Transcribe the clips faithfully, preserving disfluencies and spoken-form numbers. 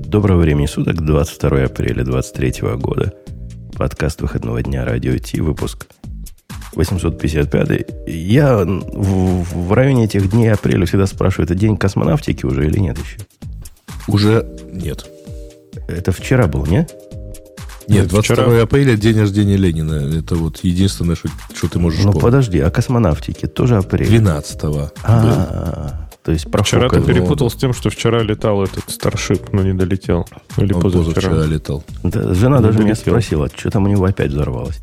Доброго времени суток, двадцать второе апреля двадцать третьего года. Подкаст выходного дня Радио Ти, выпуск восемьсот пятьдесят пятый. Я в, в районе этих дней апреля всегда спрашиваю, это день космонавтики уже или нет еще? Уже нет. Это вчера был, нет? Нет, двадцать второе апреля день рождения Ленина. Это вот единственное, что, что ты можешь Ну, помнить. подожди, а космонавтики тоже апрель? двенадцатого. А, то есть вчера ты профукал. перепутал с тем, что вчера летал этот Старшип, но не долетел. Или Он позавчера. позавчера летал. Да, жена Не даже долетел. меня спросила, что там у него опять взорвалось.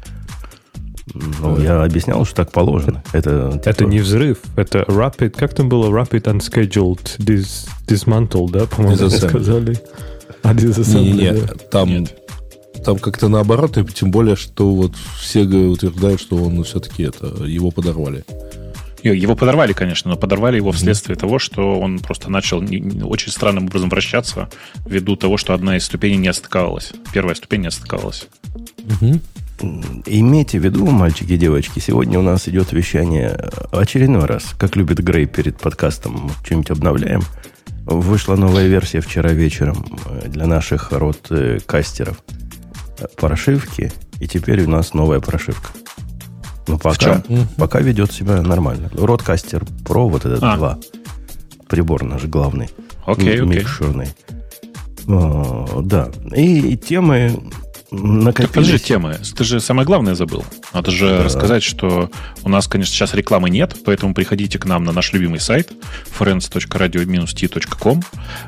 Ну, Да. я объяснял, что так положено. Это, типа, Это не взрыв, это rapid, как там было? Rapid unscheduled dis, dismantle, да, по-моему, Disassembly. сказали. А, disassembly, Не-не-не, да. там, Нет. там как-то наоборот, и тем более, что вот все утверждают, что он все-таки это, его подорвали. Его подорвали, конечно, но подорвали его вследствие того, что он просто начал не- не- очень странным образом вращаться ввиду того, что одна из ступеней не отстыковалась. Первая ступень не отстыковалась. Угу. Имейте в виду, мальчики и девочки, сегодня у нас идет вещание очередной раз. Как любит Грей перед подкастом, что-нибудь обновляем. Вышла новая версия вчера вечером для наших род-кастеров прошивки, и теперь у нас новая прошивка. Ну, пока, Мгм. пока ведет себя нормально. Родкастер Pro, вот этот А. два. Прибор наш главный. Окей, м- окей. Микшерный. О, да. И, и темы Так накопились. подожди, темы. Ты же самое главное забыл. Надо же Да. рассказать, что у нас, конечно, сейчас рекламы нет, поэтому приходите к нам на наш любимый сайт friends точка radio dash t точка com,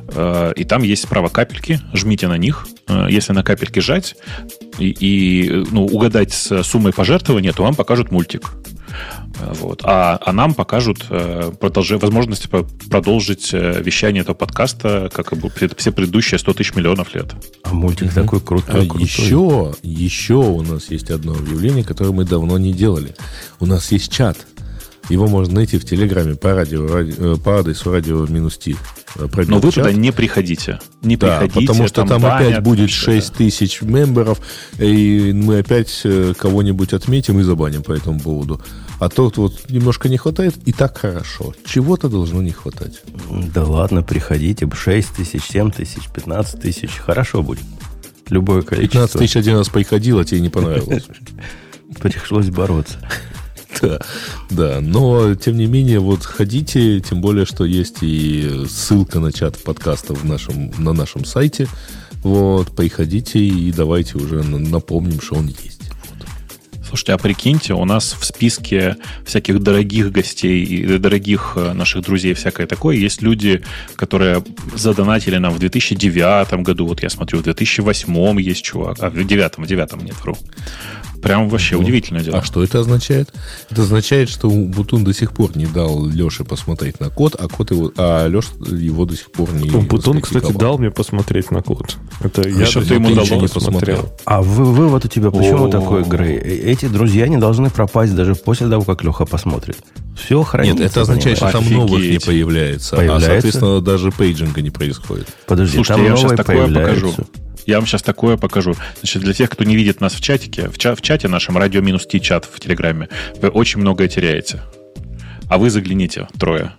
э, и там есть справа капельки, жмите на них. Э, Если на капельки жать и, и, ну, угадать с суммой пожертвования, то вам покажут мультик. Э, Вот. А, а нам покажут э, продолжи- возможность по- продолжить э, вещание этого подкаста, как и бу- все предыдущие сто тысяч миллионов лет. А мультик такой крутой, А крутой. еще, еще у нас есть одно объявление, которое мы давно не делали. У нас есть чат. Его можно найти в Телеграме по, радио, ради- э, по адресу радио-ти. Но вы туда не приходите. Не Да, приходите. потому что там, опять банят, будет всё, шесть тысяч мемберов, и мы опять э, кого-нибудь отметим и забаним по этому поводу. А тут вот немножко не хватает, и так хорошо. Чего-то должно не хватать. Да ладно, приходите. шесть тысяч, семь тысяч, пятнадцать тысяч. Хорошо будет. Любое пятнадцать количество. тысяч один раз приходил, а тебе не понравилось. Пришлось бороться. Да, да, но тем не менее, вот ходите, тем более, что есть и ссылка на чат подкастов в нашем, на нашем сайте. Вот, приходите и давайте уже на- напомним, что он есть. Слушайте, а прикиньте, у нас в списке всяких дорогих гостей и дорогих э, наших друзей всякое такое есть люди, которые задонатили нам в две тысячи девятом году. Вот я смотрю, в две тысячи восьмом есть чувак. А, в девятом, в девятом, нет, вру. Прям вообще Ну, удивительное дело. А что это означает? Это означает, что Бутун до сих пор не дал Леше посмотреть на код, а код его, а Леша его до сих пор не Бутон, кстати, раскритиковал. дал мне посмотреть на код. Это я что до ты ему сих пор дал, не не посмотрел. А вы, вывод у тебя почему О. такой, Грей? Эти друзья не должны пропасть даже после того, как Леха посмотрит. Все хранится. Нет, это означает, что понимаешь? там новых не Офигеть. появляется, Появляется? а, соответственно, даже пейджинга не происходит. Подожди, Слушайте, там я вам сейчас новые такое появляются. покажу. Я вам сейчас такое покажу. Значит, для тех, кто не видит нас в чатике, в, ча- в чате нашем радио-ти чат в Телеграме, вы очень многое теряете. А вы загляните, трое.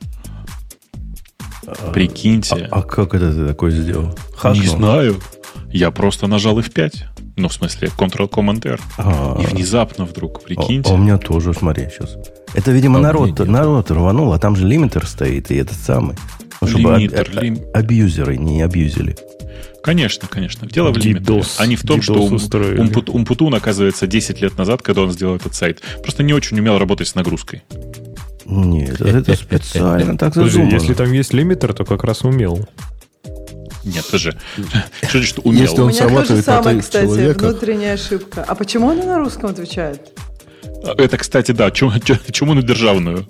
Прикиньте. А, а как это ты такое сделал? Не Хакнул? знаю. Я просто нажал эф пять. Ну, в смысле, Ctrl-Command-R. А, И внезапно вдруг, а, прикиньте. а у меня тоже, смотри, сейчас. Это, видимо, А, народ, нет, нет. народ рванул, а там же лимитер стоит, и этот самый. Ну, чтобы Лимитер, аб- лим- абьюзеры не абьюзили. Конечно, конечно. Дело в лимитере. DDoS, А не в том, что DDoS Ум- устроили. Умпут- Умпутун, оказывается, десять лет назад, когда он сделал этот сайт, просто не очень умел работать с нагрузкой. Нет, это специально так Подожди, задумано. если там есть лимитер, то как раз умел. Нет, ты же... Что значит умел? Если У он меня то же срабатывает на самое, троих кстати, человеках. внутренняя ошибка. А почему она на русском отвечает? Это, кстати, да, чему, чему на державную?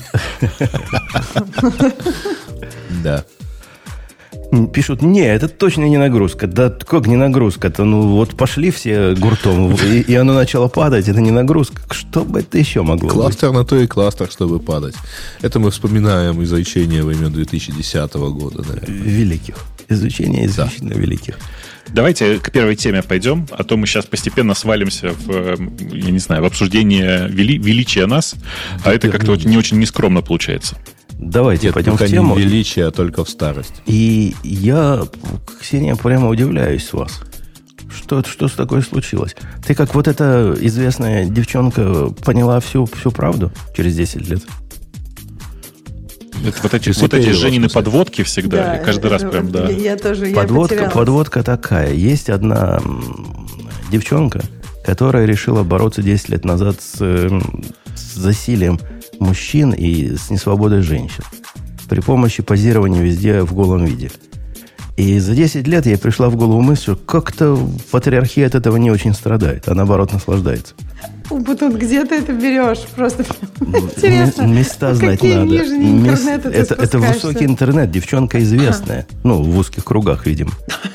Да. Пишут, не, это точно не нагрузка. Да как не нагрузка-то? Ну вот пошли все гуртом, и, и оно начало падать. Это не нагрузка. Что бы это еще могло быть? Кластер на то и кластер, чтобы падать. Это мы вспоминаем изучение времен две тысячи десятого года. Наверное. Великих. Изучение исключительно великих. Давайте к первой теме пойдем, а то мы сейчас постепенно свалимся в, э, я не знаю, в обсуждение вели- величия нас, а это как-то очень- не очень нескромно получается. Давайте Нет, пойдем в пока тему. не в величие, а только в старость. И я, Ксения, прямо удивляюсь с вас. Что, что с такое случилось? Ты как вот эта известная девчонка поняла всю, всю правду через десять лет? Это вот эти, Часы вот эти перевод, Женины в смысле. подводки всегда. Да, и каждый раз это прям, вот да. Я, я тоже, я Подводка, потерялась. подводка такая. Есть одна м, девчонка, которая решила бороться десять лет назад с, м, с засилием мужчин и с несвободой женщин при помощи позирования везде в голом виде. И за десять лет ей пришла в голову мысль, что как-то патриархия от этого не очень страдает, а наоборот наслаждается. Тут где ты это берешь? Просто интересно. М- места знать какие надо. нижние Мест- интернеты ты это, это спускаешься? высокий интернет, девчонка известная. Ну, в узких кругах, видимо.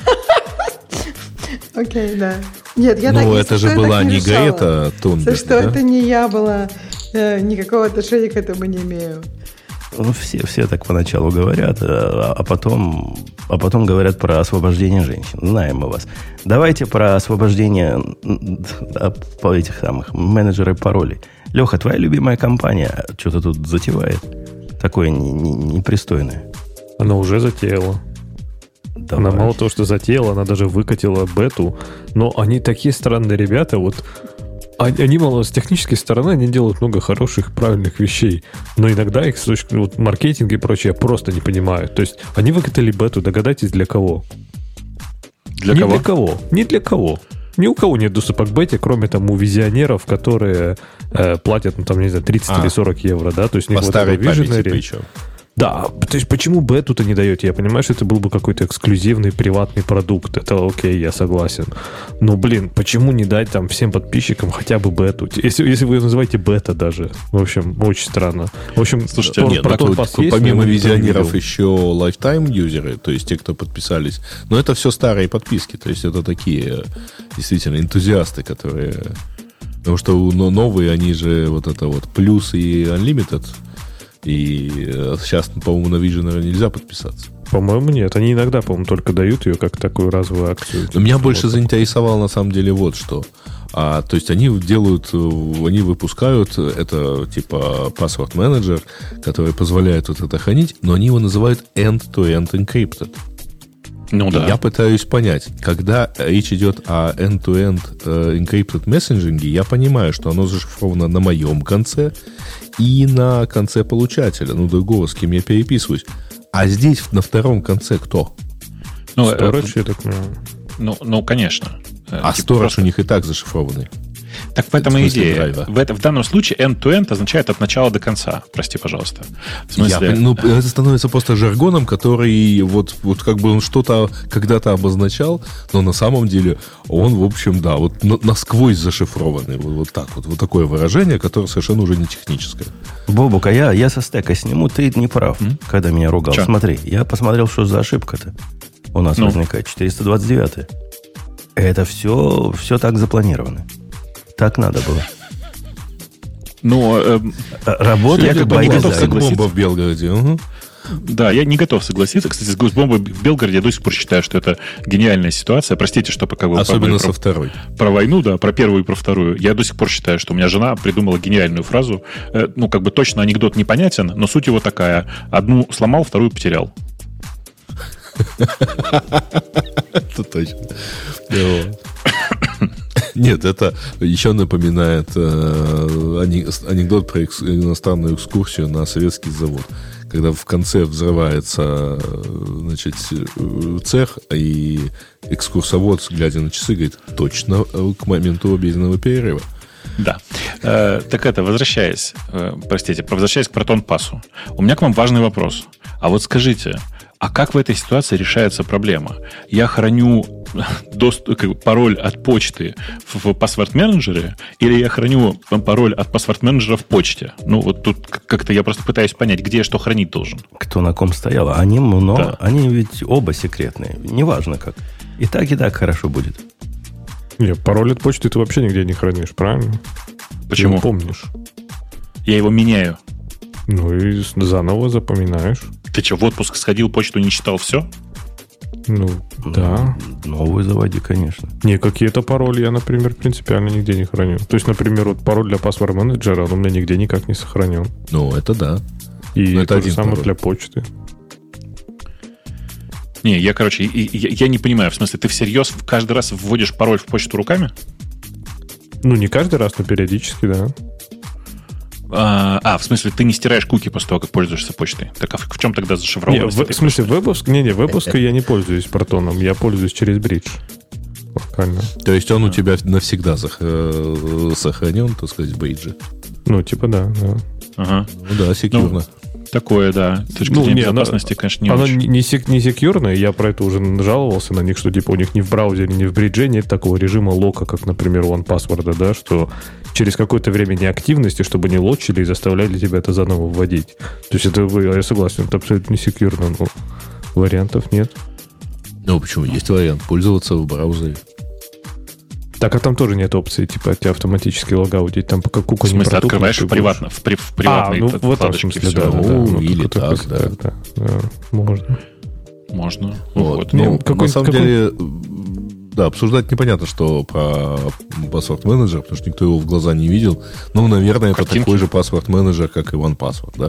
Окей, да. Нет, я так, Ну, если это что, же я так была не не решала. Грета Тунберг, Что да? это не я была, э, никакого отношения к этому не имею. Ну, все, все так поначалу говорят, а, а потом, а потом говорят про освобождение женщин. Знаем мы вас. Давайте про освобождение м, а, по этих самых менеджеров паролей. Леха, твоя любимая компания что-то тут затевает. Такое не- не- непристойное. Она уже затеяла. Давай. Она мало того, что затеяла, она даже выкатила бету. Но они такие странные ребята. Вот они, они, мало с технической стороны, они делают много хороших, правильных вещей. Но иногда их с точки вот, маркетинга и прочее я просто не понимаю. То есть они выкатили бету, догадайтесь, для кого? Для не кого? для кого. Не для кого. Ни у кого нет доступа к бете, кроме там у визионеров, которые э, платят, ну там, не знаю, тридцать А. или сорок евро, да? То есть у них По вот старой такой памяти visionary. причем. Да, то есть почему бету-то не даете? Я понимаю, что это был бы какой-то эксклюзивный приватный продукт. Это окей, я согласен. Но, блин, почему не дать там всем подписчикам хотя бы бету? Если, если вы называете бета даже. В общем, очень странно. В общем, Слушайте, Тор- Нет, про так вот, Торпас есть, помимо но его никто не визионеров видел. еще lifetime юзеры, то есть те, кто подписались. Но это все старые подписки, то есть это такие действительно энтузиасты, которые... Потому что у- но новые, они же вот это вот плюс и unlimited. И э, сейчас, по-моему, на Visioner нельзя подписаться. По-моему, нет. Они иногда, по-моему, только дают ее как такую разовую акцию. Но меня больше Вот. заинтересовало на самом деле вот что. А, то есть они делают, э, они выпускают это типа password manager, который позволяет вот это хранить, но они его называют end-to-end encrypted. Ну И да. я пытаюсь понять, когда речь идет о end-to-end э, encrypted мессенджинге, я понимаю, что оно зашифровано на моем конце и на конце получателя, ну, другого, с кем я переписываюсь. А здесь на втором конце кто? Ну, э, Storage, я так понимаю. ну, ну, конечно. Э, А типа storage просто- у них и так зашифрованный. Так в этом в и смысле идея. драйва. В, это- в данном случае end-to-end означает от начала до конца. Прости, пожалуйста. В смысле, Я- ну, это становится просто жаргоном, который вот, вот как бы он что-то когда-то обозначал, но на самом деле он, в общем, да, вот на- насквозь зашифрованный. Вот, вот так вот. Вот такое выражение, которое совершенно уже не техническое. Бобука, я, я со стека сниму, ты не прав, М? когда меня ругал. Чё? Смотри, я посмотрел, что за ошибка-то у нас Ну? возникает. четыреста двадцать девять. Это все, все так запланировано. Так надо было. ну, эм, А, Работает я как как бы by не готов design. согласиться. Бомба в Белгороде. Угу. да, я не готов согласиться. Кстати, с Госбомбой в Белгороде я до сих пор считаю, что это гениальная ситуация. Простите, что как бы Особенно про, со второй. про войну, да, про первую и про вторую. Я до сих пор считаю, что у меня жена придумала гениальную фразу. Э, ну, как бы точно анекдот непонятен, но суть его такая. Одну сломал, вторую потерял. Это точно. Вот. Нет, это еще напоминает э, ани- анекдот про экс- иностранную экскурсию на советский завод. Когда в конце взрывается э, значит, э, цех, и экскурсовод, глядя на часы, говорит, точно э, к моменту обеденного перерыва. Да. Э, так это, возвращаясь, э, простите, возвращаясь к протон-пассу. У меня к вам важный вопрос. А вот скажите, а как в этой ситуации решается проблема? Я храню доступ, как бы, пароль от почты в, в паспорт-менеджере, или я храню пароль от паспорт-менеджера в почте? Ну, вот тут как-то я просто пытаюсь понять, где я что хранить должен. Кто на ком стоял. Они, но Да. они ведь оба секретные. Неважно как. И так, и так хорошо будет. Не, пароль от почты ты вообще нигде не хранишь, правильно? Почему? Ты его помнишь. Я его меняю. Ну и заново запоминаешь. Ты что, в отпуск сходил, почту не читал, все? Ну, да. Новую заводи, конечно. Не, какие-то пароли я, например, принципиально нигде не храню. То есть, например, вот пароль для паспорт менеджера, он у меня нигде никак не сохранен. Ну, это да. И это то же один самое пароль. для почты. Не, я, короче, я, я не понимаю, в смысле, ты всерьез каждый раз вводишь пароль в почту руками? Ну, не каждый раз, но периодически, да. А, а, в смысле, ты не стираешь куки после того, как пользуешься почтой? Так а в, в чем тогда зашифрованность? Не, в, в смысле, выпуск? Не-не, выпуска я не пользуюсь Протоном, я пользуюсь через бридж. Локально. То есть он у тебя навсегда сох- э, сохранен, так сказать, в бридже. Ну, типа, да. да. Ага. Ну да, секьюрно. Такое, да. С точки Ну, зрения не, оно- безопасности, конечно, не Оно очень. не, не, сек- не секьюрное, я про это уже жаловался на них, что типа у них ни в браузере, ни в бридже нет такого режима лока, как, например, у OnePassword, да, что через какое-то время неактивности, чтобы не лочили и заставляли тебя это заново вводить. То есть это, я согласен, это абсолютно не секьюрно, но вариантов нет. Ну, почему? Есть вариант пользоваться в браузере. Так, а там тоже нет опции, типа, тебя автоматически логаутить, там пока куку В не смысле, протукнет, открываешь ты приватно, в, при, в приватной А, ну, в этом вкладочке смысле, всё. да, да, да. Ну, Ну, или только- так, только да. да, можно. Можно. Ну, Вот. вот. Не, Ну, какой- на самом какой- деле, да, обсуждать непонятно, что про паспорт-менеджер, потому что никто его в глаза не видел. Ну, наверное, это Картинки. такой же паспорт-менеджер, как и OnePassword, да?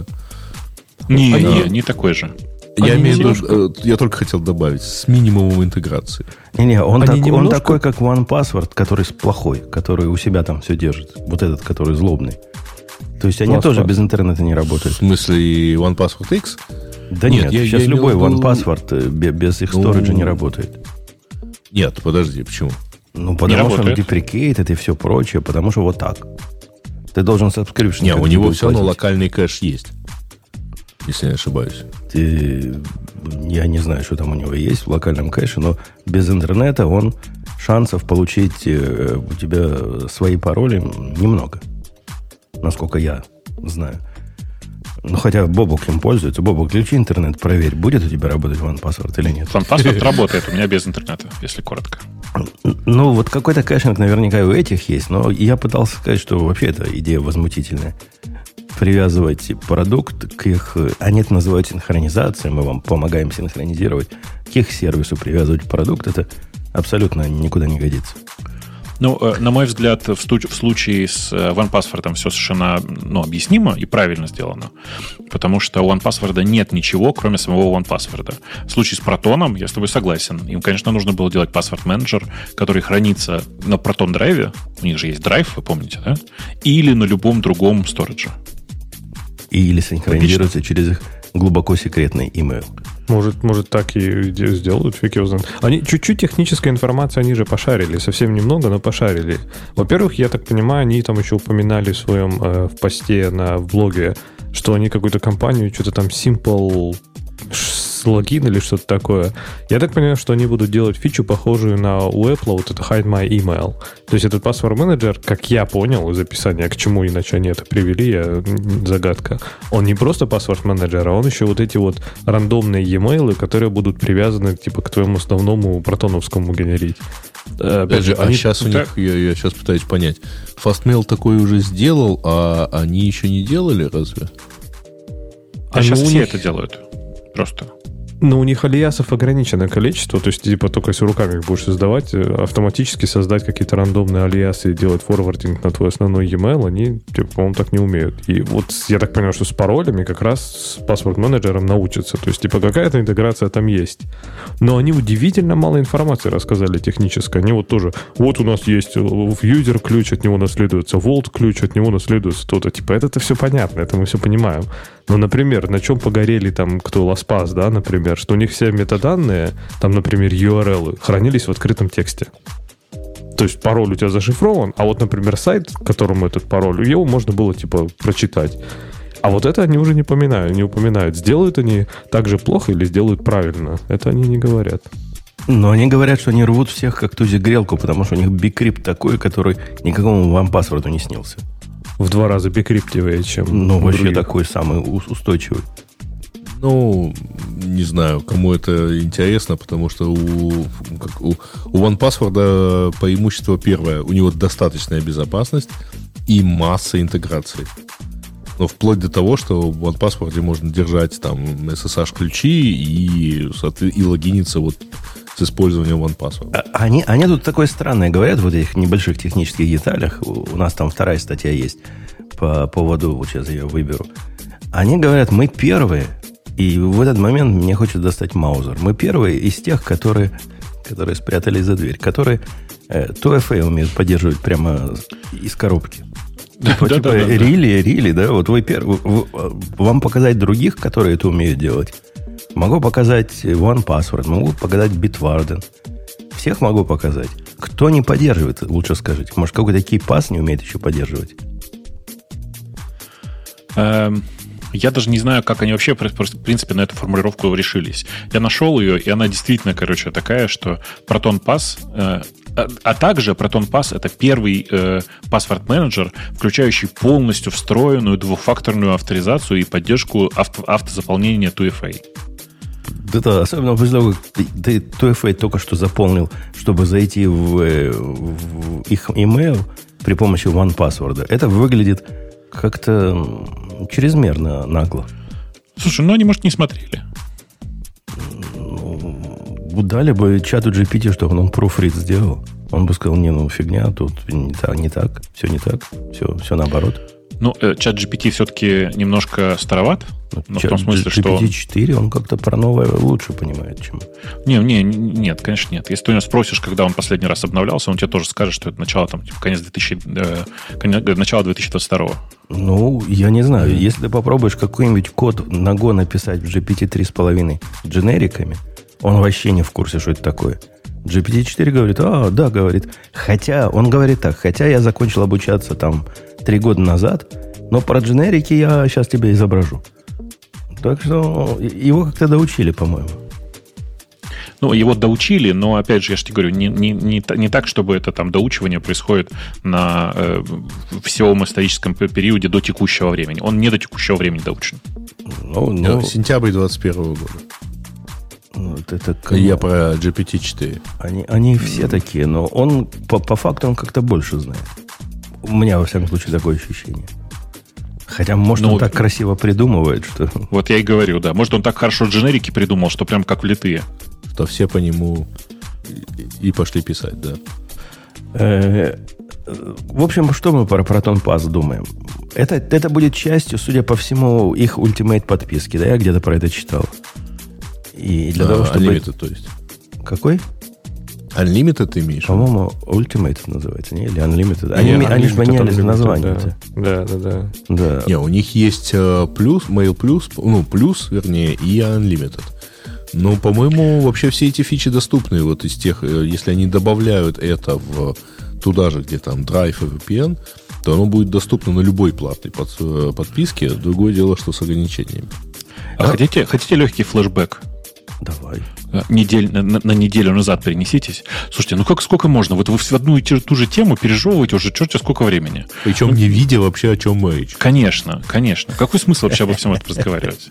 Не, Они- не, не такой же. Я Они имею в немножко- виду, э, я только хотел добавить, с минимумом интеграции. Не-не, он, Они так- он немножко- такой, как OnePassword, который плохой, который у себя там все держит. Вот этот, который злобный. То есть они LastPass. тоже без интернета не В работают. смысле, и OnePassword X? Да Нет, нет, я- сейчас я имел любой в виду- OnePassword э, бе- без их Ну, сториджа не работает. Нет, подожди, почему? Ну, потому что он работает. deprecated и все прочее, потому что вот так. Ты должен subscription. Не, у как-то него был все равно платить. локальный кэш есть. Если я не ошибаюсь. Ты- Я не знаю, что там у него есть в локальном кэше, но без интернета он шансов получить э, у тебя свои пароли немного. Насколько я знаю. Ну, хотя Бобок им пользуется. Бобок, включи интернет, проверь, будет у тебя работать OnePassword или нет. OnePassword работает у меня без интернета, если коротко. Ну, вот какой-то кэшинг наверняка и у этих есть, но я пытался сказать, что вообще эта идея возмутительная. Привязывать продукт к их... Они это называют синхронизацией, мы вам помогаем синхронизировать. К их сервису привязывать продукт, это абсолютно никуда не годится. Ну, э, на мой взгляд, в, сту- в случае с э, OnePassword все совершенно ну, объяснимо и правильно сделано. Потому что у OnePassword нет ничего, кроме самого OnePassword. В случае с Proton я с тобой согласен. Им, конечно, нужно было делать Password Manager, который хранится на Proton драйве. У них же есть драйв, вы помните, да? Или на любом другом сторидже. Или синхронизируется через их глубоко секретный email. Может, может, так и де- сделают, фиг его знает. Они чуть-чуть технической информации они же пошарили, совсем немного, но пошарили. Во-первых, я так понимаю, они там еще упоминали в своем э, в посте на в блоге, что они какую-то компанию, что-то там Simple логин или что-то такое. Я так понимаю, что они будут делать фичу, похожую на у Apple, вот это Hide My Email. То есть этот Password Manager, как я понял из описания, к чему иначе они это привели, я, загадка. Он не просто Password Manager, а он еще вот эти вот рандомные e-mail, которые будут привязаны типа к твоему основному протоновскому генерить. Э, Опять же, а они... сейчас у них, я, я сейчас пытаюсь понять, Fastmail такой уже сделал, а они еще не делали, разве? А Они сейчас у все них- это делают. Просто. Ну, у них алиасов ограниченное количество, то есть, типа, только если руками их будешь создавать, э, автоматически создать какие-то рандомные алиасы и делать форвардинг на твой основной e-mail, они, типа, по-моему, так не умеют. И вот я так понимаю, что с паролями как раз с паспорт-менеджером научатся. То есть, типа, какая-то интеграция там есть. Но они удивительно мало информации рассказали технической. Они вот тоже, вот у нас есть user ключ, от него наследуется Vault ключ, от него наследуется то-то. Типа, это все понятно, это мы все понимаем. Ну, например, на чем погорели там, кто LastPass, да, например, что у них все метаданные, там, например, ю ар эл, хранились в открытом тексте. То есть пароль у тебя зашифрован, а вот, например, сайт, к которому этот пароль, его можно было, типа, прочитать. А вот это они уже не упоминают, не упоминают. Сделают они так же плохо или сделают правильно. Это они не говорят. Но они говорят, что они рвут всех как тузик грелку, потому что у них бикрипт такой, который никакому вам паспорту не снился. В два раза бикриптивее, чем Ну, у вообще других. такой самый ус- устойчивый. Ну, не знаю, кому это интересно, потому что у, как у, у OnePassword преимущество первое. У него достаточная безопасность и масса интеграций. Но вплоть до того, что в OnePassword можно держать там эс эс эйч-ключи и, и логиниться вот с использованием OnePassword. А- Они, они тут такое странное говорят в вот этих небольших технических деталях. У у нас там вторая статья есть по поводу, вот сейчас я ее выберу. Они говорят, мы первые, и в этот момент мне хочется достать маузер. Мы первые из тех, которые, которые спрятались за дверь, которые э, ту эф эй умеют поддерживать прямо из коробки. Типа, типа рили, рили, да? Вот вы первые. Вам показать других, которые это умеют делать. Могу показать OnePassword, могу показать Bitwarden. Всех могу показать. Кто не поддерживает, лучше скажите. Может, какой-то KeePass не умеет еще поддерживать? Эм, я даже не знаю, как они вообще, просто, в принципе, на эту формулировку решились. Я нашел ее, и она действительно, короче, такая, что ProtonPass... Э, а, а также ProtonPass — это первый э, паспорт-менеджер, включающий полностью встроенную двухфакторную авторизацию и поддержку авто, автозаполнения ту эф эй. Это особенно после того, как ты ту эф эй только что заполнил, чтобы зайти в, в их email при помощи OnePassword. Это выглядит как-то чрезмерно нагло. Слушай, ну они, может, не смотрели. Ну, дали бы чату джи пи ти, чтобы он профрид сделал. Он бы сказал, не, ну фигня, тут не так, не так, все не так, все, все наоборот. Ну, чат джи пи ти все-таки немножко староват. Но чат, в том смысле, джи пи ти что... четыре, он как-то про новое лучше понимает, чем... Не, не, нет, конечно, нет. Если ты у него спросишь, когда он последний раз обновлялся, он тебе тоже скажет, что это начало, там, типа, конец двухтысячного, э, конец, начало две тысячи двадцать второго. Ну, я не знаю. Mm. Если ты попробуешь какой-нибудь код на Go написать в джи пи ти три с половиной дженериками, он вообще не в курсе, что это такое. джи пи ти четыре говорит, а, да, говорит. Хотя, он говорит так, хотя я закончил обучаться там три года назад, но про дженерики я сейчас тебе изображу. Так что его как-то доучили, по-моему. Ну, его доучили, но, опять же, я же тебе говорю, не, не, не, не так, чтобы это там доучивание происходит на э, всем историческом периоде до текущего времени. Он не до текущего времени доучен. Ну, ну, сентябрь двадцать первого года. Вот это, я про джи пи ти четыре. Они, они все такие, но он по, по факту он как-то больше знает. У меня, во всяком случае, такое ощущение. Хотя, может, ну, он так красиво придумывает, что... Вот я и говорю, да. Может, он так хорошо дженерики придумал, что прям как влитые. Что все по нему и пошли писать, да. В общем, что мы про ProtonPass думаем? Это, это будет частью, судя по всему, их Ultimate подписки. Да, я где-то про это читал. И для а, того, чтобы... Unlimited, то есть. Какой? Unlimited ты имеешь? По-моему, Ultimate называется, не? Или Unlimited. Они, не, они же менялись название. Да, да, да. да. Не, у них есть плюс, Mail плюс, ну, плюс, вернее, и Unlimited. Но, по-моему, вообще все эти фичи доступны. Вот из тех, если они добавляют это в туда же, где там Drive и ви пи эн, то оно будет доступно на любой платной под, подписке. Другое дело, что с ограничениями. А, а? Хотите, хотите легкий флешбэк? Давай. Недель, на, на неделю назад перенеситесь. Слушайте, ну как сколько можно? Вот вы в одну и ту же тему пережевываете уже черт сколько времени. Причем не видя вообще, о чем мы речь. Конечно, конечно. Какой смысл вообще обо всем этом разговаривать?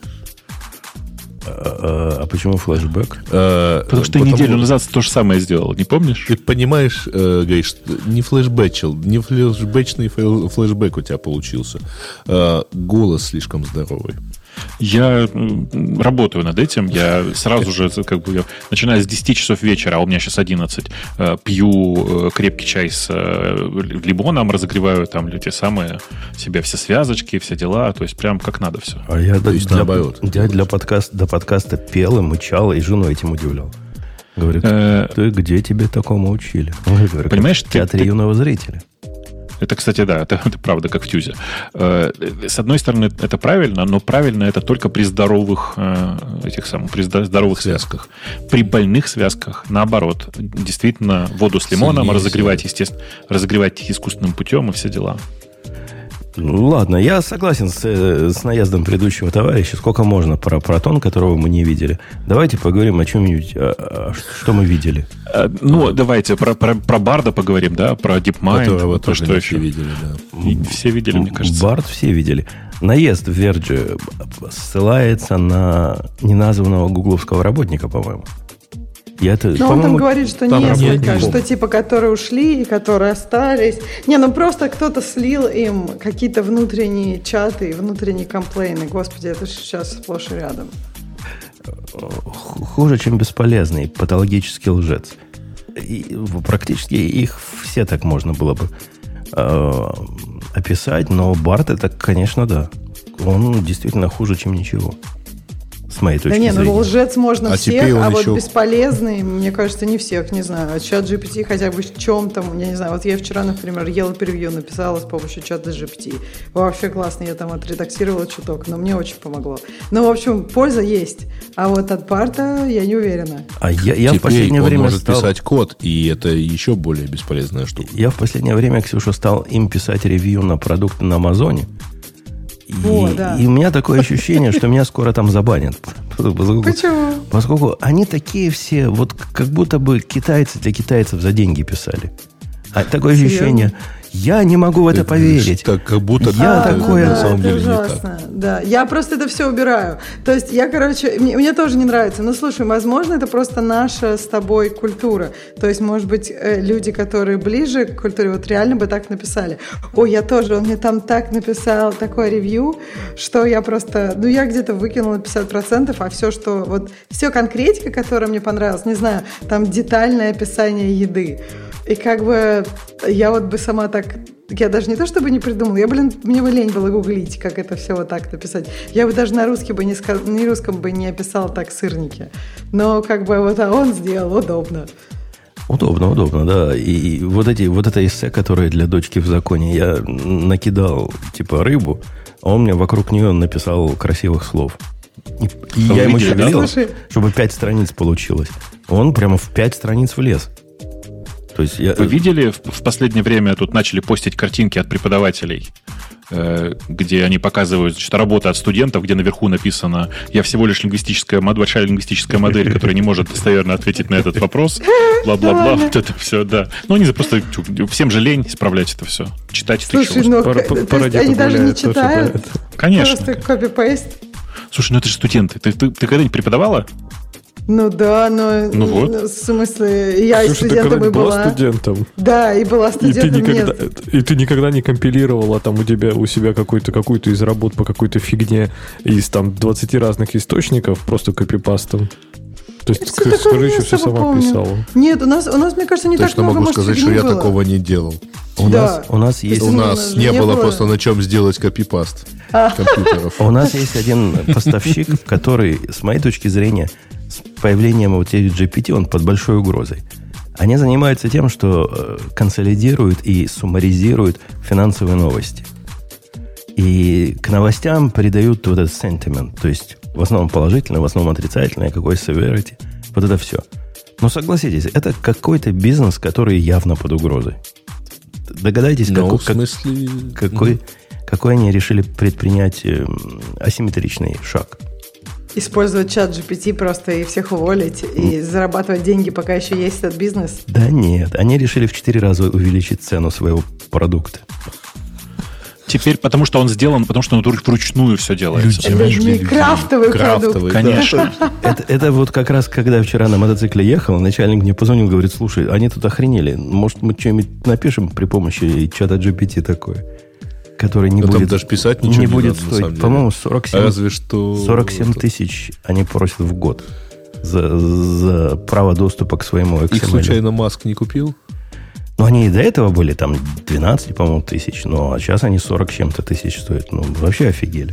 А, а почему флешбэк? Потому что Потому... неделю назад то же самое сделал, не помнишь? Ты понимаешь, говоришь, не флешбэчил, не флешбэчный флешбэк у тебя получился. Голос слишком здоровый. Я работаю над этим. Я сразу же, как бы, я, начиная с десяти часов вечера, а у меня сейчас одиннадцать, пью крепкий чай с лимоном, разогреваю там те самые себе все связочки, все дела. То есть прям как надо все. А я, для, для, я для подкаста, до подкаста пел и мычал, и жену этим удивлял. Говорит, ты где тебе такому учили? Говорю, понимаешь, в театре ты, юного зрителя. Это, кстати, да, это, это правда, как в Тюзе. С одной стороны, это правильно, но правильно это только при здоровых этих самых, при здоровых связках. При больных связках, наоборот, действительно, воду с лимоном Сильнее разогревать, естественно, разогревать искусственным путем и все дела. Ну, ладно, я согласен с, с наездом предыдущего товарища. Сколько можно про Протон, которого мы не видели. Давайте поговорим о чем-нибудь, о, о, что мы видели. А, ну, давайте про, про, про Барда поговорим, да, про DeepMind. Которого про что еще видели, да. И все видели, мне кажется. Бард все видели. Наезд в Verge ссылается на неназванного гугловского работника, по-моему. Я-то, Но он там говорит, что там несколько, что типа которые ушли и которые остались. Не, ну просто кто-то слил им какие-то внутренние чаты и внутренние комплейны. Господи, это же сейчас сплошь и рядом. Хуже, чем бесполезный патологический лжец. И практически их все так можно было бы э, описать, но Барт это, конечно, да. он действительно хуже, чем ничего. С моей точки да не, зрения. ну лжец можно а всех, а еще... вот бесполезный, мне кажется, не всех, не знаю. Чат джи пи ти хотя бы в чем-то, я не знаю, вот я вчера, например, ела превью, написала с помощью чата джи пи ти. Вообще классно, я там отредактировала чуток, но мне очень помогло. Ну, в общем, польза есть, а вот от парта я не уверена. А я, я Теперь в последнее он время может стал... писать код, и это еще более бесполезная штука. Я в последнее время, Ксюша, стал им писать ревью на продукты на Амазоне. И, О, да. и у меня такое ощущение, что меня скоро там забанят. Поскольку, Почему? Поскольку они такие все, вот как будто бы китайцы для китайцев за деньги писали. А такое ощущение, я не могу в это Ты поверить. Так, как будто Я это такое- на самом это деле не ужасно. так. Да, я просто это все убираю. То есть я, короче, мне, мне тоже не нравится. Ну, слушай, возможно, это просто наша с тобой культура. То есть, может быть, э, люди, которые ближе к культуре, вот реально бы так написали. Ой, я тоже, он мне там так написал такое ревью, что я просто, ну, я где-то выкинула пятьдесят процентов, а все, что, вот, все конкретика, которая мне понравилась, не знаю, там детальное описание еды. И как бы я вот бы сама так... Я даже не то, чтобы не придумала, я, блин, мне бы лень было гуглить, как это все вот так написать. Я бы даже на русский бы не, сказ... на русском бы не описала так сырники. Но как бы вот а он сделал, удобно. Удобно, удобно, да. И, и вот, эти, вот это эссе, которое для дочки в законе, я накидал типа рыбу, а он мне вокруг нее написал красивых слов. И, и я ему еще видели, велел, Слушай. чтобы пять страниц получилось. Он прямо в пять страниц влез. То есть я... Вы видели, в, в последнее время тут начали постить картинки от преподавателей, э, где они показывают, что работа от студентов, где наверху написано «Я всего лишь лингвистическая, большая лингвистическая модель, которая не может достоверно ответить на этот вопрос». Бла-бла-бла. Вот это все, да. Ну, они просто... Всем же лень исправлять это все. Читать это Слушай, еще. ну, Пара- к- то есть парадигма они даже не гуляет, то, что читают, бывает. Конечно. просто копи-пейст. Слушай, ну это же студенты. Ты, ты, ты когда-нибудь преподавала? Ну да, но Ну вот. ну, в смысле, я и Слушай, ты студентом и когда-нибудь была была. студентом? Да, и была И ты, студентом, никогда, нет. и ты никогда не компилировала там у тебя у себя какую-то какую-то из работ по какой-то фигне из там двадцати разных источников просто копипастом? То есть, Всё к- такое скажи, я еще с все собой сама помню. писала. Нет, у нас, у нас, мне кажется, не так Точно много, могу может, сказать, что фигни я было. такого не делал. У, Да. нас, у нас есть... У Ну, нас не не было было. просто на чем сделать копипаст компьютеров. У нас есть один поставщик, который, с моей точки зрения, с появлением вот джи пи ти, он под большой угрозой. Они занимаются тем, что э, консолидируют и суммаризируют финансовые новости. И к новостям придают вот этот sentiment, то есть в основном положительное, в основном отрицательное, какой severity, вот это все. Но согласитесь, это какой-то бизнес, который явно под угрозой. Догадайтесь, Ну, какой, в смысле... как- какой, какой они решили предпринять э, асимметричный шаг. Использовать чат джи пи ти просто и всех уволить, и зарабатывать деньги, пока еще есть этот бизнес. Да нет, они решили в четыре раза увеличить цену своего продукта. Теперь, потому что он сделан, потому что он вруч- вручную все делается. Людьми. Людьми людьми. крафтовый, Крафтовый, продукт. да. Конечно. Это, это вот как раз, когда вчера на мотоцикле ехал, начальник мне позвонил, говорит, слушай, они тут охренели, может, мы что-нибудь напишем при помощи чата джи пи ти такое, который не Ну, там будет, даже писать ничего не не будет надо, на стоить. самом деле. По-моему, сорок семь, Разве что... сорок семь это- тысяч они просят в год за, за право доступа к своему икс эм эль. Их случайно Маск не купил? Ну, они и до этого были там двенадцать, по-моему, тысяч, но а сейчас они сорок с чем-то тысяч стоят. Ну, вообще офигели.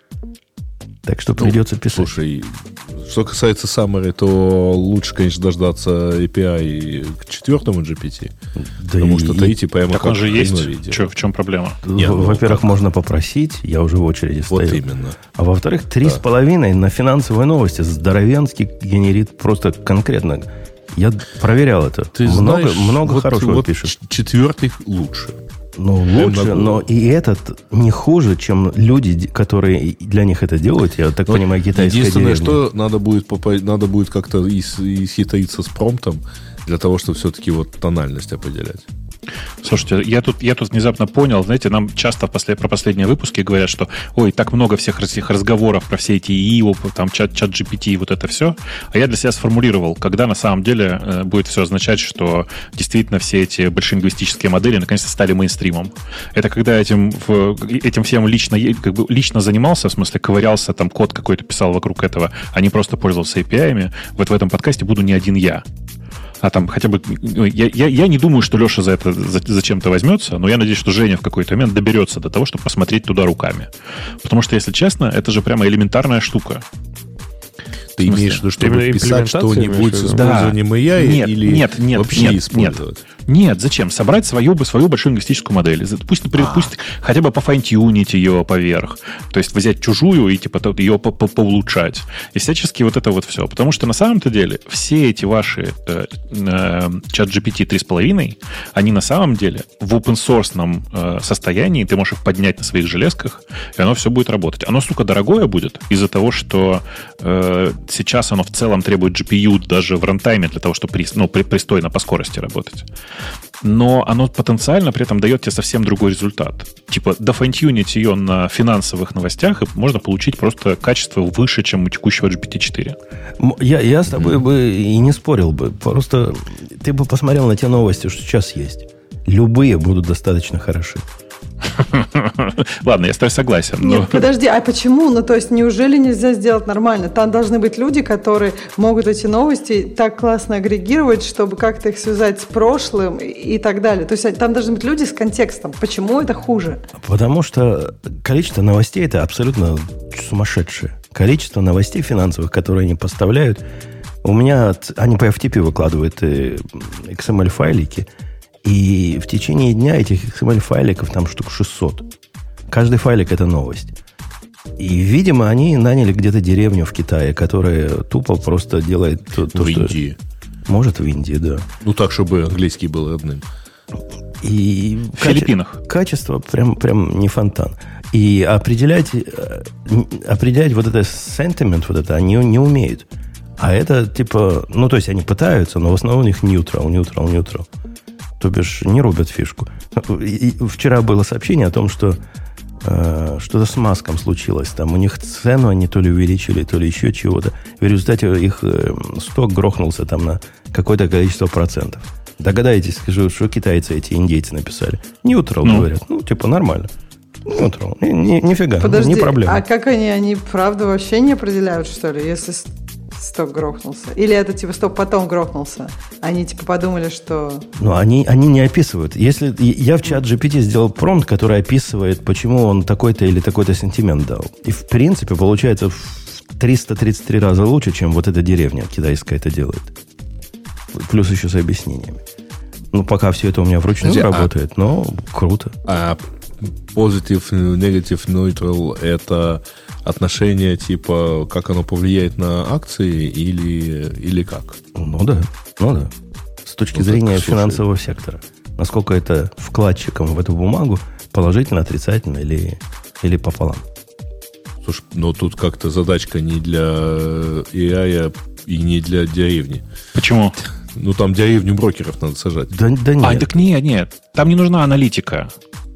Так что придется Ну, писать. Слушай, что касается Summary, то лучше, конечно, дождаться эй пи ай к четвертому джи пи ти. Да Потому и- что третий прямо Так как он же в есть. хренове делает. Че, в чем проблема? Не, ну, Во-первых, как? можно попросить, я уже в очереди Вот стою. именно. А во-вторых, три с половиной на финансовые новости здоровенский генерит просто конкретно. Я проверял это. Ты много знаешь, много вот, хорошего вот пишет. ч- четвертый лучше. Ну, Я лучше, могу. но и этот не хуже, чем люди, которые для них это делают. Я так Но понимаю, китайская единственное, деревня. что надо будет, попа- надо будет как-то и, с- и схитриться с промптом для того, чтобы все-таки вот тональность определять. Слушайте, я тут, я тут внезапно понял, знаете, нам часто в после, про последние выпуски говорят, что ой, так много всех этих разговоров про все эти и о, там чат, чат джи пи ти и вот это все. А я для себя сформулировал, когда на самом деле э, будет все означать, что действительно все эти большие лингвистические модели наконец-то стали мейнстримом. Это когда этим, в, этим всем лично, как бы лично занимался, в смысле ковырялся, там код какой-то писал вокруг этого, а не просто пользовался эй пи ай-ами. Вот в этом подкасте буду не один я. А там хотя бы... Я, я, я не думаю, что Леша за это за, зачем-то возьмется, но я надеюсь, что Женя в какой-то момент доберется до того, чтобы посмотреть туда руками. Потому что, если честно, это же прямо элементарная штука. Ты имеешь в виду, чтобы писать что-нибудь с использованием эй ай нет, или нет, нет, вообще нет, использовать? Нет. Нет, зачем? Собрать свою, свою большую лингвистическую модель. Пусть, например, пусть хотя бы пофайнтюнить ее поверх. То есть взять чужую и типа ее по- по- поулучшать. И всячески вот это вот все. Потому что на самом-то деле все эти ваши э, э, чат джи пи ти три с половиной, они на самом деле в open-source э, состоянии, ты можешь их поднять на своих железках, и оно все будет работать. Оно, сука, дорогое будет из-за того, что э, сейчас оно в целом требует джи пи ю даже в рантайме для того, чтобы при, ну, при, пристойно по скорости работать. Но оно потенциально при этом дает тебе совсем другой результат. Типа, дофайнтюнить ее на финансовых новостях, и можно получить просто качество выше, чем у текущего джи пи ти четыре. Я, я с тобой mm-hmm. бы и не спорил бы. Просто ты бы посмотрел на те новости, что сейчас есть. Любые будут достаточно хороши. Ладно, я с тобой согласен. Нет, но... подожди, а почему? Ну, то есть, неужели нельзя сделать нормально? Там должны быть люди, которые могут эти новости так классно агрегировать, чтобы как-то их связать с прошлым и так далее. То есть, там должны быть люди с контекстом. Почему это хуже? Потому что количество новостей – это абсолютно сумасшедшее. Количество новостей финансовых, которые они поставляют. У меня, они по эф ти пи выкладывают икс эм эль-файлики, и в течение дня этих икс эм эль-файликов там штук шестьсот. Каждый файлик – это новость. И, видимо, они наняли где-то деревню в Китае, которая тупо просто делает то, то в что... Индии. Может, в Индии, да. Ну, так, чтобы английский был родным. И в Филиппинах. Каче- качество прям, прям не фонтан. И определять, определять вот это sentiment, вот это, они не умеют. А это типа... Ну, то есть, они пытаются, но в основном у них neutral, neutral, neutral. То бишь, не рубят фишку. И вчера было сообщение о том, что э, что-то с Маском случилось. Там у них цену они то ли увеличили, то ли еще чего-то. В результате их э, сток грохнулся там на какое-то количество процентов. Догадаетесь, скажу, что китайцы эти индейцы написали. Неутрал, ну. говорят. Ну, типа, нормально. Неутрал. Ни, ни, нифига, Подожди, не проблема. А как они, они правда вообще не определяют, что ли, если... Сток грохнулся. Или это типа стоп потом грохнулся? Они типа подумали, что... Ну, они, они не описывают. Если я в чат джи пи ти сделал промпт, который описывает, почему он такой-то или такой-то сентимент дал. И в принципе получается в триста тридцать три раза лучше, чем вот эта деревня китайская это делает. Плюс еще с объяснениями. Ну, пока все это у меня вручную Подожди, работает, а, но круто. А positive, negative, neutral – это отношение, типа, как оно повлияет на акции или, или как? Ну да, ну да. С точки ну, зрения так, финансового слушай. сектора. Насколько это вкладчикам в эту бумагу положительно, отрицательно или, или пополам. Слушай, но тут как-то задачка не для эй ай и не для деревни. Почему? Ну, там деревню брокеров надо сажать. Да, да нет. А, так нет, нет. Там не нужна аналитика.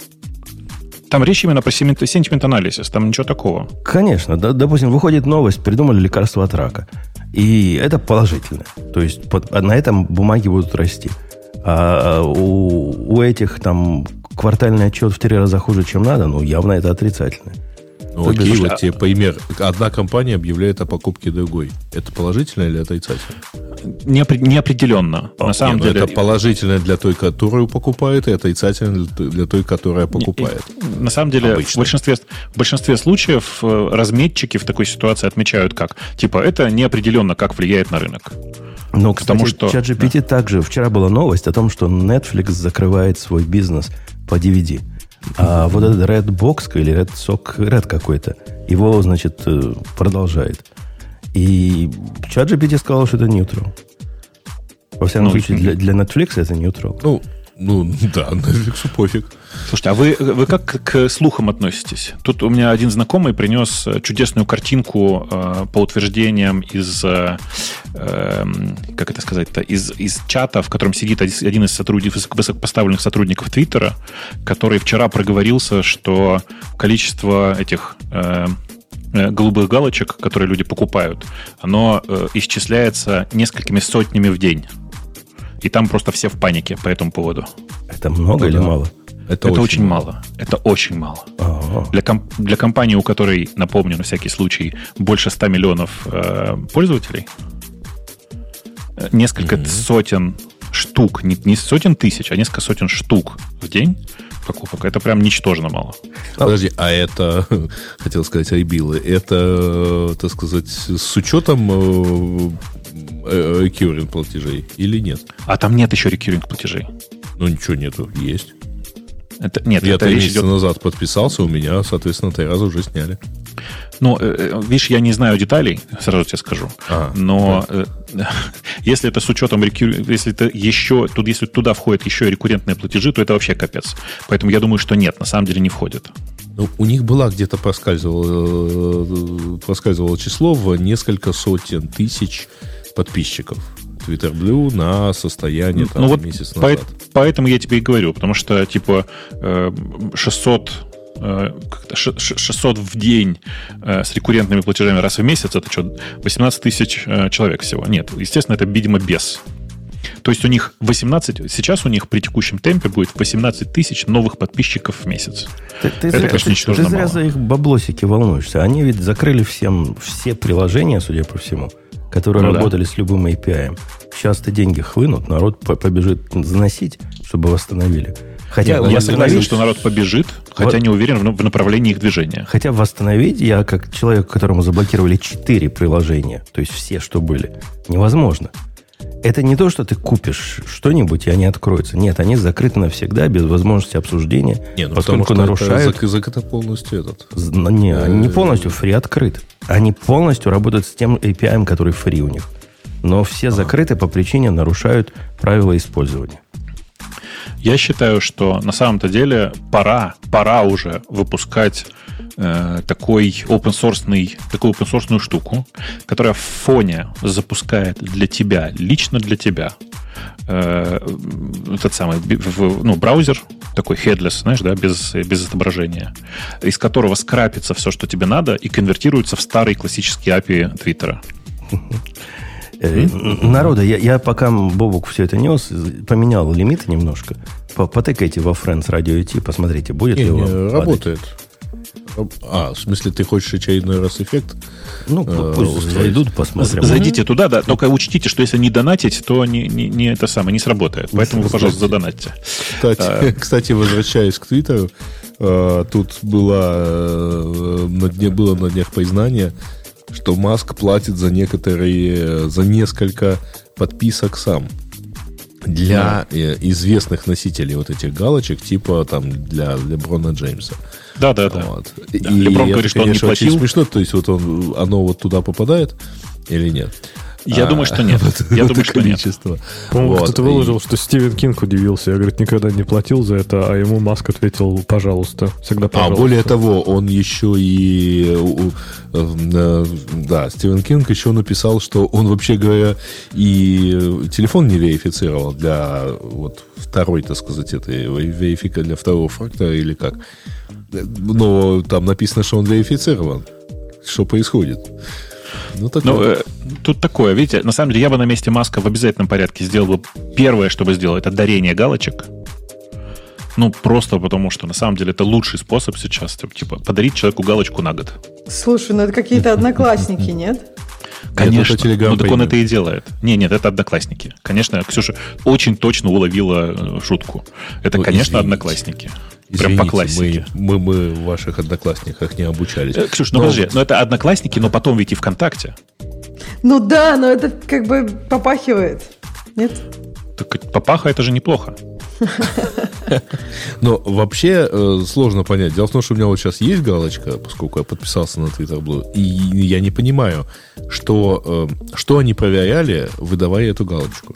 Там речь именно про сентимент-анализис. Там ничего такого. Конечно. Да, допустим, выходит новость, придумали лекарство от рака. И это положительно. То есть под, на этом бумаги будут расти. А у, у этих там квартальный отчет в три раза хуже, чем надо, ну, явно это отрицательно. Ну, окей, вот тебе пример. Одна компания объявляет о покупке другой. Это положительно или отрицательно? Неопределенно. На самом не, деле... Это положительно для той, которую покупает, и отрицательно для той, которая покупает. И, на самом деле, в большинстве, в большинстве случаев разметчики в такой ситуации отмечают как. Типа, это неопределенно, как влияет на рынок. Ну, кстати, Потому что чат джи пи ти да. также. Вчера была новость о том, что Netflix закрывает свой бизнес по ди ви ди. А вот этот Redbox или Red Sock, Red какой-то, его, значит, продолжает. И чат джи пи ти сказал, что это neutral. Во всяком ну, случае, для, для Netflix это neutral. Ну, ну да, Netflix пофиг. Слушайте, а вы, вы как к слухам относитесь? Тут у меня один знакомый принес чудесную картинку э, по утверждениям из, э, э, как это сказать-то, из, из чата, в котором сидит один из сотрудников, высокопоставленных сотрудников Твиттера, который вчера проговорился, что количество этих... Э, голубых галочек, которые люди покупают, оно э, исчисляется несколькими сотнями в день. И там просто все в панике по этому поводу. Это много ну, или да. мало? Это, Это очень, очень мало. мало. Это очень мало. Для, комп- для компании, у которой, напомню, на всякий случай, больше ста миллионов э, пользователей, несколько mm-hmm. сотен штук, не, не сотен тысяч, а несколько сотен штук в день покупок, это прям ничтожно мало. Подожди, а это, хотел сказать, айбилы, это, так сказать, с учетом recurring платежей или нет? А там нет еще recurring платежей. Ну, ничего нету, есть. Это, нет, я это три месяца идет... назад подписался, у меня, соответственно, три раза уже сняли. Ну, видишь, я не знаю деталей, сразу тебе скажу. А, но да. если это с учетом рекуррентных, если это еще, тут, если туда входят еще и рекуррентные платежи, то это вообще капец. Поэтому я думаю, что нет, на самом деле не входит. Ну, у них была где-то проскальзывало, проскальзывало число в несколько сотен тысяч подписчиков. Twitter Blue на состояние там, ну, вот месяц назад. По, поэтому я тебе и говорю, потому что типа шестьсот шестьсот в день э, с рекуррентными платежами раз в месяц, это что, восемнадцать тысяч э, человек всего. Нет, естественно, это, видимо, без. То есть у них восемнадцать, сейчас у них при текущем темпе будет восемнадцать тысяч новых подписчиков в месяц. Ты, ты это, зря, конечно, ничтожно мало. Ты зря за их баблосики волнуешься. Они ведь закрыли всем все приложения, судя по всему, которые ну, работали да. с любым эй пи ай. Сейчас-то деньги хлынут, народ побежит заносить, чтобы восстановили. Хотя Нет, я согласен, что народ побежит, хотя вот, не уверен в направлении их движения. Хотя восстановить я, как человек, которому заблокировали четыре приложения, то есть все, что были, невозможно. Это не то, что ты купишь что-нибудь, и они откроются. Нет, они закрыты навсегда, без возможности обсуждения, не, ну поскольку нарушают... Это закрыто полностью этот. Не, они не полностью фри открыт. Они полностью работают с тем эй пи ай, который фри у них. Но все закрыты по причине нарушают правила использования. Я считаю, что на самом-то деле пора, пора уже выпускать э, такой open-source, такую open-source штуку, которая в фоне запускает для тебя, лично для тебя, э, этот самый в, ну, браузер, такой headless, знаешь, да, без, без отображения, из которого скрапится все, что тебе надо, и конвертируется в старый классический эй пи ай Твиттера. Народа, я, я пока Бобук все это нес, поменял лимиты немножко. Потыкайте во Friends Radio ай ти, посмотрите, будет не, ли не, вам работает. А, в смысле, ты хочешь очередной раз эффект? Ну, э, пусть зайдут, посмотрим. Зайдите туда, да, только учтите, что если не донатить, то не, не, не это самое, не сработает. Поэтому вы, пожалуйста, задонатьте. Кстати, а, кстати, возвращаясь к Твиттеру, тут было на, дне, было на днях признание, что Маск платит за некоторые, за несколько подписок сам. Для да. известных носителей вот этих галочек, типа там для Леброна Джеймса. Да, да, да. Вот. да. И Леброн это, говорит, что конечно, он не платил. Очень смешно, то есть вот он, оно вот туда попадает или нет? Я а, думаю, что нет. Вот, Я думаю, что количество. нет. По-моему, вот. кто-то выложил, и... что Стивен Кинг удивился. Я, говорит, никогда не платил за это, а ему Маск ответил, пожалуйста, всегда пожалуйста. А более того, он еще и... Да, Стивен Кинг еще написал, что он, вообще говоря, и телефон не верифицировал для вот второй, так сказать, этой верифика для второго фактора или как. Но там написано, что он верифицирован. Что происходит? Ну, ну э, тут такое, видите, на самом деле я бы на месте Маска в обязательном порядке сделал бы первое, что бы сделал, это дарение галочек. Ну, просто потому что на самом деле это лучший способ сейчас, типа, подарить человеку галочку на год. Слушай, ну это какие-то одноклассники, нет? Конечно, ну так он это и делает. Не, нет, это одноклассники. Конечно, Ксюша очень точно уловила шутку. Это, ну, конечно, извините. Одноклассники. Прям Извините, по классике. Мы, мы, мы в ваших одноклассниках не обучались. Ксюш, ну но... подожди, но это одноклассники, но потом ведь и ВКонтакте. Ну да, но это как бы попахивает. Нет? Так попаха это же неплохо. Но вообще э, сложно понять. Дело в том, что у меня вот сейчас есть галочка, поскольку я подписался на Twitter Blue, и я не понимаю, что, э, что они проверяли, выдавая эту галочку.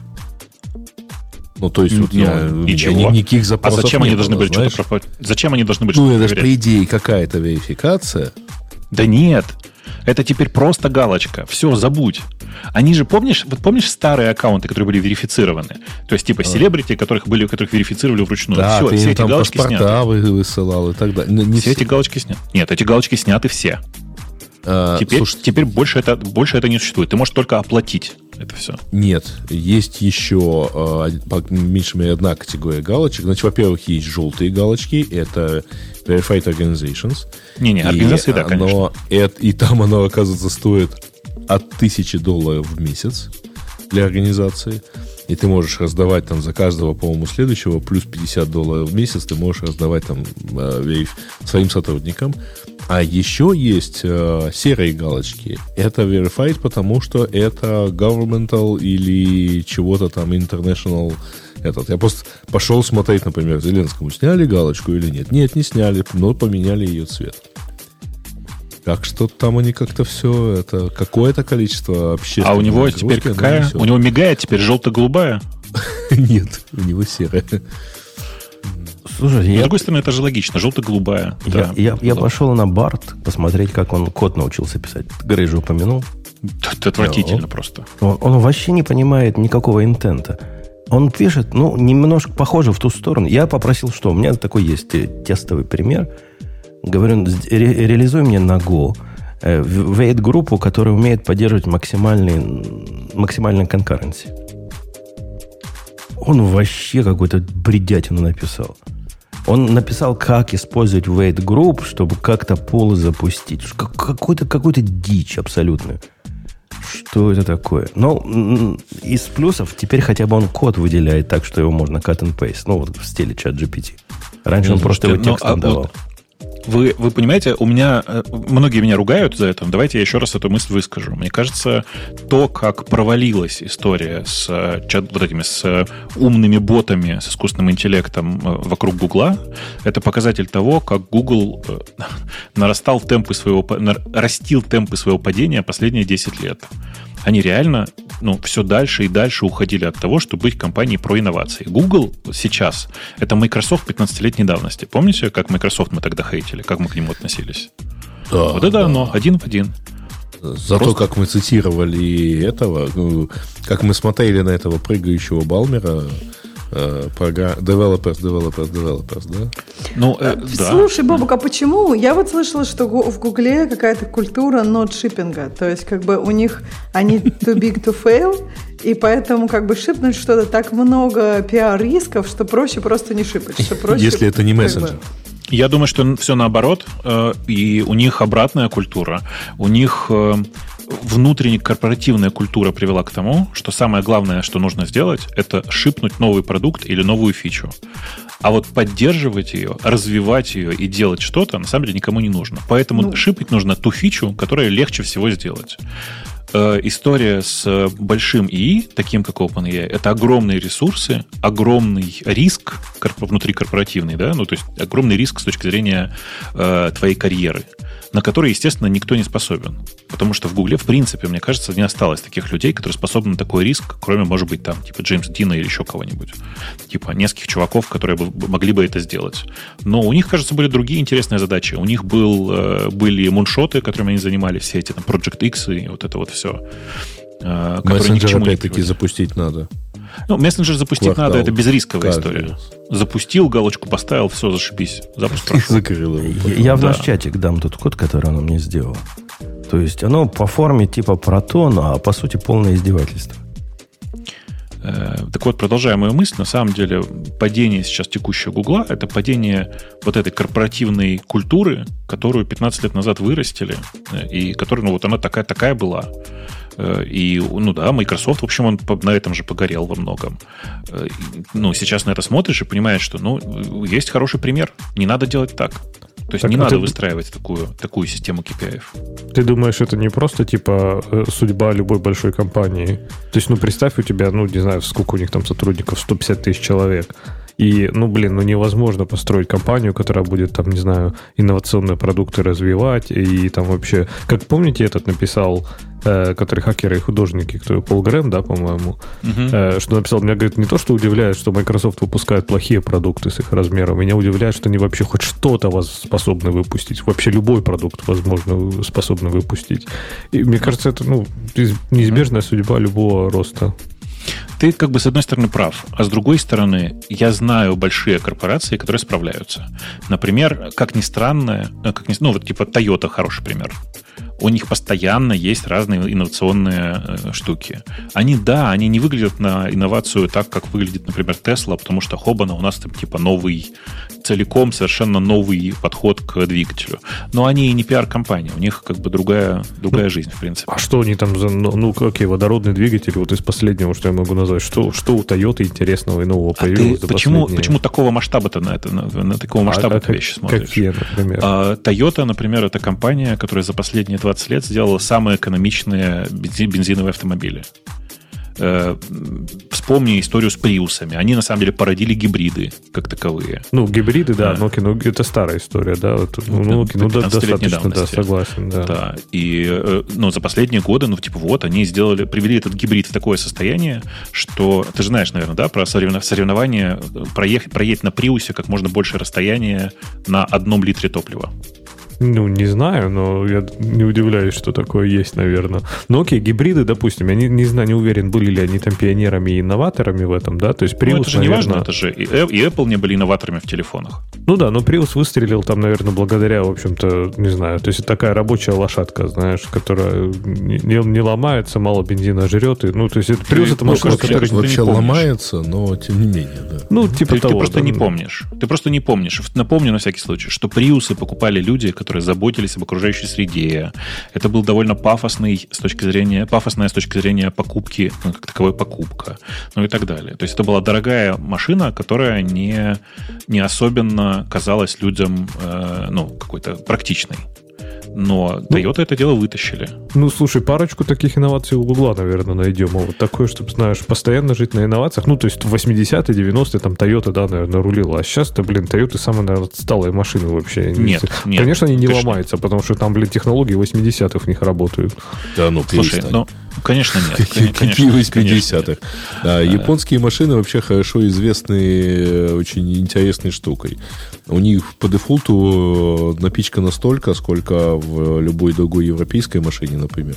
Ну, то есть, вот ну, я, ничего. Никаких запросов а зачем не они было, должны быть знаешь? что-то проверять? Зачем они должны быть ну, что-то это проверять? же, по идее, какая-то верификация. Да нет. Это теперь просто галочка. Все, забудь. Они же, помнишь, вот помнишь старые аккаунты, которые были верифицированы? То есть, типа, селебрити, которых были, которых верифицировали вручную. Да, все, ты все им эти там галочки паспорта сняты. Высылал и так далее. Не все, все эти галочки сняты. Нет, эти галочки сняты все. А, теперь слушай, теперь больше, это, больше это не существует. Ты можешь только оплатить это все. Нет, есть еще по меньшей мере одна категория галочек. Значит, во-первых, есть желтые галочки. Это Verified Organizations. Не-не, организации, да, конечно. И, и там оно, оказывается, стоит от тысячи долларов в месяц. для организации. И ты можешь раздавать там за каждого, по-моему, следующего плюс пятьдесят долларов в месяц ты можешь раздавать там своим сотрудникам. А еще есть э, серые галочки. Это verified, потому что это governmental или чего-то там international. Этот. Я просто пошел смотреть, например, Зеленскому, сняли галочку или нет. Нет, не сняли, но поменяли ее цвет. Так что там они как-то все, это какое-то количество общественных. А у него теперь какая? У него мигает теперь желто-голубая? Нет, у него серая. Слушай, я... С другой стороны, это же логично, желто-голубая. Я, да, я, я пошел на Барт посмотреть, как он код научился писать. Грей же упомянул. Это отвратительно да. просто. Он, он вообще не понимает никакого интента. Он пишет, ну, немножко похоже в ту сторону. Я попросил, что у меня такой есть тестовый пример. Говорю, ре- реализуй мне на Go э, wait-группу, которая умеет поддерживать максимальный, максимальный конкуренции. Он вообще какую-то бредятину написал. Он написал, как использовать wait group, чтобы как-то пул запустить. Какой-то, какой-то дичь абсолютную. Что это такое? Ну, из плюсов теперь хотя бы он код выделяет так, что его можно cut and paste. Ну, вот в стиле чат джи пи ти. Раньше ну, он просто его текстом ну, а, давал. Вы, вы понимаете, у меня многие меня ругают за это. Давайте я еще раз эту мысль выскажу. Мне кажется, то, как провалилась история с чат, вот этими с умными ботами, с искусственным интеллектом вокруг Гугла, это показатель того, как Google нарастал темпы своего, растил темпы своего падения последние десять лет. Они реально ну, все дальше и дальше уходили от того, чтобы быть компанией про инновации. Google сейчас — это Microsoft пятнадцатилетней давности. Помните, как Microsoft мы тогда хейтили, как мы к нему относились? Да, вот это да. оно, один в один. За Просто... то, как мы цитировали этого, ну, как мы смотрели на этого прыгающего Балмера, Программ... Developers, developers, developers, да? Ну, э, да. Слушай, Бобок, а почему? Я вот слышала, что в Гугле какая-то культура нод-шиппинга. То есть, как бы у них они too big to fail, и поэтому как бы шипнуть что-то так много пиар-рисков, что проще просто не шипать. Что проще, если это не мессенджер. Я думаю, что все наоборот, и у них обратная культура. У них внутренняя корпоративная культура привела к тому, что самое главное, что нужно сделать, это шипнуть новый продукт или новую фичу. А вот поддерживать ее, развивать ее и делать что-то, на самом деле, никому не нужно. Поэтому ну... шипать нужно ту фичу, которая легче всего сделать. История с большим ИИ, таким как OpenAI, это огромные ресурсы, огромный риск внутрикорпоративный, да, ну, то есть огромный риск с точки зрения э, твоей карьеры, на который, естественно, никто не способен. Потому что в Гугле, в принципе, мне кажется, не осталось таких людей, которые способны на такой риск, кроме, может быть, там, типа Джеймса Дина или еще кого-нибудь. Типа нескольких чуваков, которые бы, могли бы это сделать. Но у них, кажется, были другие интересные задачи. У них был, э, были муншоты, которыми они занимались, все эти там Project X и вот это вот все. Э, Мессенджер опять-таки запустить надо. Ну, мессенджер запустить Квартал. надо, это безрисковая Каждый история. Раз. Запустил, галочку поставил, все, зашибись. Запуск прошел. Закрыл его. Я, я в наш чатик дам тот код, который оно мне сделало. То есть оно по форме типа Протон, а по сути полное издевательство. Так вот, продолжая мою мысль, на самом деле падение сейчас текущего Гугла — это падение вот этой корпоративной культуры, которую пятнадцать лет назад вырастили, и которая, ну вот она такая, такая была. И, ну да, Microsoft, в общем, он на этом же погорел во многом. Ну, сейчас на это смотришь и понимаешь, что, ну, есть хороший пример. Не надо делать так. То есть так, не а надо ты... выстраивать такую, такую систему кей пи ай. Ты думаешь, это не просто, типа, судьба любой большой компании? То есть, ну, представь, у тебя, ну, не знаю, сколько у них там сотрудников, сто пятьдесят тысяч человек. И, ну, блин, ну невозможно построить компанию, которая будет, там, не знаю, инновационные продукты развивать. И там вообще... Как помните, этот написал, э, который хакеры и художники, кто Пол Грэм, да, по-моему, uh-huh. э, что написал, меня, говорит, не то, что удивляет, что Microsoft выпускает плохие продукты с их размером, меня удивляет, что они вообще хоть что-то вас способны выпустить. Вообще любой продукт, возможно, способны выпустить. И мне кажется, это, ну, неизбежная uh-huh. судьба любого роста. Ты как бы с одной стороны прав, а с другой стороны я знаю большие корпорации, которые справляются. Например, как ни странно, как ни, ну вот типа Toyota хороший пример. У них постоянно есть разные инновационные э, штуки. Они, да, они не выглядят на инновацию так, как выглядит, например, Tesla, потому что хобана у нас там типа новый целиком совершенно новый подход к двигателю. Но они и не пиар-компания, у них как бы другая, другая ну, жизнь, в принципе. А что они там за, ну, какие водородные двигатели, вот из последнего, что я могу назвать, что, что у Toyota интересного и нового а появилось ты почему, почему такого масштаба-то на это, на, на такого масштаба а, ты а вещи смотришь? Какие, например? А, Toyota, например, это компания, которая за последние двадцать лет сделала самые экономичные бензиновые автомобили. Вспомни историю с приусами. Они, на самом деле, породили гибриды, как таковые. Ну, гибриды, да, Nokia, ну, это старая история, да. Вот, ну, Nokia, ну, да, достаточно, да, согласен, да. Да, и, ну, за последние годы, ну, типа, вот, они сделали, привели этот гибрид в такое состояние, что, ты же знаешь, наверное, да, про соревнования, проехать, проехать на приусе как можно больше расстояния на одном литре топлива. Ну, не знаю, но я не удивляюсь, что такое есть, наверное. Ну, окей, гибриды, допустим, я не, не знаю, не уверен, были ли они там пионерами и инноваторами в этом, да, то есть Prius, ну, это же наверное... не важно, это же и, и Apple не были инноваторами в телефонах. Ну да, но Prius выстрелил там, наверное, благодаря, в общем-то, не знаю, то есть это такая рабочая лошадка, знаешь, которая не, не ломается, мало бензина жрет, и, ну, то есть это, Prius это машина, ну, которая... Вообще ломается, но тем не менее, да. Ну, типа ты, того. Ты просто да. не помнишь. Ты просто не помнишь. Напомню на всякий случай, что Приусы покупали люди, которые заботились об окружающей среде. Это был довольно пафосный с точки зрения, пафосная с точки зрения покупки, ну, как таковой покупка, ну и так далее. То есть это была дорогая машина, которая не, не особенно казалась людям э, ну, какой-то практичной. Но Toyota ну, это дело вытащили. Ну, слушай, парочку таких инноваций у Гугла, наверное, найдем. А вот такое, чтобы, знаешь, постоянно жить на инновациях. Ну, то есть в восьмидесятые, девяностые там Toyota, да, наверное, рулила. А сейчас-то, блин, Toyota самая, наверное, отсталая машина вообще. Нет, нет. Конечно, они не ломаются, потому что там, блин, технологии восьмидесятых в них работают. Да, ну, слушай, ну, конечно, нет. Какие, конечно, какие восьмидесятых? Да, а, японские машины вообще хорошо известны очень интересной штукой. У них по дефолту напичкано столько, сколько в любой другой европейской машине, например,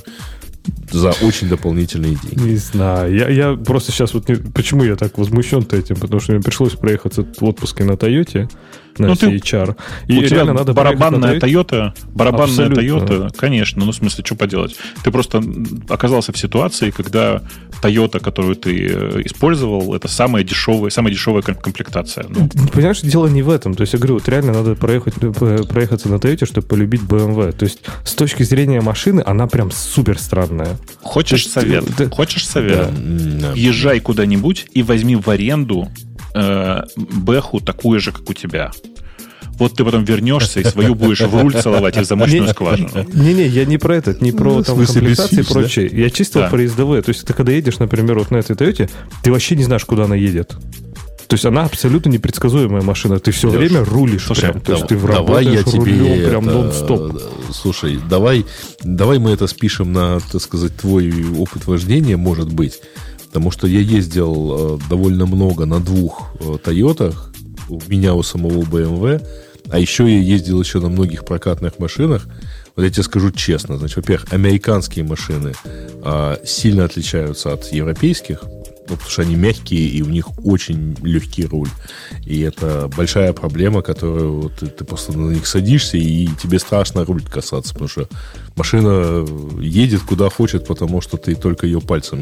за очень дополнительные деньги. Не знаю. Я, я просто сейчас вот... Не, почему я так возмущен-то этим? Потому что мне пришлось проехаться в отпуске на Тойоте, на ну, си эйч ар. И у тебя надо барабанная Toyota, барабанная Toyota, Абсолютно. Конечно. Ну, в смысле, что поделать? Ты просто оказался в ситуации, когда Toyota, которую ты использовал, это самая дешевая, самая дешевая комплектация. Ну. Понимаешь, дело не в этом. То есть, я говорю, вот реально надо проехать, проехаться на Toyota, чтобы полюбить бэ эм вэ. То есть, с точки зрения машины, она прям супер странная. Хочешь есть, совет? Да. Хочешь совет? Да. Езжай куда-нибудь и возьми в аренду э, бэху такую же, как у тебя. Вот ты потом вернешься и свою будешь в руль целовать и в замочную скважину. Не-не, я не про это, не про там комплектации и прочее. Я чисто про езд-вэ. То есть ты когда едешь, например, вот на этой Toyota, ты вообще не знаешь, куда она едет. То есть она абсолютно непредсказуемая машина. Ты все Леш, время рулишь слушай, прям. То да, есть ты давай я тебе рулем это, прям нон-стоп. Слушай, давай, давай мы это спишем на, так сказать, твой опыт вождения, может быть. Потому что я ездил довольно много на двух Тойотах. У меня у самого бэ эм вэ. А еще я ездил еще на многих прокатных машинах. Вот я тебе скажу честно. Значит, во-первых, американские машины а, сильно отличаются от европейских. Ну, потому что они мягкие, и у них очень легкий руль. И это большая проблема, которую вот, ты, ты просто на них садишься, и тебе страшно руль касаться, потому что машина едет куда хочет, потому что ты только ее пальцем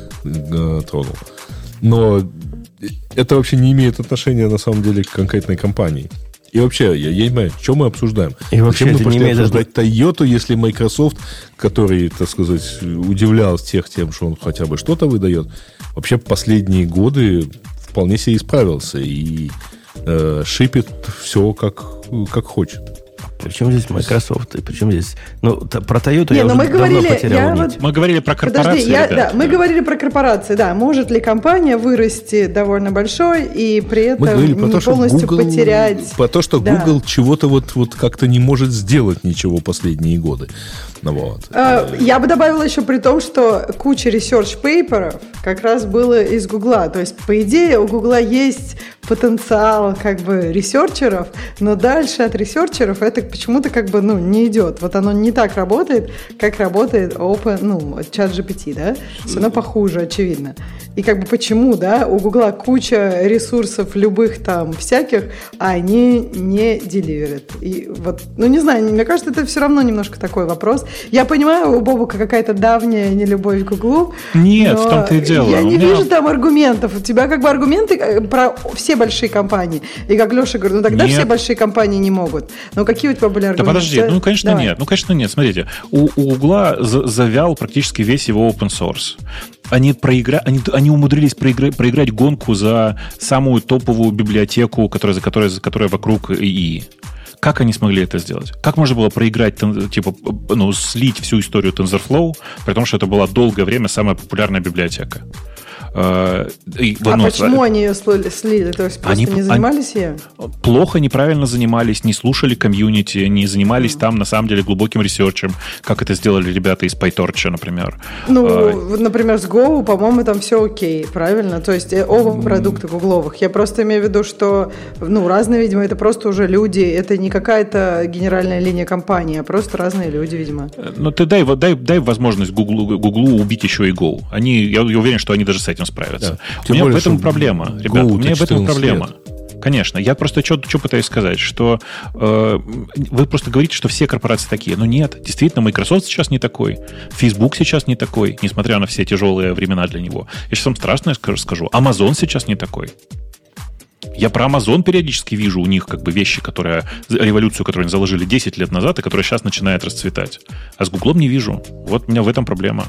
э, тронул. Но это вообще не имеет отношения, на самом деле, к конкретной компании. И вообще, я, я не понимаю, что мы обсуждаем? И вообще, Зачем мы пошли имеет обсуждать Toyota, если Microsoft, который, так сказать, удивлял всех тем, что он хотя бы что-то выдает, вообще последние годы вполне себе исправился и э, шипит все как, как хочет. Причем здесь Microsoft? И причем здесь... Ну, т- про Toyota не, я уже мы давно говорили, потерял нить. вот... Мы говорили про корпорации, Подожди, я, ребят, да, мы да. говорили про корпорации, да. Может ли компания вырасти довольно большой и при этом не то, полностью Google, потерять... Про то, что да. Google чего-то вот, вот как-то не может сделать ничего последние годы. Ну, вот. Я бы добавила еще при том, что куча research-пейперов как раз было из Гугла. То есть, по идее, у Гугла есть потенциал как бы ресерчеров, но дальше от ресерчеров это почему-то как бы ну, не идет. Вот оно не так работает, как работает Open, ну, ChatGPT, да? Все равно похуже, очевидно. И как бы почему, да, у Гугла куча ресурсов любых там всяких, а они не деливерят. И вот, ну не знаю, мне кажется, это все равно немножко такой вопрос. Я понимаю, у Бобука какая-то давняя нелюбовь к Гуглу. Нет, в том-то и дело. Я у не меня... вижу там аргументов. У тебя как бы аргументы про все все большие компании. И как Леша говорит, ну тогда нет. все большие компании не могут. Ну какие у тебя были аргументы? Да подожди, ну конечно Давай. нет. Ну конечно нет. Смотрите, у, у Гугла завял практически весь его open source. Они, проигра... они, они умудрились проигра... проиграть гонку за самую топовую библиотеку, которая, которая, которая вокруг ИИ. Как они смогли это сделать? Как можно было проиграть, типа, ну, слить всю историю TensorFlow, при том, что это была долгое время самая популярная библиотека? И, а ну, почему они ее слили? То есть просто они, не занимались ею? Плохо, неправильно занимались, не слушали комьюнити, не занимались mm. там, на самом деле, глубоким ресерчем, как это сделали ребята из PyTorch, например. Ну, а, например, с Go, по-моему, там все окей, правильно? То есть оба продукта гугловых. Я просто имею в виду, что ну, разные, видимо, это просто уже люди, это не какая-то генеральная линия компании, а просто разные люди, видимо. Ну, ты дай, дай, дай возможность Гуглу, Гуглу убить еще и Go. Они, я, я уверен, что они даже с этим справиться. Да. У меня более, в этом проблема, ребята. У меня в этом проблема. Лет. Конечно. Я просто что, что пытаюсь сказать, что э, вы просто говорите, что все корпорации такие. Но нет, действительно, Microsoft сейчас не такой. Facebook сейчас не такой, несмотря на все тяжелые времена для него. Я сейчас вам страшное скажу. Amazon сейчас не такой. Я про Amazon периодически вижу у них как бы вещи, которые, революцию, которую они заложили десять лет назад, и которая сейчас начинает расцветать. А с Гуглом не вижу. Вот у меня в этом проблема.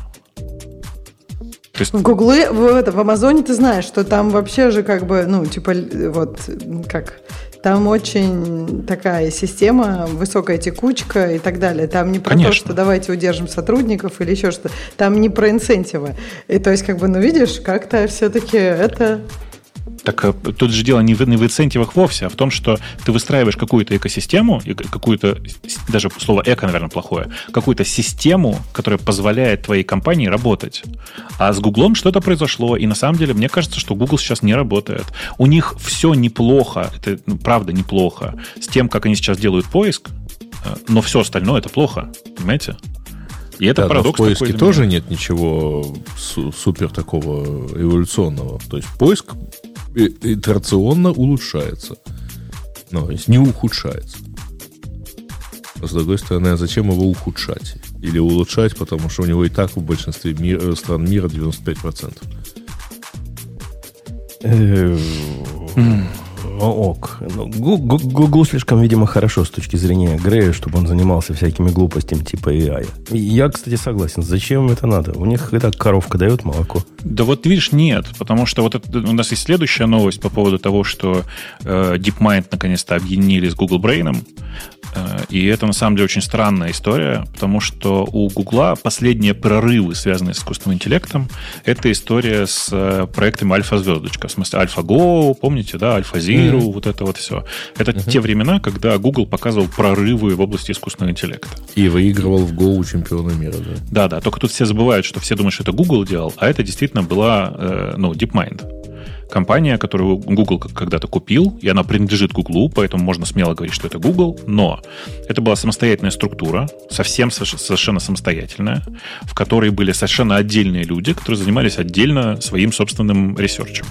Есть... В Гугле, в, это, в Амазоне ты знаешь, что там вообще же как бы, ну, типа, вот, как, там очень такая система, высокая текучка и так далее. Там не про Конечно. то, что давайте удержим сотрудников или еще что-то. Там не про инцентивы. И то есть, как бы, ну, видишь, как-то все-таки это... Так тут же дело не в, не в инцентивах вовсе, а в том, что ты выстраиваешь какую-то экосистему, какую-то, даже слово эко, наверное, плохое, какую-то систему, которая позволяет твоей компании работать. А с Гуглом что-то произошло, и на самом деле мне кажется, что Google сейчас не работает. У них все неплохо, это ну, правда неплохо, с тем, как они сейчас делают поиск, но все остальное это плохо, понимаете? И это да, парадокс. В поиске тоже нет ничего супер такого эволюционного. То есть поиск итерационно улучшается. Но есть не ухудшается. А с другой стороны, а зачем его ухудшать? Или улучшать, потому что у него и так в большинстве мира, стран мира девяносто пять процентов. Ок. Гуглу слишком, видимо, хорошо с точки зрения Грея, чтобы он занимался всякими глупостями типа эй ай. Я, кстати, согласен. Зачем им это надо? У них и так коровка дает молоко. Да вот видишь, нет. Потому что вот это, у нас есть следующая новость по поводу того, что э, DeepMind наконец-то объединили с Google Brain. Э, и это на самом деле очень странная история, потому что у Гугла последние прорывы, связанные с искусственным интеллектом, это история с э, проектами Альфа-звездочка. В смысле AlphaGo, помните, да, AlphaZero, mm-hmm. вот это вот все. Это mm-hmm. те времена, когда Google показывал прорывы в области искусственного интеллекта. И выигрывал в Go у чемпиона мира, да? Да, да. Только тут все забывают, что все думают, что это Google делал, а это действительно была, э, ну, DeepMind. Компания, которую Google когда-то купил, и она принадлежит Google, поэтому можно смело говорить, что это Google, но это была самостоятельная структура, совсем совершенно самостоятельная, в которой были совершенно отдельные люди, которые занимались отдельно своим собственным ресерчем.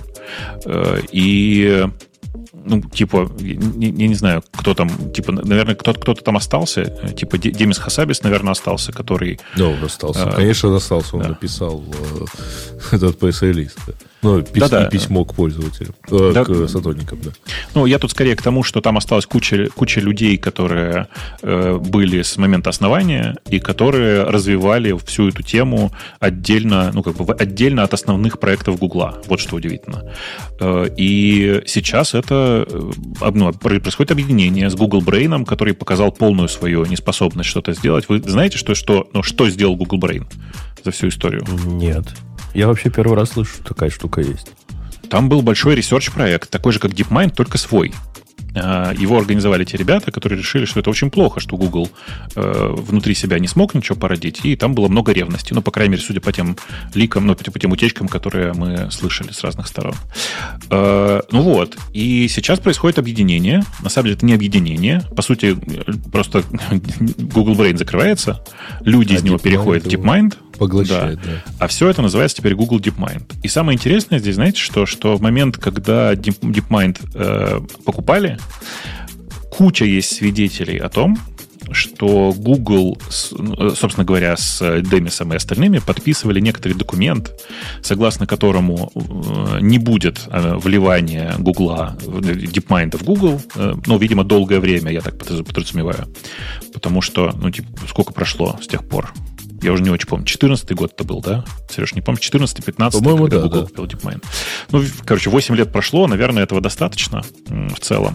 И... Ну, типа, я, я не знаю, кто там, типа, наверное, кто-то, кто-то там остался, типа Демис Хасабис, наверное, остался, который... Да, он остался. А, Конечно, остался, он да. написал э, этот пресс-релиз. Ну, пис- да, да. письмо к пользователям, э, да. к сотрудникам, да. Ну, я тут скорее к тому, что там осталась куча, куча людей, которые э, были с момента основания и которые развивали всю эту тему отдельно, ну, как бы отдельно от основных проектов Гугла. Вот что удивительно. Э, и сейчас это ну, происходит объединение с Google Brain, который показал полную свою неспособность что-то сделать. Вы знаете, что, что, ну, что сделал Google Brain за всю историю? Нет. Я вообще первый раз слышу, что такая штука есть. Там был большой ресерч-проект, такой же, как DeepMind, только свой. Его организовали те ребята, которые решили, что это очень плохо, что Google э, внутри себя не смог ничего породить, и там было много ревности. Ну, по крайней мере, судя по тем ликам, ну, по тем утечкам, которые мы слышали с разных сторон. Э, ну вот, и сейчас происходит объединение. На самом деле, это не объединение. По сути, просто Google Brain закрывается, люди а из него переходят в DeepMind. Поглощает, да. Да. А все это называется теперь Google DeepMind. И самое интересное здесь, знаете, что, что в момент, когда DeepMind э, покупали, куча есть свидетелей о том, что Google, собственно говоря, с Демисом и остальными подписывали некоторый документ, согласно которому не будет вливания Гугла, DeepMind в Google, ну, видимо, долгое время, я так подразумеваю. Потому что, ну, типа, сколько прошло с тех пор? Я уже не очень помню. четырнадцатый год это был, да? Сереж, не помню, четырнадцатый-пятнадцатый, по-моему, когда да, Google да. купил DeepMind. Ну, короче, восемь лет прошло, наверное, этого достаточно в целом.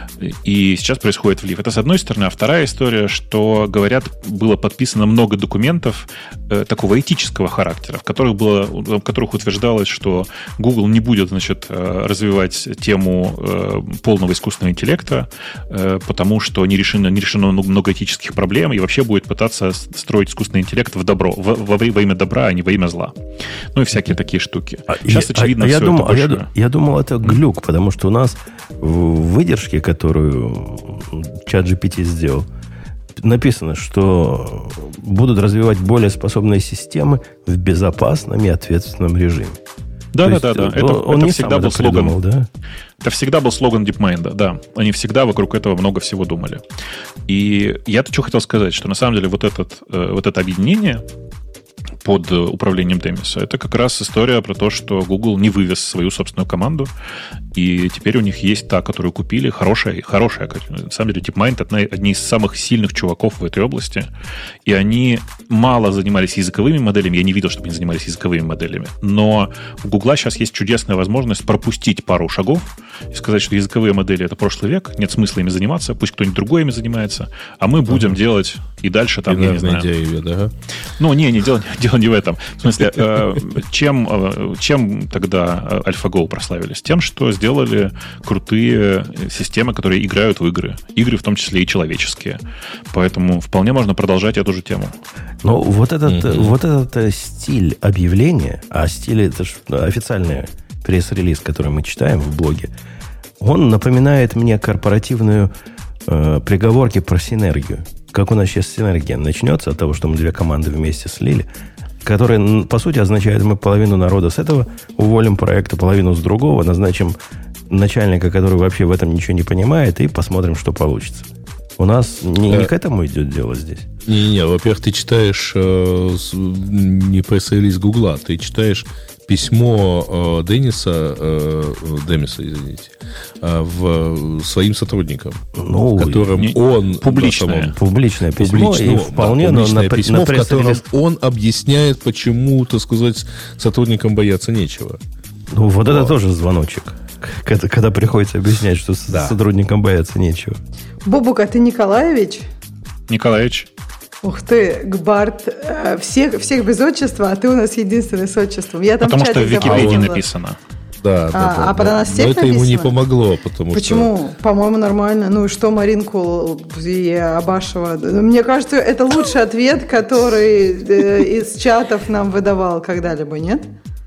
И сейчас происходит влив. Это с одной стороны. А вторая история, что, говорят, было подписано много документов э, такого этического характера, в которых, было, в которых утверждалось, что Google не будет, значит, развивать тему э, полного искусственного интеллекта, э, потому что не решено, не решено много этических проблем, и вообще будет пытаться строить искусственный интеллект в добро, во, во, во имя добра, а не во имя зла. Ну и всякие такие штуки. Сейчас, а, очевидно, а, все я это думал, больше... а я, я думал, это глюк, потому что у нас в выдержке, которую ChatGPT сделал, написано, что будут развивать более способные системы в безопасном и ответственном режиме. Да, То да, да, есть, да. Это, он это не всегда сам был это слоган. придумал, да? Это всегда был слоган DeepMind, да. Они всегда вокруг этого много всего думали. И я-то что хотел сказать, что на самом деле вот, этот, вот это объединение под управлением Демиса, это как раз история про то, что Google не вывез свою собственную команду, и теперь у них есть та, которую купили, хорошая, хорошая. На самом деле DeepMind одна, одни из самых сильных чуваков в этой области, и они мало занимались языковыми моделями, я не видел, чтобы они занимались языковыми моделями, но у Google сейчас есть чудесная возможность пропустить пару шагов и сказать, что языковые модели — это прошлый век, нет смысла ими заниматься, пусть кто-нибудь другой ими занимается, а мы будем uh-huh. делать и дальше там, я не знаю. Идея, да? Ну, не, не, дело, дело не в этом. В смысле, э, чем, э, чем тогда AlphaGo прославились? Тем, что сделали крутые системы, которые играют в игры. Игры, в том числе и человеческие. Поэтому вполне можно продолжать эту же тему. Но вот этот, mm-hmm. вот этот стиль объявления, а стиль — это же официальный пресс-релиз, который мы читаем в блоге, он напоминает мне корпоративную э, приговорки про синергию. Как у нас сейчас синергия начнется от того, что мы две команды вместе слили, которая, по сути, означает, мы половину народа с этого уволим проекта, половину с другого, назначим начальника, который вообще в этом ничего не понимает, и посмотрим, что получится. У нас не, не к этому идет дело здесь. Не-не, во-первых, ты читаешь э, не пресс-релиз Гугла, ты читаешь письмо э, Дениса, э, Демиса, извините, э, в, своим сотрудникам, ну, в котором не, он... Публичное. Самом, публичное письмо, публичное, и вполне, да, публичное на, письмо, на в котором он объясняет, почему, так сказать, сотрудникам бояться нечего. Ну, вот О. это тоже звоночек. Когда, когда приходится объяснять, что да. сотрудникам бояться нечего. Бобук, а ты Николаевич? Николаевич. Ух ты, Гбарт, всех, всех без отчества, а ты у нас единственный с отчеством. Я там потому что в Википедии запомнила. Написано. Да, а, да, да. А про нас всех Но это написано? ему не помогло, потому Почему? что... Почему? По-моему, нормально. Ну и что Маринку и Абашева? Мне кажется, это лучший ответ, который из чатов нам выдавал когда-либо, нет?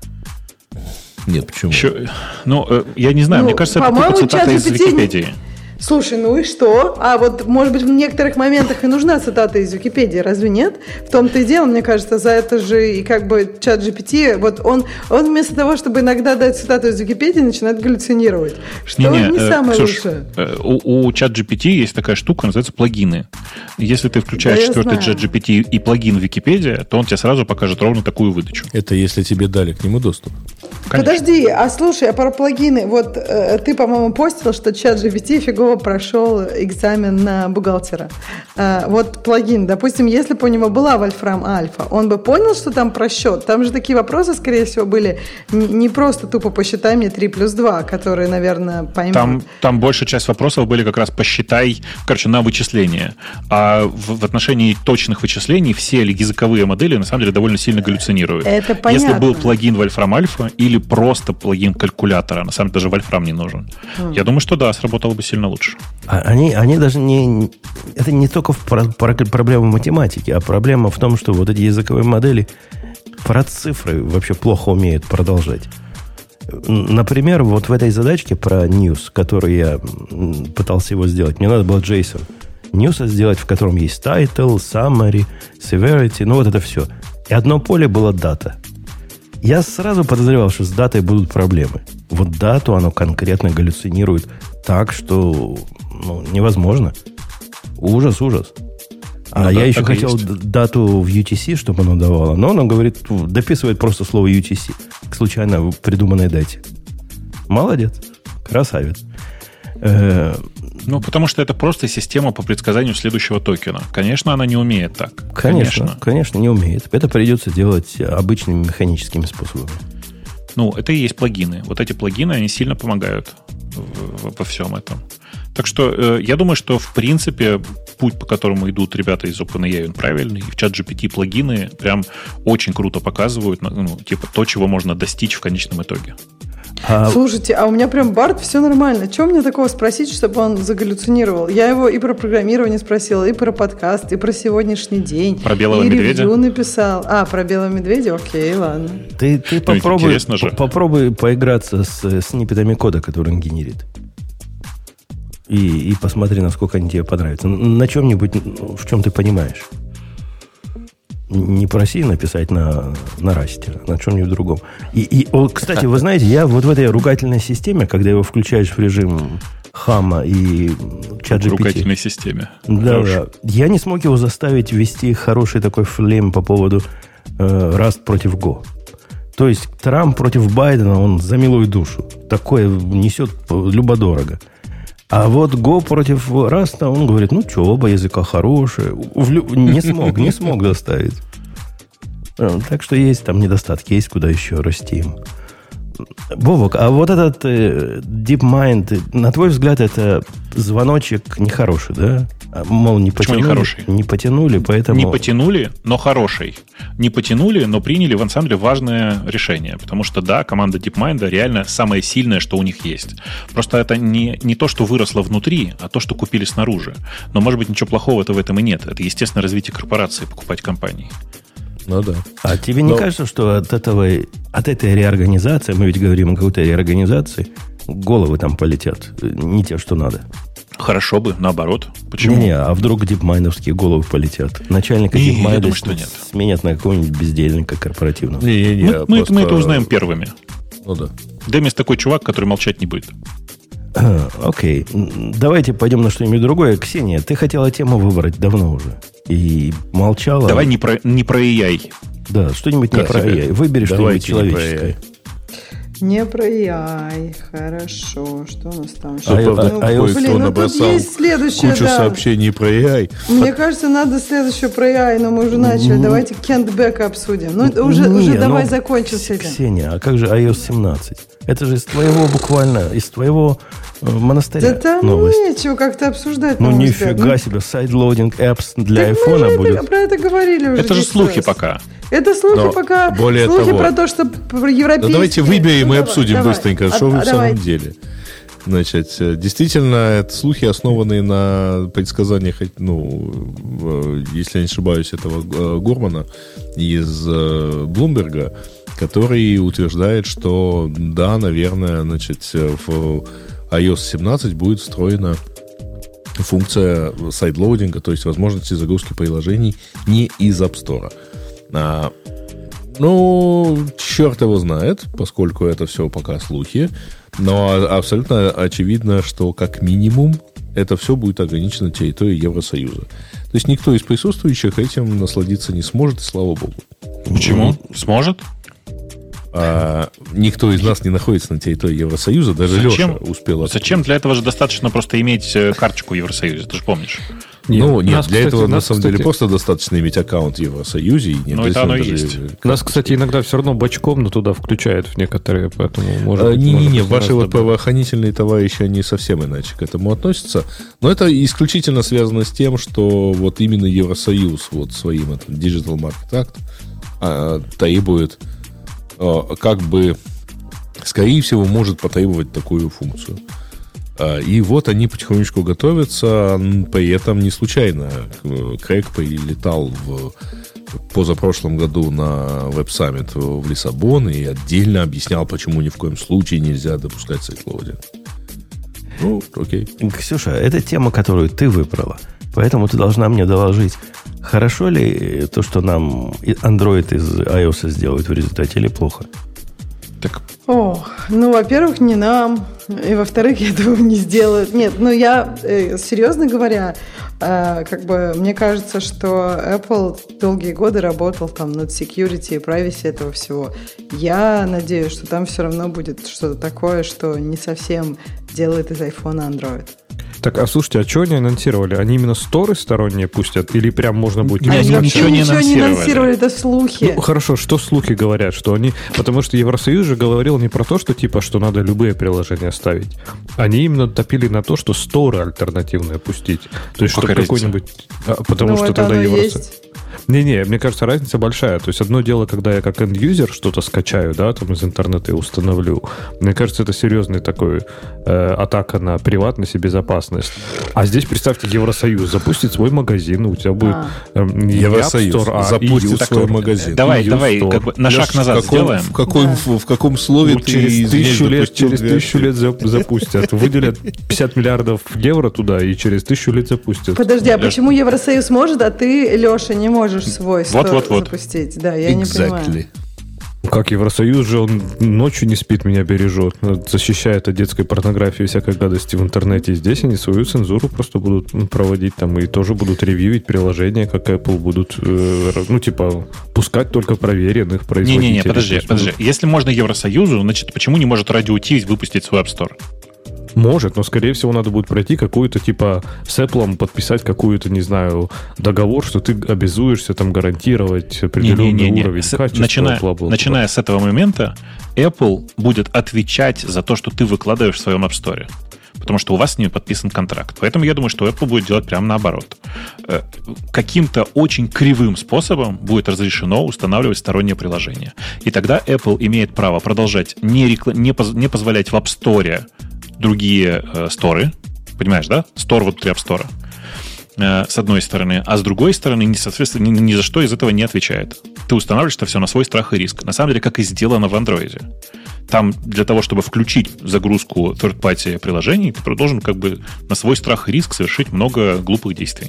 Нет, почему? Еще, ну, я не знаю, ну, мне кажется, это типа цитата из Википедии. Слушай, ну и что? А вот, может быть, в некоторых моментах и нужна цитата из Википедии, разве нет? В том-то и дело, мне кажется, за это же и как бы ChatGPT, вот он, он вместо того, чтобы иногда дать цитату из Википедии, начинает галлюцинировать, что не, не, не самое э, Ксюш, лучшее. Э, у, у ChatGPT есть такая штука, называется плагины. Если ты включаешь да четвертый ChatGPT и плагин Википедия, то он тебе сразу покажет ровно такую выдачу. Это если тебе дали к нему доступ. Конечно. Подожди, а слушай, а про плагины, вот э, ты, по-моему, постил, что ChatGPT фигово прошел экзамен на бухгалтера. Э, вот плагин, допустим, если бы у него была Вольфрам Альфа, он бы понял, что там просчет? Там же такие вопросы, скорее всего, были не, не просто тупо посчитай мне три плюс два, которые, наверное, поймут. Там, там большая часть вопросов были как раз посчитай, короче, на вычисление. А в, в отношении точных вычислений все языковые модели, на самом деле, довольно сильно галлюцинируют. Это понятно. Если был плагин Вольфрам Альфа или просто плагин калькулятора, на самом деле даже Вольфрам не нужен. Mm. Я думаю, что да, сработало бы сильно лучше. А они, они даже не... Это не только про, про, проблема математики, а проблема в том, что вот эти языковые модели про цифры вообще плохо умеют продолжать. Например, вот в этой задачке про news, которую я пытался его сделать, мне надо было JSON. News сделать, в котором есть title, summary, severity, ну вот это все. И одно поле было дата. Я сразу подозревал, что с датой будут проблемы. Вот дату оно конкретно галлюцинирует так, что ну, невозможно. Ужас, ужас. А ну, я да, еще хотел дату в ю ти си, чтобы оно давало. Но оно говорит, дописывает просто слово ю ти си к случайно придуманной дате. Молодец. Красавец. Ну, потому что это просто система по предсказанию следующего токена. Конечно, она не умеет так. Конечно, конечно, конечно не умеет. Это придется делать обычными механическими способами. Ну, это и есть плагины. Вот эти плагины, они сильно помогают во всем этом. Так что э, я думаю, что в принципе путь, по которому идут ребята из OpenAI, он правильный. И в ChatGPT плагины прям очень круто показывают, ну, типа то, чего можно достичь в конечном итоге. А... Слушайте, а у меня прям Барт, все нормально. Чего мне такого спросить, чтобы он загаллюцинировал? Я его и про программирование спросила, и про подкаст, и про сегодняшний день. Про белого и медведя? И ревью написал. А, про белого медведя? Окей, ладно. Ты, ты ну, попробуй, по- попробуй поиграться с сниппетами кода, который он генерит. И, и посмотри, насколько они тебе понравятся. На чем-нибудь, в чем ты понимаешь. Не проси написать на, на расте, а на чем-нибудь другом. И, и о, кстати, вы знаете, я вот в этой ругательной системе, когда его включаешь в режим Хама и ChatGPT... В ругательной системе. Да, да. Я не смог его заставить ввести хороший такой флейм по поводу э, Rust против Go. То есть Трамп против Байдена, он за милую душу. Такое несет любо-дорого. А вот Go против Rust, он говорит, ну что, оба языка хорошие. Не смог, не смог заставить. Так что есть там недостатки, есть куда еще расти им. Бобок, а вот этот э, DeepMind, на твой взгляд, это звоночек нехороший, да? Мол, не потянули, не хороший? Не потянули, поэтому... Не потянули, но хороший. Не потянули, но приняли, в самом деле, важное решение. Потому что, да, команда DeepMind реально самое сильное, что у них есть. Просто это не, не то, что выросло внутри, а то, что купили снаружи. Но, может быть, ничего плохого-то в этом и нет. Это естественное развитие корпорации, покупать компании. Ну да. А тебе не Но... кажется, что от этого, от этой реорганизации, мы ведь говорим о какой-то реорганизации, головы там полетят не те, что надо? Хорошо бы, наоборот. Почему? Не-не, а вдруг дипмайндовские головы полетят? Начальника дипмайда сменят на какого-нибудь бездельника корпоративного. Не-не-не, мы, мы, просто... мы это узнаем первыми. Ну да. Демис такой чувак, который молчать не будет. Окей. Okay. Давайте пойдем на что-нибудь другое. Ксения, ты хотела тему выбрать давно уже. И молчала. Давай не про, не про эй ай. Да, что-нибудь как не про эй ай. Выбери что-нибудь человеческое. Не про эй ай. Хорошо. Что у нас там? А, ну, а, а, блин, ну тут есть следующее. Кучу да. сообщений про эй ай. Мне кажется, надо следующее про эй ай, но мы уже начали. Mm-hmm. Давайте Кент Бека обсудим. Ну, уже, не, уже давай ну, закончим с этим. Ксения, а как же ай о эс семнадцать? Это же из твоего буквально, из твоего э, монастыря. Да там новость. Нечего как-то обсуждать. Ну, нифига ну, себе. Сайдлоудинг apps для айфона будет. Мы про это говорили уже. Это же слухи раз. Пока. Это слухи Но пока. Более слухи того, про то, что европейские... Ну, давайте выберем ну, и давай, обсудим давай. быстренько, что а, вы а, в давай. самом деле. Значит, действительно, это слухи, основанные на предсказаниях, ну, если я не ошибаюсь, этого Гормана из Блумберга, который утверждает, что да, наверное, значит, в ай о эс семнадцать будет встроена функция сайдлоудинга, то есть возможности загрузки приложений не из App Store. А, ну, черт его знает, поскольку это все пока слухи, но абсолютно очевидно, что как минимум это все будет ограничено территорией Евросоюза. То есть никто из присутствующих этим насладиться не сможет, и слава богу. Почему? Сможет? А, никто из нас не находится на территории Евросоюза, даже зачем? Леша успел... Открыть. Зачем? Для этого же достаточно просто иметь карточку в Евросоюзе, ты же помнишь. Нет, ну, нет, нас, для кстати, этого, нас, на самом кстати... деле, просто достаточно иметь аккаунт в Евросоюзе. И ну, это оно и есть. Нас, кстати, иногда все равно бочком, но туда включают в некоторые, поэтому может быть... Не-не-не, ваши вот правоохранительные товарищи, они совсем иначе к этому относятся. Но это исключительно связано с тем, что вот именно Евросоюз вот своим это, Digital Market Act а, требует, а, как бы, скорее всего, может потребовать такую функцию. И вот они потихонечку готовятся, при этом не случайно. Крэг прилетал в позапрошлом году на веб-саммит в Лиссабон и отдельно объяснял, почему ни в коем случае нельзя допускать сайдлоудинг. Ну, окей. Ксюша, это тема, которую ты выбрала, поэтому ты должна мне доложить, хорошо ли то, что нам Android из iOS сделают в результате, или плохо? Так. О, ну, во-первых, не нам, и во-вторых, этого не сделают. Нет, ну я, э, серьезно говоря, э, как бы мне кажется, что Apple долгие годы работал там над security и privacy этого всего. Я надеюсь, что там все равно будет что-то такое, что не совсем делает из iPhone Android. Так, а слушайте, а что они анонсировали? Они именно сторы сторонние пустят? Или прям можно будет... Они, они вообще ничего не ничего не анонсировали. анонсировали, это слухи. Ну, хорошо, что слухи говорят? Что они... Потому что Евросоюз же говорил не про то, что типа, что надо любые приложения ставить. Они именно топили на то, что сторы альтернативные пустить. То есть, чтобы какой-нибудь... А, потому ну, что это тогда Евросоюз... есть. Не-не, мне кажется, разница большая. То есть одно дело, когда я как end-юзер что-то скачаю, да, там из интернета и установлю. Мне кажется, это серьезный такой э, атака на приватность и безопасность. А здесь, представьте, Евросоюз запустит свой магазин, у тебя будет э, Евросоюз App Store, а, запустит и свой Store. магазин. Давай, и давай, Store. как бы на шаг Леш, назад в каком, сделаем. В каком, Да. в, в каком слове Ну, ты через извини, тысячу лет, запустил через две тысячу ошибки? лет за- запустят. Выделят пятьдесят миллиардов евро туда и через тысячу лет запустят. Подожди, а Леш. почему Евросоюз может, а ты, Леша, не можешь свой Вот, стор вот, вот. запустить? Да, я не понимаю. Exactly. Как Евросоюз же, он ночью не спит, меня бережет, защищает от детской порнографии и всякой гадости в интернете. И здесь они свою цензуру просто будут проводить там и тоже будут ревьюить приложения, как Apple, будут, э, ну, типа, пускать только проверенных производителей. Не-не-не, подожди, подожди. Если можно Евросоюзу, значит, почему не может Радио Ти выпустить свой App Store? Может, но, скорее всего, надо будет пройти какую-то, типа, с Apple подписать какую-то, не знаю, договор, что ты обязуешься там гарантировать определенный Не-не-не-не. уровень С- качества. начиная, бла-бла-бла. начиная с этого момента, Apple будет отвечать за то, что ты выкладываешь в своем App Store. Потому что у вас с ними подписан контракт. Поэтому я думаю, что Apple будет делать прямо наоборот. Э, Каким-то очень кривым способом будет разрешено устанавливать стороннее приложение. И тогда Apple имеет право продолжать не, рекла- не, поз- не позволять в App Store другие э, сторы. Понимаешь, да? Стор внутри App Store. Э, с одной стороны. А с другой стороны, не, соответственно, ни, ни за что из этого не отвечает. Ты устанавливаешь это все на свой страх и риск. На самом деле, как и сделано в Android. Там для того, чтобы включить загрузку third-party приложений, ты должен как бы на свой страх и риск совершить много глупых действий.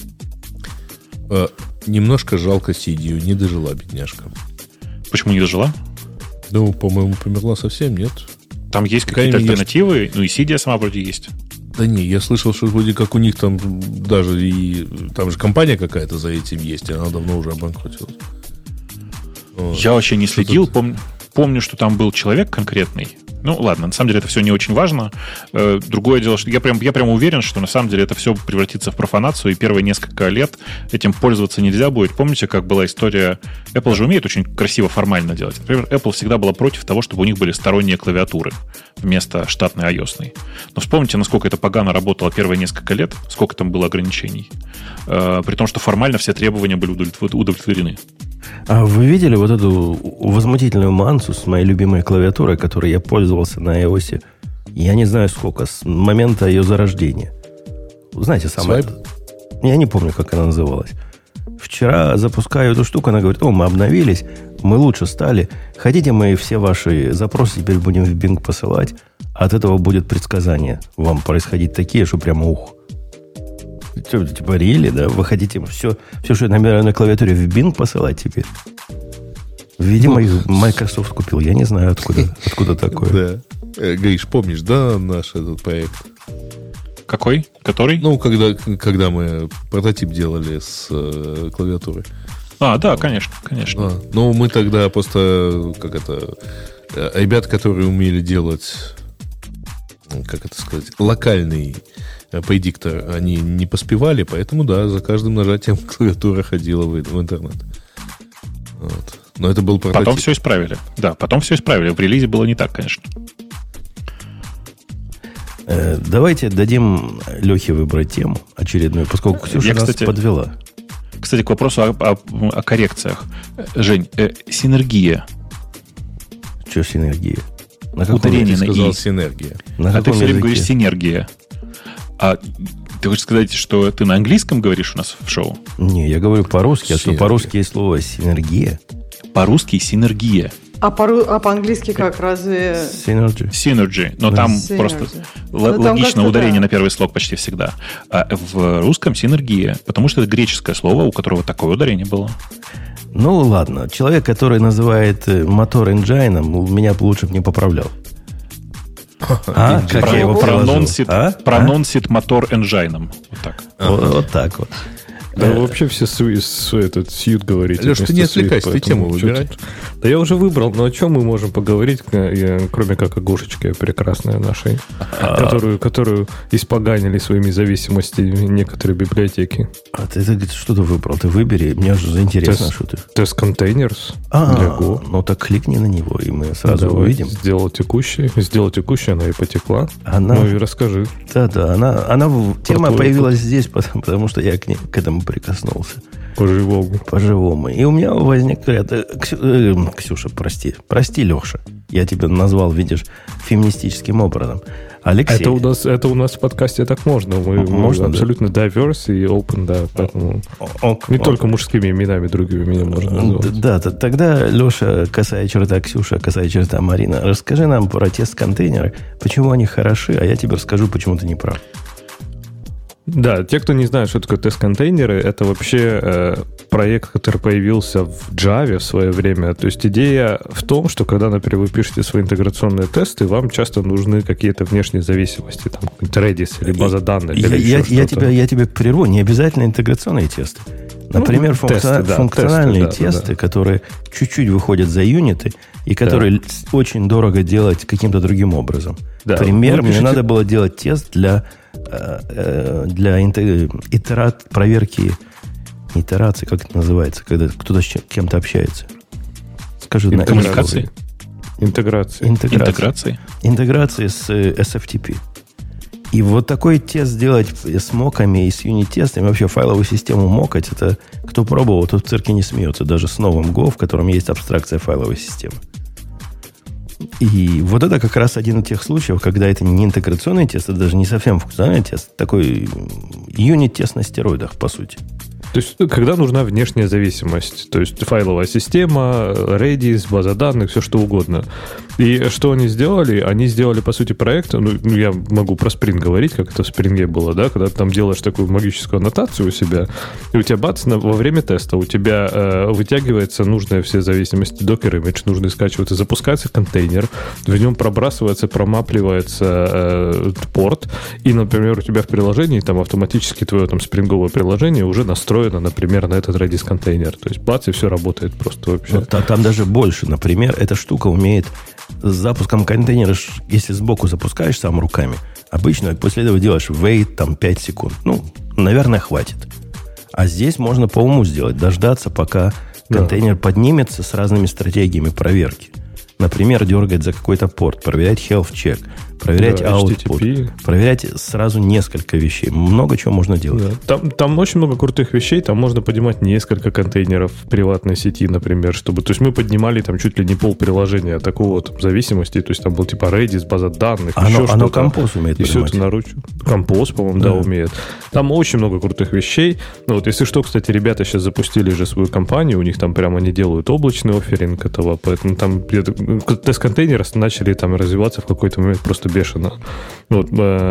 Э, немножко жалко Сидию, не дожила бедняжка. Почему не дожила? Ну, по-моему, померла совсем, нет? Там есть Какая какие-то именно альтернативы, ну и Сидия сама вроде есть. Да не, я слышал, что вроде как у них там даже и... Там же компания какая-то за этим есть, и она давно уже обанкротилась. Вот. Я вообще не Что следил, тут? помню, помню, что там был человек конкретный. Ну, ладно, на самом деле это все не очень важно. Э, Другое дело, что я прям, я прям уверен, что на самом деле это все превратится в профанацию, и первые несколько лет этим пользоваться нельзя будет. Помните, как была история... Apple же умеет очень красиво формально делать. Например, Apple всегда была против того, чтобы у них были сторонние клавиатуры вместо штатной iOS-ной. Но вспомните, насколько это погано работало первые несколько лет, сколько там было ограничений. Э, При том, что формально все требования были удовлетвор- удовлетворены. А вы видели вот эту возмутительную мансу с моей любимой клавиатурой, которой я пользовался на iOS? Я не знаю сколько, с момента ее зарождения. Знаете, самое... Свайп? Я не помню, как она называлась. Вчера запускаю эту штуку, она говорит: о, мы обновились, мы лучше стали. Хотите, мы все ваши запросы теперь будем в Bing посылать? От этого будет предсказание вам происходить такие, что прямо ух. Что, типа, рели, да? Вы хотите все, все, что я набираю на клавиатуре, в Bing посылать теперь? Видимо, их Microsoft купил. Я не знаю, откуда, откуда такое. Да. Э, Гриш, помнишь, да, наш этот проект? Какой? Который? Ну, когда, когда мы прототип делали с э, клавиатуры. А, да, конечно, конечно. А, ну, мы тогда просто, как это, э, ребят, которые умели делать, как это сказать, локальный э, предиктор, они не поспевали, поэтому, да, за каждым нажатием клавиатура ходила в, в интернет. Вот. Но это был прототип. Потом все исправили. Да, потом все исправили. В релизе было не так, конечно. Э, давайте дадим Лехе выбрать тему очередную, поскольку Ксюша Я, нас кстати, подвела. Кстати, к вопросу о, о- о коррекциях. Жень, э, синергия. Что синергия? На каком Ударение языке? на сказал «и». синергия. На А ты каком все время языке? говоришь синергия. А ты хочешь сказать, что ты на английском говоришь у нас в шоу? Не, я говорю по-русски, а что Синергия. по-русски есть слово синергия. По-русски синергия. А, по- а по-английски как? Разве... Synergy. Synergy. Но там Synergy. просто л- Ну, там логично как-то ударение да. на первый слог почти всегда. А в русском синергия, потому что это греческое слово, у которого такое ударение было. Ну, ладно. Человек, который называет мотор энджайном, меня лучше бы не поправлял. А? Как я его прононсит, а? Прононсит а? мотор энджайном. Вот так. Вот, вот так вот. Да вы вообще все этот сьют говорите. Леш, ты не отвлекайся, ты тему выбирай. Да я уже выбрал, но о чем мы можем поговорить, кроме как о Гошечке прекрасной нашей, которую, которую испоганили своими зависимостями некоторые библиотеки. А ты, ты что-то выбрал? Ты выбери, мне уже заинтересно, что ты. Test Containers а, для Go. Ну так кликни на него, и мы сразу Давай, увидим. Сделал текущий, сделал текущий, она и потекла. Она... Ну и расскажи. Да-да, она, она тема твой, появилась здесь, потому, потому что я к, ней, к этому прикоснулся. По-живому. По-живому. И у меня возник ряд... Ксю... Э, Ксюша, прости. Прости, Леша. Я тебя назвал, видишь, феминистическим образом. Алексей. Это у нас, это у нас в подкасте так можно. Мы, можно, мы абсолютно да? diverse и open, да. Поэтому о, не о, только мужскими именами, другими меня можно назвать. Да, да, тогда, Леша, касая черта Ксюша, касая черта Марина, расскажи нам про тест-контейнеры, почему они хороши, а я тебе расскажу, почему ты не прав. Да, те, кто не знает, что такое тест-контейнеры, это вообще э, проект, который появился в Java в свое время. То есть идея в том, что когда, например, вы пишете свои интеграционные тесты, вам часто нужны какие-то внешние зависимости, там, Redis или база данных. Я, или я, я, тебя, я тебя прерву, не обязательно интеграционные тесты. Например, ну, функци... тесты, да, функциональные тесты, да, тесты да, да. которые чуть-чуть выходят за юниты и которые да. очень дорого делать каким-то другим образом. Да. Пример, мне пишите... надо было делать тест для, для итерат, проверки итерации, как это называется, когда кто-то с кем-то общается. Скажи, на коммуникации? Интеграции. Интеграции. Интеграции с эс эф ти пи. И вот такой тест сделать с моками и с юнит-тестами, вообще файловую систему мокать, это кто пробовал, тот в цирке не смеется, даже с новым Go, в котором есть абстракция файловой системы. И вот это как раз один из тех случаев, когда это не интеграционный тест, это даже не совсем функциональный тест, такой юнит-тест на стероидах, по сути. То есть, когда нужна внешняя зависимость, то есть файловая система, Redis, база данных, все что угодно. И что они сделали? Они сделали, по сути, проект, ну, я могу про Spring говорить, как это в Spring было, да, когда ты там делаешь такую магическую аннотацию у себя, и у тебя, бац, во время теста у тебя э, вытягивается нужная все зависимости, Docker Image, нужно скачивать, и запускается контейнер, в нем пробрасывается, промапливается э, порт, и, например, у тебя в приложении там автоматически твое там спринговое приложение уже настроено, например, на этот Redis контейнер. То есть, бац, и все работает просто вообще. Вот, а там даже больше. Например, эта штука умеет с запуском контейнера, если сбоку запускаешь сам руками, обычно после этого делаешь wait там пять секунд. Ну, наверное, хватит. А здесь можно по уму сделать, дождаться, пока да. контейнер поднимется с разными стратегиями проверки. Например, дергать за какой-то порт, проверять health check, проверять да, output, проверять сразу несколько вещей. Много чего можно делать. Да. Там, там очень много крутых вещей. Там можно поднимать несколько контейнеров в приватной сети, например, чтобы... То есть мы поднимали там чуть ли не пол приложения такого там зависимости. То есть там был типа Redis, база данных, оно, еще оно что-то. Compose умеет и все это наручу. Compose, по-моему, да. да, умеет. Там очень много крутых вещей. Ну вот, если что, кстати, ребята сейчас запустили же свою компанию. У них там прямо они делают облачный офферинг этого. Поэтому там тест-контейнеры начали там развиваться в какой-то момент просто бешено. Вот,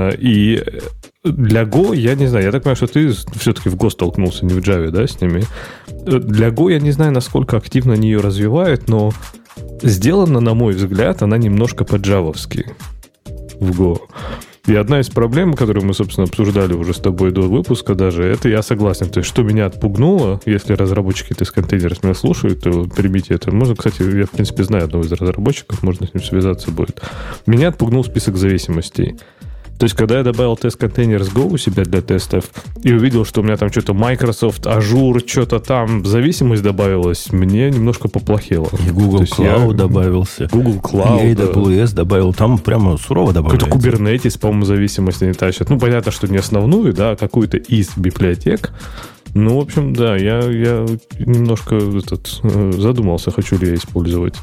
и для Go, я не знаю, я так понимаю, что ты все-таки в Go столкнулся, не в Java, да, с ними. Для Go я не знаю, насколько активно они ее развивают, но сделана, на мой взгляд, она немножко по-джавовски в Go. И одна из проблем, которую мы, собственно, обсуждали уже с тобой до выпуска даже, это я согласен. То есть, что меня отпугнуло, если разработчики тест-контейнеров меня слушают, то примите это. Можно, кстати, я, в принципе, знаю одного из разработчиков, можно с ним связаться будет. Меня отпугнул список зависимостей. То есть, когда я добавил тест-контейнер с Go у себя для тестов и увидел, что у меня там что-то Microsoft, Azure, что-то там, зависимость добавилась, мне немножко поплохело. И Google Cloud я... добавился. Google Cloud. И эй дабл ю эс да. добавил. Там прямо сурово добавляется. Какой-то Kubernetes, по-моему, зависимость они тащат. Ну, понятно, что не основную, да, а какую-то из библиотек. Ну, в общем, да, я, я немножко этот, задумался, хочу ли я использовать.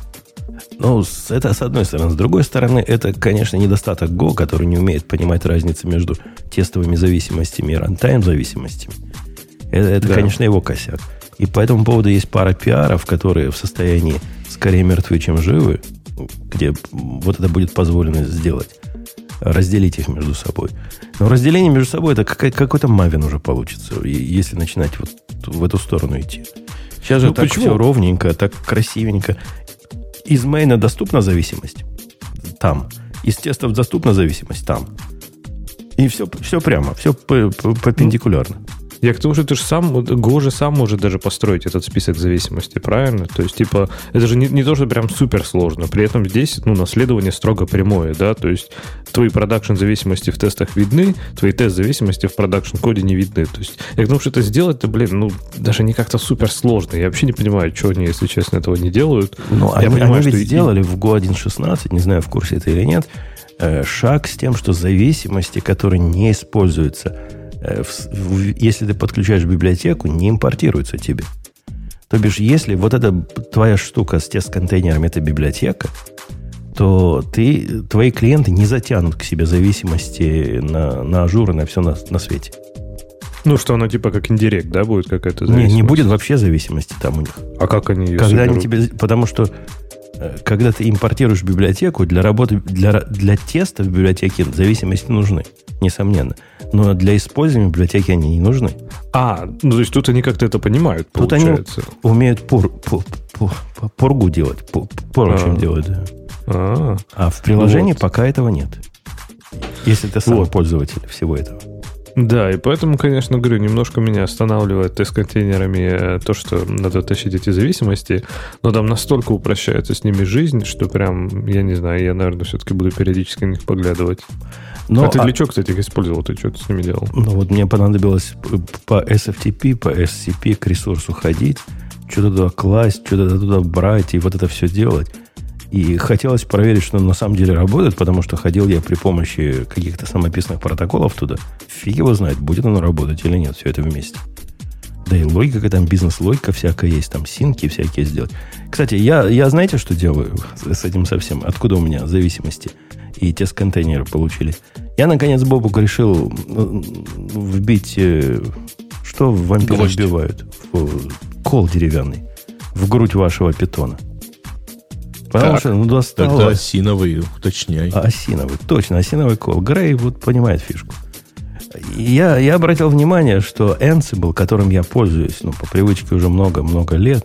Ну, это с одной стороны. С другой стороны, это, конечно, недостаток Go, который не умеет понимать разницу между тестовыми зависимостями и рантайм зависимостями. Это, это да. конечно, его косяк. И по этому поводу есть пара пиаров, которые в состоянии скорее мертвы, чем живы, где вот это будет позволено сделать. Разделить их между собой. Но разделение между собой, это какой-то мавин уже получится, если начинать вот в эту сторону идти. Сейчас же ну, так почему? Все ровненько, так красивенько. Из мейна доступна зависимость? Там. Из тестов доступна зависимость? Там. И все, все прямо, все перпендикулярно. Я к тому, что ты же сам, Go же сам может даже построить этот список зависимостей, правильно? То есть, типа, это же не, не то, что прям супер сложно. При этом здесь, ну, наследование строго прямое, да? То есть, твои продакшн-зависимости в тестах видны, твои тест-зависимости в продакшн-коде не видны. То есть, я к тому, что это сделать-то, блин, ну, даже не как-то супер сложно. Я вообще не понимаю, что они, если честно, этого не делают. Ну, они, понимаю, они ведь что сделали и... в Go один точка шестнадцать, не знаю, в курсе это или нет, шаг с тем, что зависимости, которые не используются, если ты подключаешь библиотеку, не импортируется тебе. То бишь, если вот эта твоя штука с тест-контейнерами, это библиотека, то ты, твои клиенты не затянут к себе зависимости на, на ажур и на все на, на свете. Ну, что оно типа как индирект, да, будет какая-то зависимость? Не, не будет вообще зависимости там у них. А как они ее Когда соберут? они тебе, потому что когда ты импортируешь библиотеку, для работы, для, для теста в библиотеке зависимости нужны, несомненно. Но для использования библиотеки они не нужны. А, ну то есть тут они как-то это понимают, тут получается. Тут они умеют пор, пор, пор, пор, поргу делать, пор, поручим делать. Да. А, а в приложении вот. Пока этого нет. Если ты сам вот. пользователь всего этого. Да, и поэтому, конечно, говорю, немножко меня останавливает тест-контейнерами то, что надо тащить эти зависимости, но там настолько упрощается с ними жизнь, что прям, я не знаю, я, наверное, все-таки буду периодически на них поглядывать. Но, а ты а... для чего, кстати, их использовал? Ты что ты с ними делал? Ну, вот мне понадобилось по эс эф ти пи, по эс си пи к ресурсу ходить, что-то туда класть, что-то туда брать и вот это все делать. И хотелось проверить, что на самом деле работает, потому что ходил я при помощи каких-то самописных протоколов туда. Фиг его знает, будет оно работать или нет, все это вместе. Да и логика, какая там бизнес-логика всякая есть, там синки всякие сделать. Кстати, я, я знаете, что делаю с этим совсем? Откуда у меня зависимости и тест-контейнеры получились? Я, наконец, Бобук решил вбить, что вампиры вбивают? Кол деревянный в грудь вашего питона. Потому так, что, ну, достало. Тогда осиновый, уточняй. А, осиновый, точно, осиновый кол. Грей вот понимает фишку. Я, я обратил внимание, что Ansible, которым я пользуюсь, ну, по привычке уже много-много лет,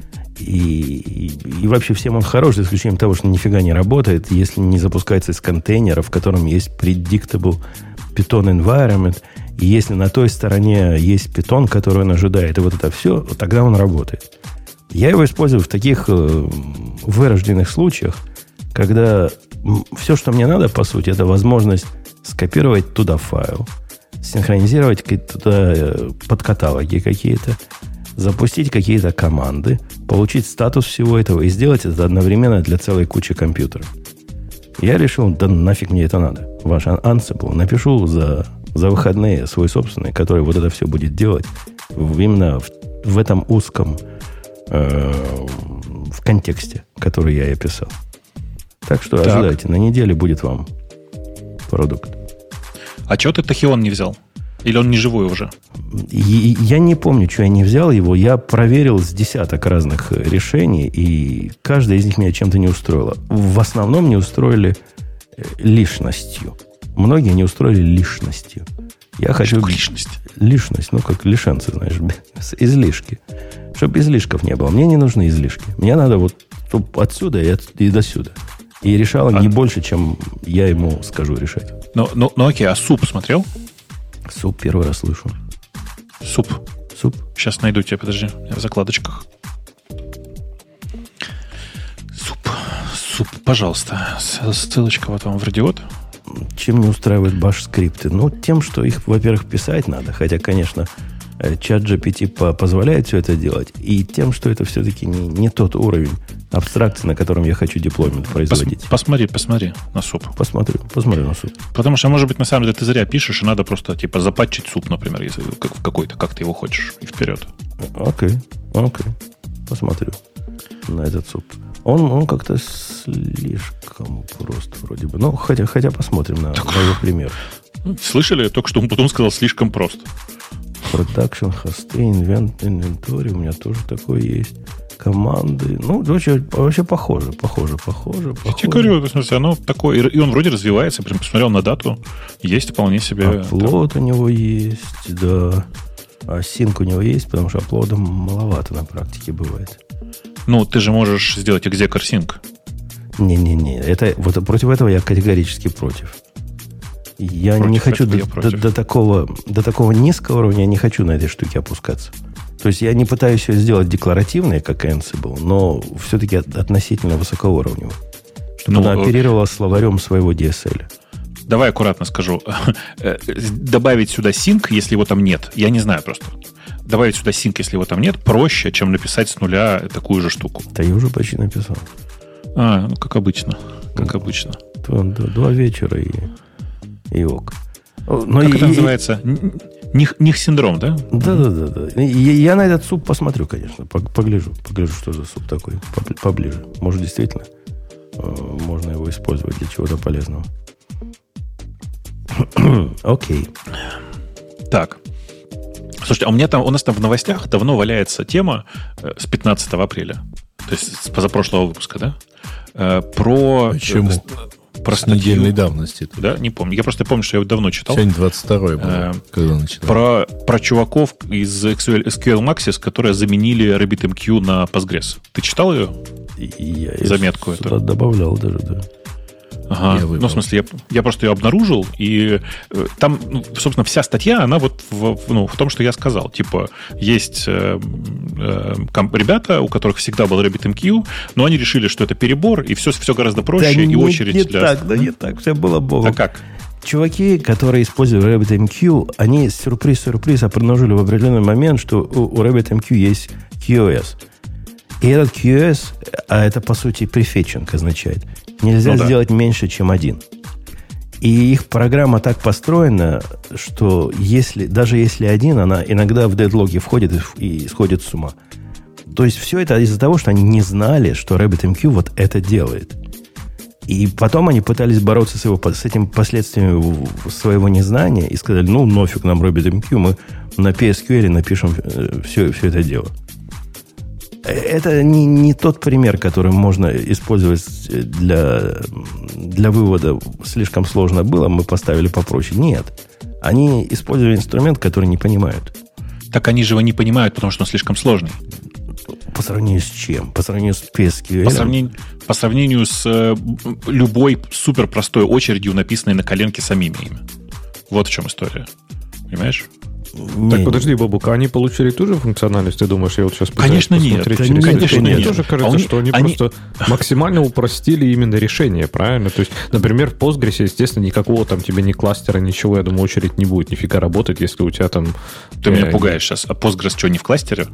и, и, и вообще всем он хорош, за исключением того, что нифига не работает, если не запускается из контейнера, в котором есть predictable Python environment, и если на той стороне есть Python, который он ожидает, и вот это все, тогда он работает. Я его использую в таких э, вырожденных случаях, когда все, что мне надо, по сути, это возможность скопировать туда файл, синхронизировать туда э, подкаталоги какие-то, запустить какие-то команды, получить статус всего этого и сделать это одновременно для целой кучи компьютеров. Я решил, да нафиг мне это надо. Ваш Ansible. Напишу за, за выходные свой собственный, который вот это все будет делать в, именно в, в этом узком в контексте, который я и описал. Так что так. ожидайте, на неделе будет вам продукт. А чего ты Тахион не взял? Или он не живой уже? И, я не помню, что я не взял его. Я проверил с десяток разных решений, и каждая из них меня чем-то не устроила. В основном не устроили лишностью. Многие не устроили лишностью. Я хочу... Что лишность? Лишность, ну, как лишенцы, знаешь, излишки. Чтобы излишков не было. Мне не нужны излишки. Мне надо вот отсюда и, от, и до сюда. И решала а... не больше, чем я ему скажу решать. Ну, ну, ну окей, а суп смотрел? Суп первый раз слышу. Суп. Суп. Сейчас найду тебя, подожди. Я в закладочках. Суп. Суп, пожалуйста. Ссылочка вот вам в радиот. Чем не устраивают баш-скрипты? Ну, тем, что их, во-первых, писать надо. Хотя, конечно, чат джи пи ти позволяет все это делать. И тем, что это все-таки не, не тот уровень абстракции, на котором я хочу деплоймент производить. Пос, посмотри, посмотри на суп. Посмотрю, посмотрю на суп. Потому что, может быть, на самом деле ты зря пишешь, и надо просто, типа, запатчить суп, например, если какой-то, как ты его хочешь, и вперед. Окей, окей. Посмотрю на этот суп. Он, он как-то слишком прост вроде бы. Ну, хотя, хотя посмотрим на, так... на его пример. Слышали? Только что он потом сказал слишком прост. Production, хосты, инвентарь. У меня тоже такое есть. Команды. Ну, вообще, вообще похоже, похоже, похоже, похоже. Я тебе говорю, в смысле, оно такое, и он вроде развивается, прям посмотрел на дату, есть вполне себе... Upload у него есть, да. А синк у него есть, потому что аплода маловато на практике бывает. Ну, ты же можешь сделать exec sync. Не-не-не, это, вот против этого я категорически против. Я против не хочу до, до, до, такого, до такого низкого уровня, я не хочу на этой штуке опускаться. То есть я не пытаюсь ее сделать декларативной, как Ansible, но все-таки относительно высокоуровневой. Чтобы ну, она оперировала словарем своего ди эс эл. Давай аккуратно скажу. Добавить сюда sync, если его там нет, я не знаю просто. Добавить сюда sync, если его там нет, проще, чем написать с нуля такую же штуку. Да я уже почти написал. А, ну как обычно. Как обычно. Два, два вечера и, и ок. Но как и, это называется? Них, них синдром, да? Да-да-да. да. Я, я на этот суп посмотрю, конечно. Погляжу, погляжу, что за суп такой. Поближе. Может, действительно можно его использовать для чего-то полезного. Окей. Так. Слушайте, а у меня там, у нас там в новостях давно валяется тема с пятнадцатого апреля. То есть с позапрошлого выпуска, да? Про... Почему? Про с недельной давности. Да, не помню. Я просто помню, что я давно читал. Сегодня двадцать второе было, э, когда начинал. Про, про чуваков из эс кью эль Maxis, которые заменили RabbitMQ на Postgres. Ты читал ее? Я заметку эту? Добавлял даже, да. Ага. Ну, в смысле, я, я просто ее обнаружил, и э, там, ну, собственно, вся статья, она вот в, ну, в том, что я сказал. Типа, есть э, э, комп- ребята, у которых всегда был RabbitMQ, но они решили, что это перебор, и все, все гораздо проще, да и не, очередь не для... так, да не так, все было богом. А как? Чуваки, которые используют RabbitMQ, они сюрприз-сюрприз обнаружили в определенный момент, что у, у RabbitMQ есть кью эс. И этот кью эс, а это, по сути, префетчинг означает, нельзя ну, да. сделать меньше, чем один. И их программа так построена, что если, даже если один, она иногда в дедлоге входит и сходит с ума. То есть все это из-за того, что они не знали, что RabbitMQ вот это делает. И потом они пытались бороться с, его, с этим последствиями своего незнания и сказали, ну, нафиг нам RabbitMQ, мы на пи эс кью эл напишем все, все это дело. Это не, не тот пример, который можно использовать для, для вывода. Слишком сложно было, мы поставили попроще. Нет. Они использовали инструмент, который не понимают. Так они же его не понимают, потому что он слишком сложный. По сравнению с чем? По сравнению с пи эс кью эл? По сравнению, по сравнению с э, любой суперпростой очередью, написанной на коленке самими ими. Вот в чем история. Понимаешь? Не, так, подожди, Бабук, они получили ту же функциональность, ты думаешь, я вот сейчас пытаюсь конечно нет, посмотреть конечно, через конечно Мне нет. тоже кажется, они, что они, они просто максимально упростили именно решение, правильно? То есть, например, в Postgres, естественно, никакого там тебе ни кластера, ничего, я думаю, очередь не будет нифига работать, если у тебя там... Ты э, меня пугаешь сейчас. А Postgres что, не в кластере?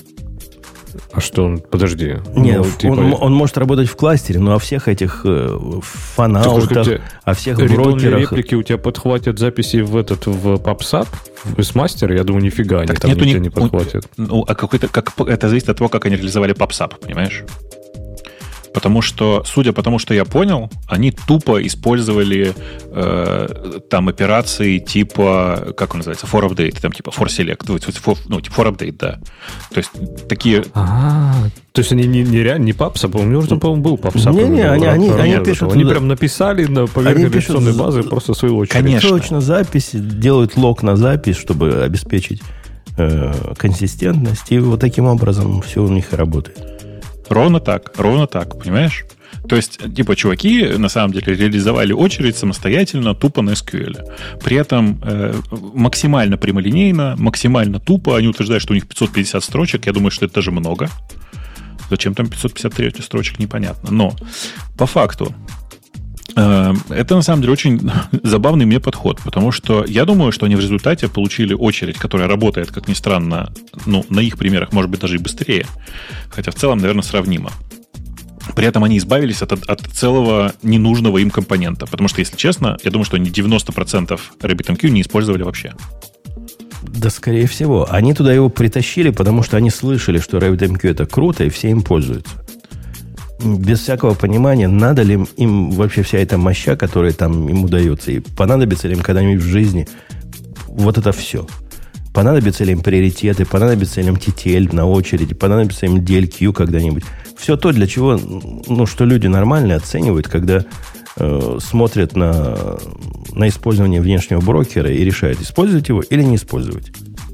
А что он? Подожди. Нет, ну, типа... он, он может работать в кластере, но о всех этих э, фанаутах, о всех брокерах... реплики у тебя подхватят записи в этот в PubSub, в Westmaster, я думаю, нифига они так там нету ничего ни... не подхватят. Ну, а какой-то, как, это зависит от того, как они реализовали PubSub, понимаешь? Потому что, судя по тому, что я понял, они тупо использовали э, там операции типа, как он называется, for update, там типа for select, for, ну, типа for update, да. То есть такие... А-а-а. То есть они не, не реально, не PubSub, у меня уже, по-моему, был PubSub. Не-не, они, они, они пишут... Они прям написали на поверх реляционной базы просто свою очередь. Конечно. Точно записи, делают лог на запись, чтобы обеспечить э, консистентность, и вот таким образом все у них и работает. Ровно так, ровно так, понимаешь? То есть, типа, чуваки, на самом деле, реализовали очередь самостоятельно, тупо на эс кью эль. При этом э, максимально прямолинейно, максимально тупо. Они утверждают, что у них пятьсот пятьдесят строчек. Я думаю, что это даже много. Зачем там пятьсот пятьдесят три строчек, непонятно. Но по факту э, это, на самом деле, очень забавный мне подход. Потому что я думаю, что они в результате получили очередь, которая работает, как ни странно, ну, на их примерах, может быть, даже и быстрее. Хотя в целом, наверное, сравнимо. При этом они избавились от, от целого ненужного им компонента. Потому что, если честно, я думаю, что они девяносто процентов RabbitMQ не использовали вообще. Да, скорее всего. Они туда его притащили, потому что они слышали, что RabbitMQ это круто, и все им пользуются. Без всякого понимания, надо ли им вообще вся эта моща, которая там им удается, и понадобится ли им когда-нибудь в жизни вот это все. Понадобятся ли им приоритеты, понадобится ли им ти ти эль на очереди, понадобится им ди эл кью когда-нибудь. Все то, для чего, ну, что люди нормально оценивают, когда э, смотрят на, на использование внешнего брокера и решают, использовать его или не использовать.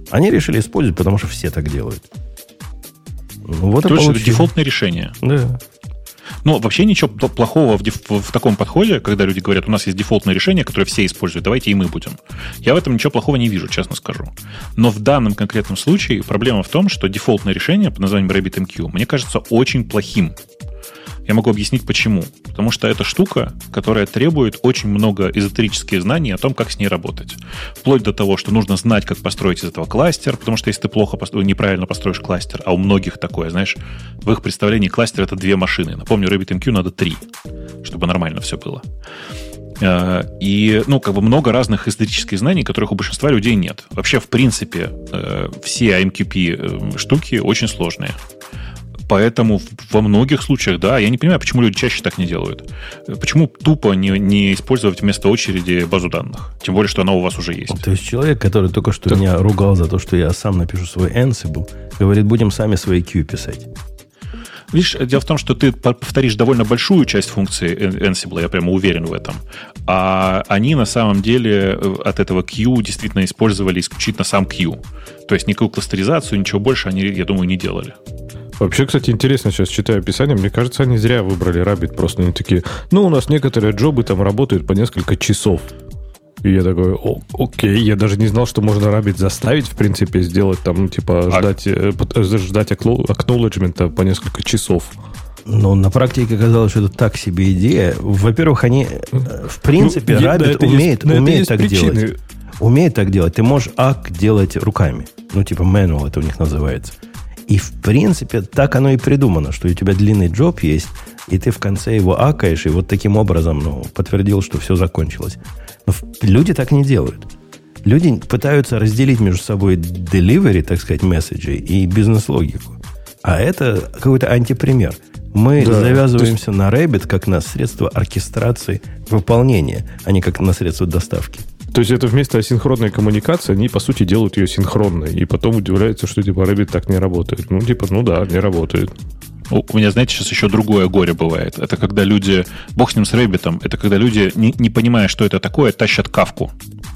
Они решили использовать, потому что все так делают. Ну, вот То и есть это дефолтное решение. Да. Ну, вообще ничего плохого в, деф... в таком подходе, когда люди говорят, у нас есть дефолтное решение, которое все используют, давайте и мы будем. Я в этом ничего плохого не вижу, честно скажу. Но в данном конкретном случае проблема в том, что дефолтное решение под названием RabbitMQ мне кажется очень плохим. Я могу объяснить, почему. Потому что это штука, которая требует очень много эзотерических знаний о том, как с ней работать. Вплоть до того, что нужно знать, как построить из этого кластер, потому что если ты плохо, неправильно построишь кластер, а у многих такое, знаешь, в их представлении кластер — это две машины. Напомню, RabbitMQ надо три, чтобы нормально все было. И, ну, как бы много разных эзотерических знаний, которых у большинства людей нет. Вообще, в принципе, все эй эм кью пи штуки очень сложные. Поэтому во многих случаях, да, я не понимаю, почему люди чаще так не делают. Почему тупо не, не использовать вместо очереди базу данных? Тем более, что она у вас уже есть. То есть человек, который только что так... меня ругал за то, что я сам напишу свой Ansible, говорит, будем сами свои Q писать. Видишь, дело в том, что ты повторишь довольно большую часть функции Ansible, я прямо уверен в этом. А они на самом деле от этого Q действительно использовали исключительно сам Q. То есть никакую кластеризацию, ничего больше они, я думаю, не делали. Вообще, кстати, интересно, сейчас читаю описание, мне кажется, они зря выбрали Rabbit, просто они такие, ну, у нас некоторые джобы там работают по несколько часов. И я такой, О, окей, я даже не знал, что можно Rabbit заставить, в принципе, сделать там, ну, типа, а... ждать, ждать acknowledgement'а по несколько часов. Ну, на практике оказалось, что это так себе идея. Во-первых, они, в принципе, ну, Rabbit умеет, есть, умеет так причины. делать. Умеет так делать. Ты можешь ак делать руками. Ну, типа, manual это у них называется. И, в принципе, так оно и придумано, что у тебя длинный джоб есть, и ты в конце его акаешь, и вот таким образом, ну, подтвердил, что все закончилось. Но люди так не делают. Люди пытаются разделить между собой delivery, так сказать, месседжи и бизнес-логику. А это какой-то антипример. Мы да, завязываемся есть... на Rabbit как на средство оркестрации выполнения, а не как на средство доставки. То есть это вместо асинхронной коммуникации они, по сути, делают ее синхронной. И потом удивляются, что, типа, Rabbit так не работает. Ну, типа, ну да, не работает. У меня, знаете, сейчас еще другое горе бывает. Это когда люди, бог с ним с Rabbit'ом, это когда люди, не, не понимая, что это такое, тащат кавку.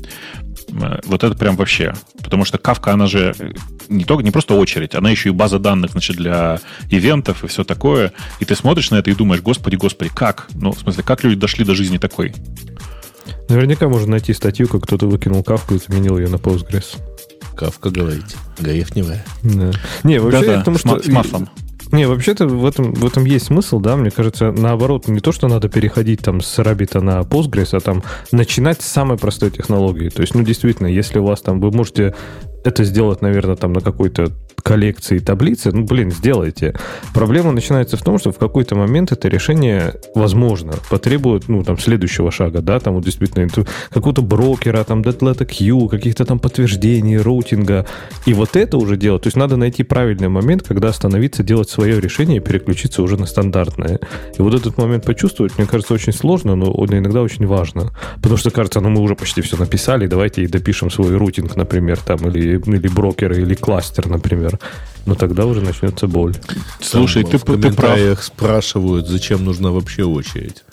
Вот это прям вообще. Потому что кавка, она же не, только, не просто очередь, она еще и база данных, значит, для ивентов и все такое. И ты смотришь на это и думаешь, господи, господи, как? Ну, в смысле, как люди дошли до жизни такой? Наверняка можно найти статью, как кто-то выкинул кавку и заменил ее на Postgres. Кавка, говорите. Гаевневая. Да. Не, вообще, да-да, потому что... с маслом. Не, вообще-то в этом, в этом есть смысл, да, мне кажется, наоборот, не то, что надо переходить там с Rabbit на Postgres, а там начинать с самой простой технологии. То есть, ну, действительно, если у вас там, вы можете это сделать, наверное, там на какой-то коллекции таблицы, ну, блин, сделайте. Проблема начинается в том, что в какой-то момент это решение, возможно, потребует, ну, там, следующего шага, да, там вот действительно какого-то брокера, там, Detletta Q, каких-то там подтверждений, роутинга, и вот это уже делать. То есть надо найти правильный момент, когда остановиться, делать свое решение и переключиться уже на стандартное. И вот этот момент почувствовать, мне кажется, очень сложно, но иногда очень важно. Потому что, кажется, ну, мы уже почти все написали, давайте и допишем свой роутинг, например, там, или, или брокер, или кластер, например. Но тогда уже начнется боль. Слушай, там, ты, в комментариях ты прав. Спрашивают, зачем нужна вообще очередь.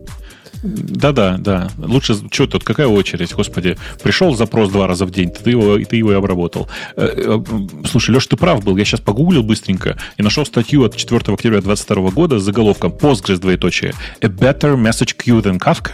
Да-да, да. Лучше, что тут, какая очередь, господи. Пришел запрос два раза в день, ты его, и ты его и обработал. Слушай, Леша, ты прав был. Я сейчас погуглил быстренько и нашел статью от четвёртого октября двадцать второго года с заголовком Postgres, двоеточие. A better message queue than Kafka?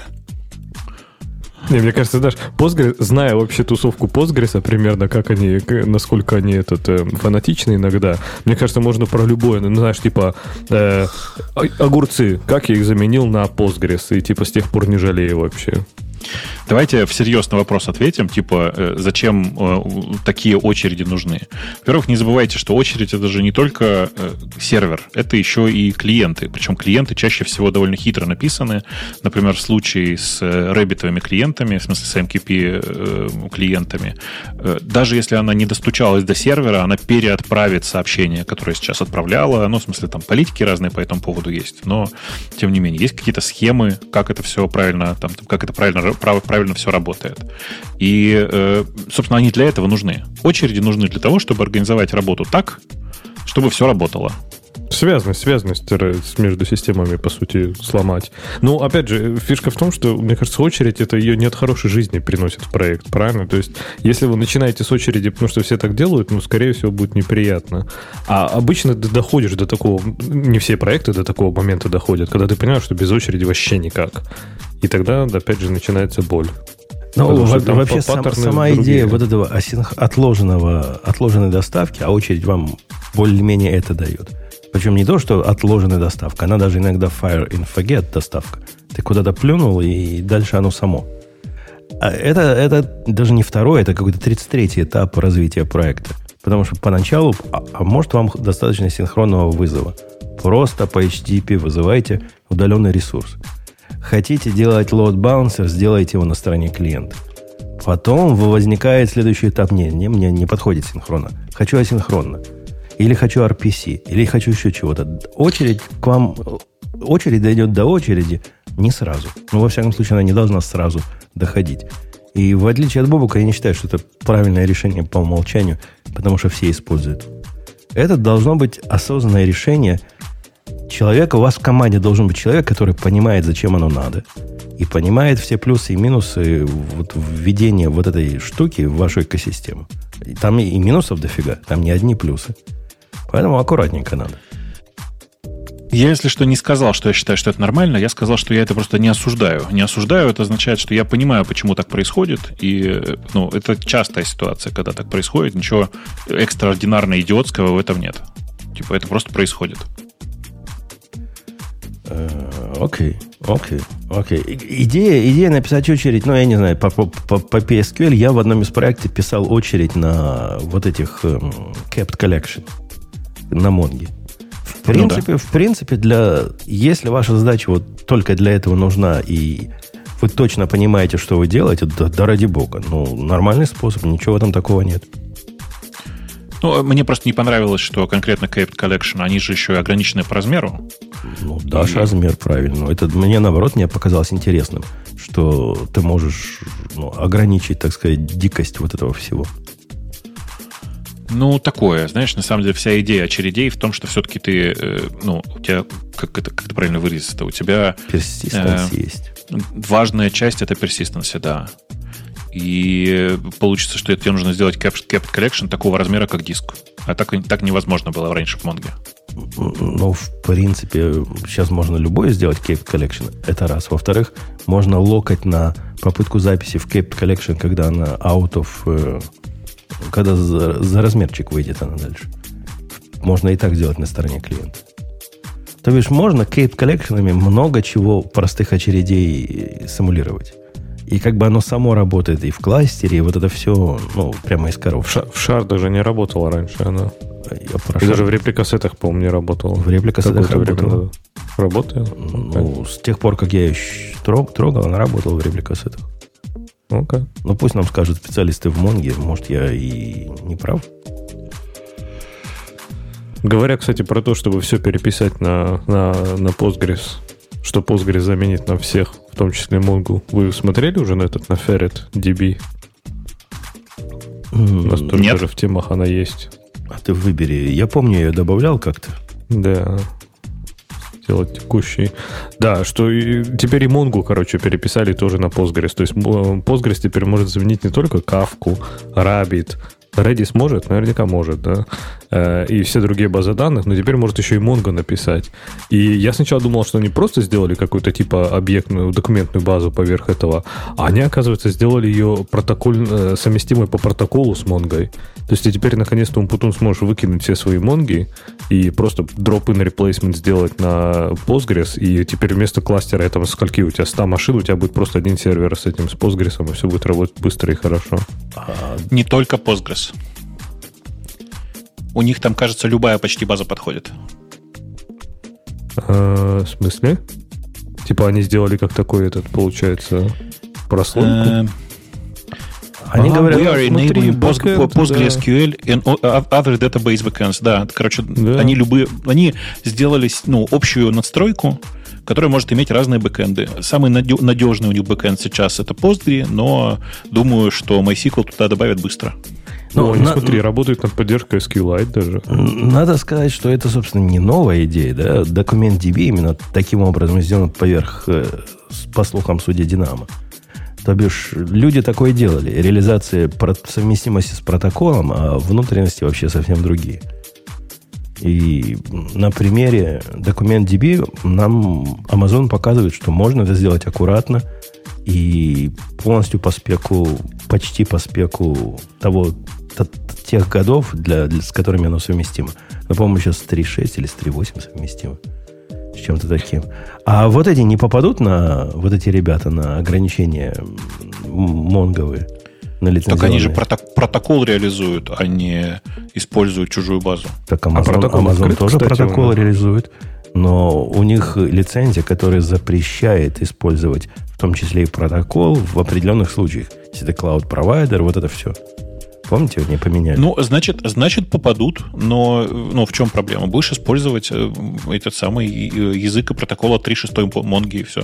Не, мне кажется, даже Postgres, зная вообще тусовку Postgres, примерно как они, насколько они этот, э, фанатичны иногда, мне кажется, можно про любое, ну, знаешь, типа э, огурцы, как я их заменил на Postgres, и типа с тех пор не жалею вообще. Давайте всерьез на вопрос ответим, типа, зачем э, такие очереди нужны. Во-первых, не забывайте, что очередь — это же не только э, сервер, это еще и клиенты. Причем клиенты чаще всего довольно хитро написаны. Например, в случае с Rabbit'овыми клиентами, в смысле с эй эм кью пи э, клиентами, э, даже если она не достучалась до сервера, она переотправит сообщение, которое сейчас отправляла. Ну, в смысле, там политики разные по этому поводу есть. Но, тем не менее, есть какие-то схемы, как это все правильно, там, как это правильно правильно все работает. И, собственно, они для этого нужны. Очереди нужны для того, чтобы организовать работу так, чтобы все работало. Связность, связность между системами, по сути, сломать. Ну, опять же, фишка в том, что, мне кажется, очередь, это ее не от хорошей жизни приносит в проект, правильно? То есть, если вы начинаете с очереди, потому что все так делают, ну, скорее всего, будет неприятно. А обычно ты доходишь до такого, не все проекты до такого момента доходят, когда ты понимаешь, что без очереди вообще никак. И тогда, опять же, начинается боль. Ну, вообще сам, сама другие. Идея вот этого асинх... отложенного, отложенной доставки, а очередь вам более-менее это дает. Причем не то, что отложенная доставка, она даже иногда fire and forget доставка. Ты куда-то плюнул, и дальше оно само. А это, это даже не второй, это какой-то тридцать третий этап развития проекта. Потому что поначалу, а, а может вам достаточно синхронного вызова. Просто по эйч ти ти пи вызывайте удаленный ресурс. Хотите делать load balancer, сделайте его на стороне клиента. Потом возникает следующий этап. Не, не, мне не подходит синхронно. Хочу асинхронно. Или хочу ар пи си. Или хочу еще чего-то. Очередь к вам... Очередь дойдет до очереди не сразу. Ну, во всяком случае, она не должна сразу доходить. И в отличие от Бобука, я не считаю, что это правильное решение по умолчанию, потому что все используют. Это должно быть осознанное решение человека. У вас в команде должен быть человек, который понимает, зачем оно надо, и понимает все плюсы и минусы вот введения вот этой штуки в вашу экосистему. Там и минусов дофига, там не одни плюсы. Поэтому аккуратненько надо. Я, если что, не сказал, что я считаю, что это нормально. Я сказал, что я это просто не осуждаю. Не осуждаю, это означает, что я понимаю, почему так происходит. И ну, это частая ситуация, когда так происходит. Ничего экстраординарно идиотского в этом нет. Типа это просто происходит. Окей, окей, окей. Идея, идея написать очередь, ну, я не знаю, по, по, по пи эс кью эль я в одном из проектов писал очередь на вот этих um, kept collection на Монге. В принципе, ну, да. в принципе, для, если ваша задача вот только для этого нужна, и вы точно понимаете, что вы делаете, да, да ради бога, ну, нормальный способ, ничего в этом такого нет. Ну, мне просто не понравилось, что конкретно Kept Collection, они же еще и ограничены по размеру. Ну, дашь и... размер, правильно. Это мне, наоборот, мне показалось интересным, что ты можешь ну, ограничить, так сказать, дикость вот этого всего. Ну, такое. Знаешь, на самом деле вся идея очередей в том, что все-таки ты, э, ну, у тебя, как это, как это правильно выразиться-то, у тебя... Persistence э, есть. Важная часть — это persistence, да. И получится, что тебе нужно сделать kept, kept collection такого размера, как диск. А так, так невозможно было раньше в Монге. Ну, в принципе, сейчас можно любое сделать kept collection. Это раз. Во-вторых, можно локать на попытку записи в kept collection, когда она out of... Когда за, за размерчик выйдет она дальше. Можно и так делать на стороне клиента. То бишь, можно kept collection'ами много чего простых очередей симулировать. И как бы оно само работает и в кластере, и вот это все, ну, прямо из коробки. В шар даже не работала раньше она. Я про и даже в репликассетах, по-моему, не работала. В репликассетах работала. Работает? Ну, с тех пор, как я ее трогал, она работала в репликассетах. Okay. Ну, пусть нам скажут специалисты в Монге, может, я и не прав. Говоря, кстати, про то, чтобы все переписать на, на, на Postgres, что Postgres заменит на всех, в том числе Mongo. Вы смотрели уже на этот, на Ferret ди би? Mm, У нас тоже даже в темах она есть. А ты выбери. Я помню, я ее добавлял как-то. Да. Делать текущий. Да, что и, теперь и Mongo, короче, переписали тоже на Postgres. То есть Postgres теперь может заменить не только Kafka, Rabbit, Redis может, наверняка может, да, и все другие базы данных, но теперь может еще и Mongo написать. И я сначала думал, что они просто сделали какую-то типа объектную, документную базу поверх этого, а они, оказывается, сделали ее протоколь, совместимой по протоколу с Mongo. То есть ты теперь наконец-то Умпутун сможешь выкинуть все свои Mongo и просто drop-in replacement сделать на Postgres, и теперь вместо кластера этого скольки у тебя ста машин, у тебя будет просто один сервер с этим, с Postgres, и все будет работать быстро и хорошо. Не только Postgres. У них там, кажется, любая почти база подходит. А, в смысле? Типа они сделали как такой этот, получается, прослойку? Они ага, говорят, we are внутри enabling PostgreSQL да. and other database backends. Да, короче, да. они любые, они сделали ну, общую надстройку, которая может иметь разные бэкэнды. Самый надежный у них бэкэнд сейчас это Postgre, но думаю, что MySQL туда добавят быстро. Ну, на, смотри, работают над поддержкой SQLite даже. Надо сказать, что это, собственно, не новая идея. Да? Документ ди би именно таким образом сделан поверх, по слухам, судьи Динамо. То бишь, люди такое делали. Реализация совместимости с протоколом, а внутренности вообще совсем другие. И на примере документ ди би нам Amazon показывает, что можно это сделать аккуратно и полностью по спеку, почти по спеку того, тех годов, для, для, с которыми оно совместимо. Но, по-моему, сейчас с три точка шесть или с три точка восемь совместимо. С чем-то таким. А вот эти не попадут на, вот эти ребята, на ограничения монговые? Так они же проток- протокол реализуют, а не используют чужую базу. Так Amazon, а протокол Amazon открыт, тоже кстати, протокол реализует, но у них лицензия, которая запрещает использовать в том числе и протокол в определенных случаях. Если это cloud-провайдер, вот это все. Помните, не поменяли? Ну, значит, значит попадут, но ну, в чем проблема? Будешь использовать этот самый язык и протокола три точка шесть Монги и все.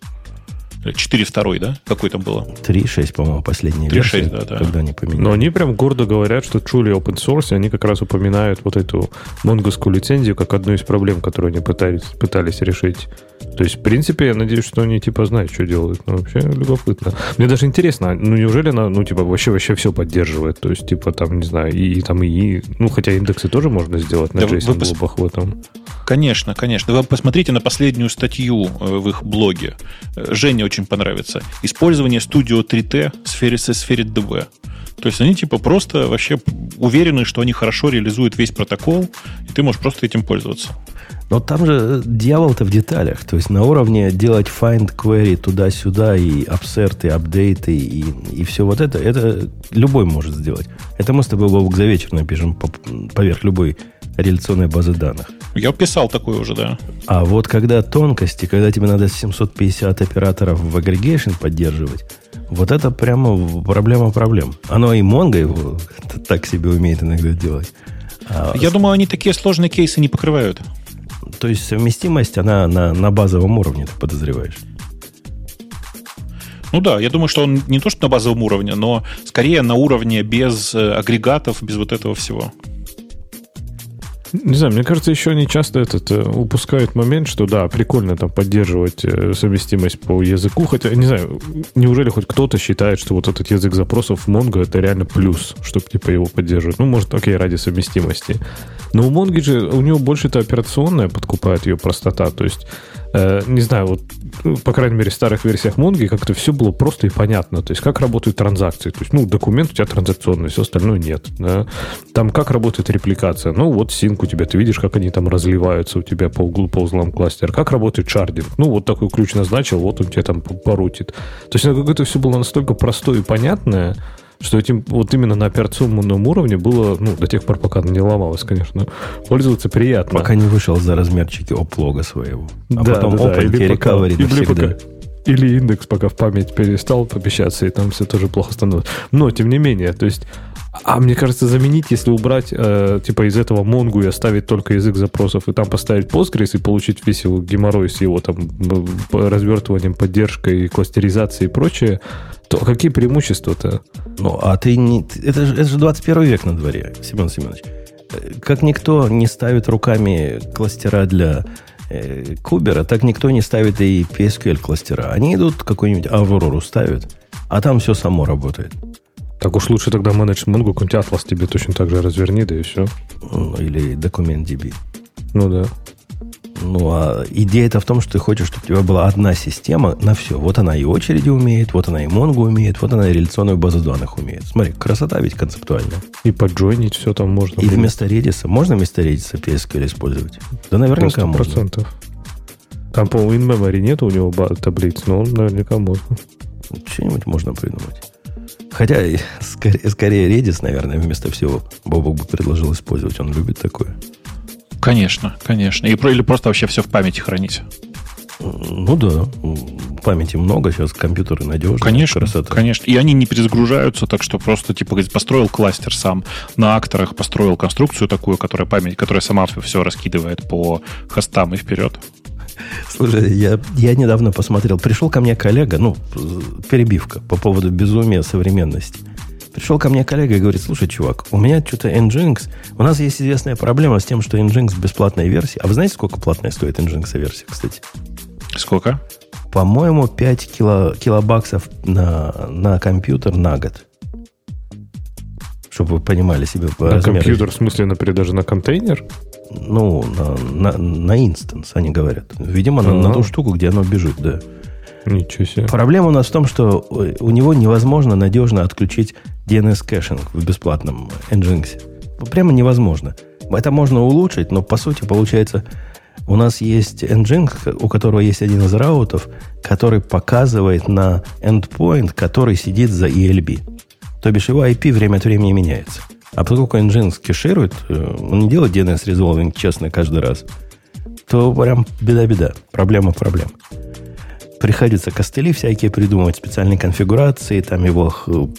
четыре точка два, да? Какой там было? три точка шесть, по-моему, последняя версия, да, да. Когда они поменяли. Но они прям гордо говорят, что truly open source, и они как раз упоминают вот эту монговскую лицензию как одну из проблем, которую они пытались, пытались решить. То есть, в принципе, я надеюсь, что они типа знают, что делают. Но вообще любопытно. Мне даже интересно, ну неужели она, ну, типа, вообще вообще все поддерживает? То есть, типа, там, не знаю, и, и там и, ну, хотя индексы тоже можно сделать на да JSON пос... глубоко в этом. Конечно, конечно. Вы посмотрите на последнюю статью в их блоге. Жене очень понравится. Использование Studio три ти в сфере со сфере ди би. То есть они типа просто вообще уверены, что они хорошо реализуют весь протокол, и ты можешь просто этим пользоваться. Но там же дьявол-то в деталях. То есть на уровне делать find query туда-сюда, и абсерты, апдейты, и, и все вот это, это любой может сделать. Это мы с тобой, Вовк, за вечер напишем поверх любой реляционной базы данных. Я писал такое уже, да. А вот когда тонкости, когда тебе надо семьсот пятьдесят операторов в aggregation поддерживать, вот это прямо проблема проблем. Оно и Mongo его так себе умеет иногда делать. А Я с... думаю, они такие сложные кейсы не покрывают. То есть совместимость, она на, на базовом уровне, ты подозреваешь? Ну да, я думаю, что он не то, что на базовом уровне, но скорее на уровне без агрегатов, без вот этого всего. Не знаю, мне кажется, еще они часто этот, упускают момент, что да, прикольно там поддерживать совместимость по языку, хотя, не знаю, неужели хоть кто-то считает, что вот этот язык запросов в Mongo это реально плюс, чтобы типа его поддерживать. Ну, может, окей, ради совместимости. Но у Mongo же, у него больше-то операционная подкупает ее простота, то есть э, не знаю, вот, по крайней мере, в старых версиях Mongo как-то все было просто и понятно, то есть как работают транзакции, то есть, ну, документ у тебя транзакционный, все остальное нет, да? Там как работает репликация, ну, вот синк у тебя, ты видишь, как они там разливаются у тебя по углу, по узлам кластера, как работает шардинг, ну, вот такой ключ назначил, вот он тебе там порутит, то есть это все было настолько простое и понятное, что этим вот именно на операционном уровне было, ну, до тех пор, пока оно не ломалось, конечно, пользоваться приятно. Пока не вышел за размерчики оплога своего. А да, потом да, open да. recovery навсегда. Или индекс пока в память перестал помещаться, и там все тоже плохо становится. Но, тем не менее, то есть, а мне кажется, заменить, если убрать, э, типа, из этого Mongo и оставить только язык запросов, и там поставить Postgres, и получить весь его геморрой с его там развертыванием, поддержкой, кластеризацией и прочее, то какие преимущества-то? Ну, а ты не... Это же, это же двадцать первый век на дворе, Семен Семенович. Как никто не ставит руками кластера для э, Кубера, так никто не ставит и пи эс кью эль-кластера. Они идут какой-нибудь Аврору ставят, а там все само работает. Так уж лучше тогда менедж Mongo, какой-нибудь Atlas тебе точно так же разверни, да и все. Ну, или документ ди би. Ну да. Ну, а идея-то в том, что ты хочешь, чтобы у тебя была одна система на все. Вот она и очереди умеет, вот она и Mongo умеет, вот она и реляционную базу данных умеет. Смотри, красота ведь концептуальная. И поджойнить все там можно. И будет. Вместо Redis, можно вместо Redis пи эс кью эль использовать? Да наверняка можно. сто процентов. Там, по-моему, in-memory нет у него таблиц, но наверняка можно. Что-нибудь можно придумать. Хотя, скорее, скорее Redis, наверное, вместо всего Бобок бы предложил использовать. Он любит такое. Конечно, конечно. И, или просто вообще все в памяти хранить. Ну да. Памяти много, сейчас компьютеры надежные. Конечно, красота. Конечно. И они не перезагружаются, так что просто типа построил кластер сам на акторах, построил конструкцию такую, которая память, которая сама все раскидывает по хостам и вперед. Слушай, я, я недавно посмотрел, пришел ко мне коллега, ну, перебивка по поводу безумия современности. Пришел ко мне коллега и говорит, слушай, чувак, у меня что-то Nginx, у нас есть известная проблема с тем, что Nginx бесплатная версия. А вы знаете, сколько платная стоит Nginx версия, кстати? Сколько? По-моему, пять кило, килобаксов на, на компьютер на год. Чтобы вы понимали себе на размер. Компьютер, в смысле, например, даже на контейнер? Ну, на, на, на инстанс, они говорят. Видимо, на, на ту штуку, где оно бежит, да. Ничего себе. Проблема у нас в том, что у него невозможно надежно отключить ди эн эс-кэшинг в бесплатном Nginx. Прямо невозможно. Это можно улучшить, но по сути получается, у нас есть Nginx, у которого есть один из раутов, который показывает на endpoint, который сидит за и эл би. То бишь его ай пи время от времени меняется. А поскольку Nginx кэширует, он не делает ди эн эс-резолвинг честно каждый раз, то прям беда-беда, проблема-проблема. Приходится костыли всякие придумывать, специальные конфигурации, там его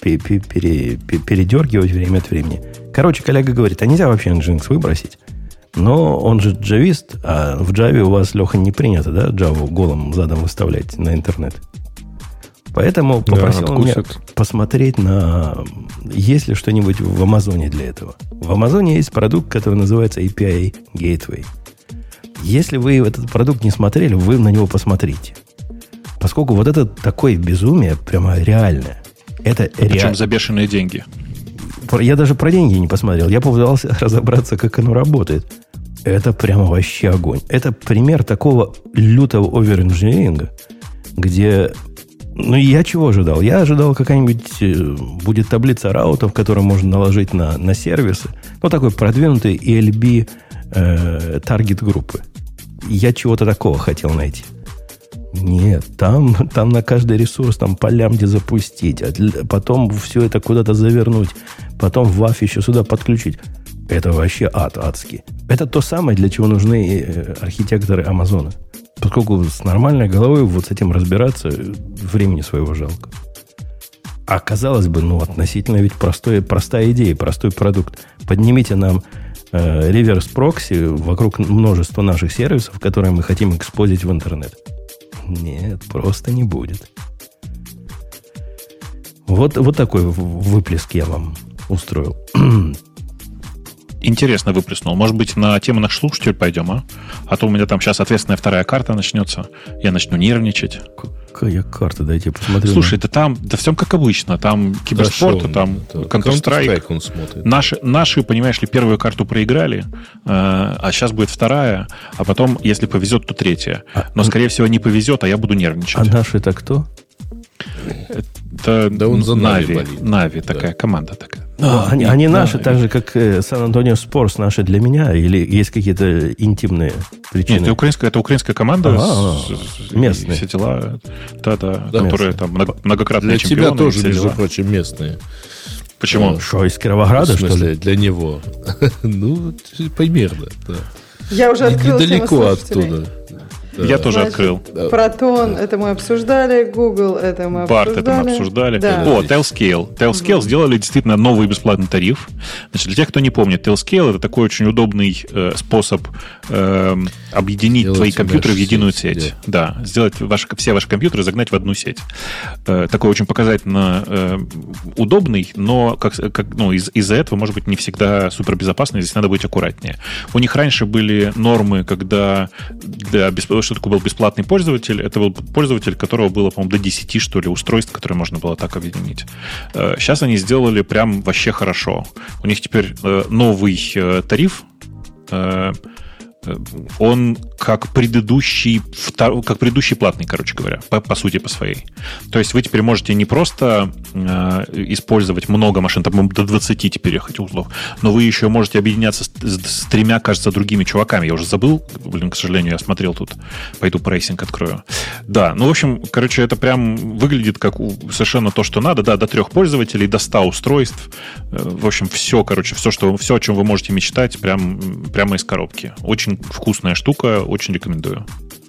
передергивать время от времени. Короче, коллега говорит, а нельзя вообще Nginx выбросить? Но он же джавист, а в Java у вас, Леха, не принято, да, Java голым задом выставлять на интернет. Поэтому попросил да, меня посмотреть на... Есть ли что-нибудь в Амазоне для этого. В Амазоне есть продукт, который называется эй пи ай Gateway. Если вы этот продукт не смотрели, вы на него посмотрите. Поскольку вот это такое безумие прямо реальное. Это Причем реаль... за бешеные деньги. Я даже про деньги не посмотрел. Я попытался разобраться, как оно работает. Это прямо вообще огонь. Это пример такого лютого оверинжиниринга, где... Ну, я чего ожидал? Я ожидал, какая-нибудь будет таблица раутов, которую можно наложить на, на сервисы. Ну, такой продвинутый и эл би э, таргет группы. Я чего-то такого хотел найти. Нет, там, там на каждый ресурс там по лямбде запустить, а для, потом все это куда-то завернуть, потом в ваф еще сюда подключить. Это вообще ад адский. Это то самое, для чего нужны архитекторы Амазона. Поскольку с нормальной головой вот с этим разбираться времени своего жалко. А казалось бы, ну, относительно ведь простой, простая идея, простой продукт. Поднимите нам э, реверс-прокси вокруг множества наших сервисов, которые мы хотим экспозить в интернет. Нет, просто не будет. Вот, вот такой выплеск я вам устроил. Интересно выплеснул. Может быть, на тему наших слушателей пойдем, а? А то у меня там сейчас ответственная вторая карта начнется. Я начну нервничать. Какая карта? Дайте я посмотрю. Слушай, да там, да всем как обычно. Там киберспорт, да, там Counter-Strike. Counter-Strike наши, наши, понимаешь ли, первую карту проиграли, а сейчас будет вторая, а потом, если повезет, то третья. Но, скорее всего, не повезет, а я буду нервничать. А наши-то кто? Это да он за Нави. Нави, да. Такая команда такая. А, они они да, наши, так же, как Сан-Антонио Спорс наши для меня? Или есть какие-то интимные причины? Нет, это украинская, это украинская команда. А-а-а. С, местные. Все дела. Да-да, да, которые там многократные для чемпионы. Для тебя тоже, между прочим, местные. Почему? Что, из Кировограда, что ли? Для него. Ну, примерно, да. Я уже открыл недалеко оттуда. Да. Я тоже Значит, открыл. Протон, это мы обсуждали, Google, это мы обсуждали. Барт, это мы обсуждали. Да. О, Tailscale. Tailscale угу. сделали действительно новый бесплатный тариф. Значит, для тех, кто не помнит, Tailscale это такой очень удобный э, способ э, объединить сделать твои компьютеры в единую сеть. сеть. Да. да, сделать ваши, все ваши компьютеры загнать в одну сеть. Э, такой очень показательно э, удобный, но как, как, ну, из, из-за этого, может быть, не всегда супербезопасный. Здесь надо быть аккуратнее. У них раньше были нормы, когда для бесплатного что такое был бесплатный пользователь. Это был пользователь, которого было, по-моему, до десяти, что ли, устройств, которые можно было так объединить. Сейчас они сделали прям вообще хорошо. У них теперь новый тариф. Он как предыдущий, как предыдущий платный, короче говоря, по, по сути, по своей. То есть вы теперь можете не просто э, использовать много машин, там до двадцати теперь ехать узлов, но вы еще можете объединяться с, с, с тремя, кажется, другими чуваками. Я уже забыл, блин, к сожалению, я смотрел тут. Пойду прайсинг открою. Да, ну, в общем, короче, это прям выглядит как совершенно то, что надо. Да, до трех пользователей, до ста устройств. В общем, все, короче, все, что, все, о чем вы можете мечтать, прям, прямо из коробки. Очень вкусная штука, очень рекомендую.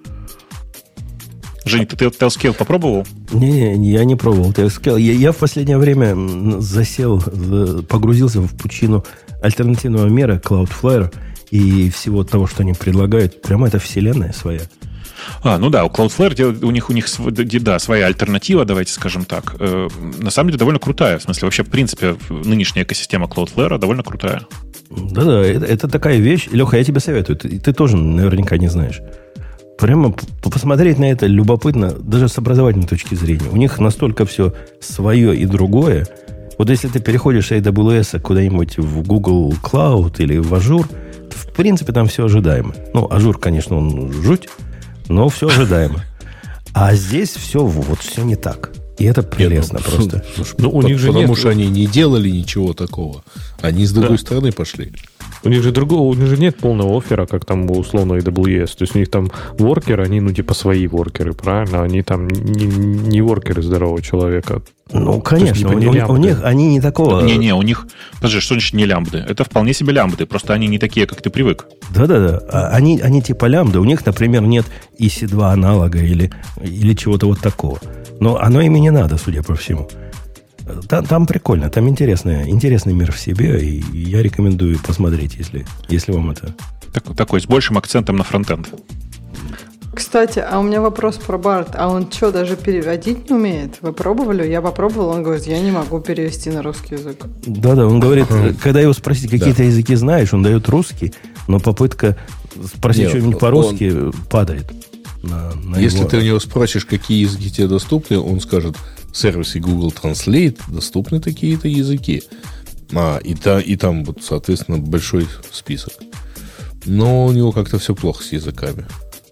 Жень, ты Tailscale попробовал? Не, не, я не пробовал Tailscale. Я, я в последнее время засел, погрузился в пучину альтернативного мира Cloudflare и всего того, что они предлагают. Прямо это вселенная своя. А, ну да, у Cloudflare у них, у них да, своя альтернатива, давайте скажем так. На самом деле довольно крутая. В смысле, вообще, в принципе, нынешняя экосистема Cloudflare довольно крутая. Да-да, это, это такая вещь. Леха, я тебе советую, ты, ты тоже наверняка не знаешь. Прямо посмотреть на это любопытно, даже с образовательной точки зрения. У них настолько все свое и другое. Вот если ты переходишь с эй дабл ю эс куда-нибудь в Google Cloud или в Azure, то, в принципе, там все ожидаемо. Ну, Azure, конечно, он жуть, но все ожидаемо. А здесь все, вот все не так. И это прелестно Нет, ну, просто. Слушай, ну, у них же потому нет... что они не делали ничего такого. Они с другой да. стороны пошли. У них же другого, у них же нет полного оффера, как там условно эй дабл ю эс. То есть у них там воркеры, они, ну, типа свои воркеры, правильно? Они там не, не воркеры здорового человека. Ну, конечно, есть, типа, у, у, у них они не такого... Не-не, у них... Подожди, что значит не лямбды? Это вполне себе лямбды, просто они не такие, как ты привык. Да-да-да, они, они типа лямбды. У них, например, нет и си два аналога или, или чего-то вот такого. Но оно им и не надо, судя по всему. Там, там прикольно, там интересный, интересный мир в себе, и я рекомендую посмотреть, если, если вам это... Так, такой, с большим акцентом на фронтенд. Кстати, а у меня вопрос про Барт. А он что, даже переводить не умеет? Вы пробовали? Я попробовал, он говорит, я не могу перевести на русский язык. Да-да, он говорит, когда его спросить, какие да. ты языки знаешь, он дает русский, но попытка спросить Нет, что-нибудь по-русски он... падает. На, на Если его... ты у него спросишь, какие языки тебе доступны, он скажет, в сервисе Google Translate доступны такие-то языки. А, и, та, и там, вот, соответственно, большой список. Но у него как-то все плохо с языками.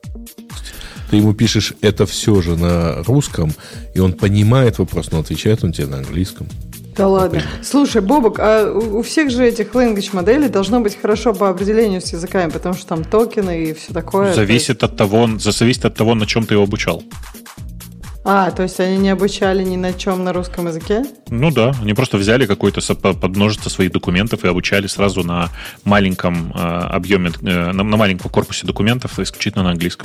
Ты ему пишешь это все же на русском, и он понимает вопрос, но отвечает он тебе на английском. Да ладно. Слушай, Бобок, а у всех же этих language моделей должно быть хорошо по определению с языками, потому что там токены и все такое. Зависит то есть... от того, зависит от того, на чем ты его обучал. А, то есть они не обучали ни на чем на русском языке? Ну да, они просто взяли какое-то подмножество своих документов и обучали сразу на маленьком э, объеме, э, на, на маленьком корпусе документов исключительно на английском.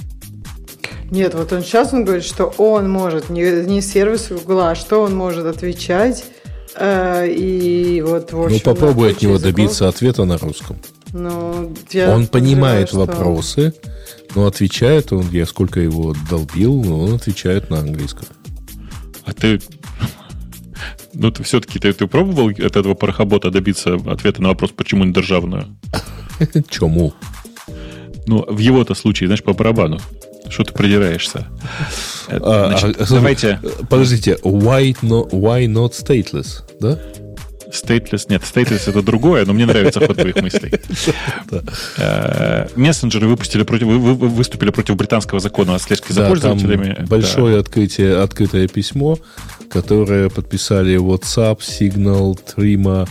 Нет, вот он сейчас он говорит, что он может не, не сервис Google, а что он может отвечать. Э, и вот, в общем, ну, попробуй от него языков. Добиться ответа на русском. Ну, он понимает что... вопросы, но отвечает он, я сколько его долбил, но он отвечает на английском. А ты... Ну, ты все-таки ты, ты пробовал от этого порохобота добиться ответа на вопрос, почему не державную? Чему? Ну, в его-то случае, знаешь, по барабану. Что ты придираешься? А, Значит, а, давайте... Подождите, why not, why not stateless, да? Stateless, нет, stateless это другое, но мне нравится ход твоих мыслей. Мессенджеры выпустили против, выступили против британского закона о слежке за пользователями. Большое открытие, открытое письмо, которое подписали WhatsApp, Signal, Trima,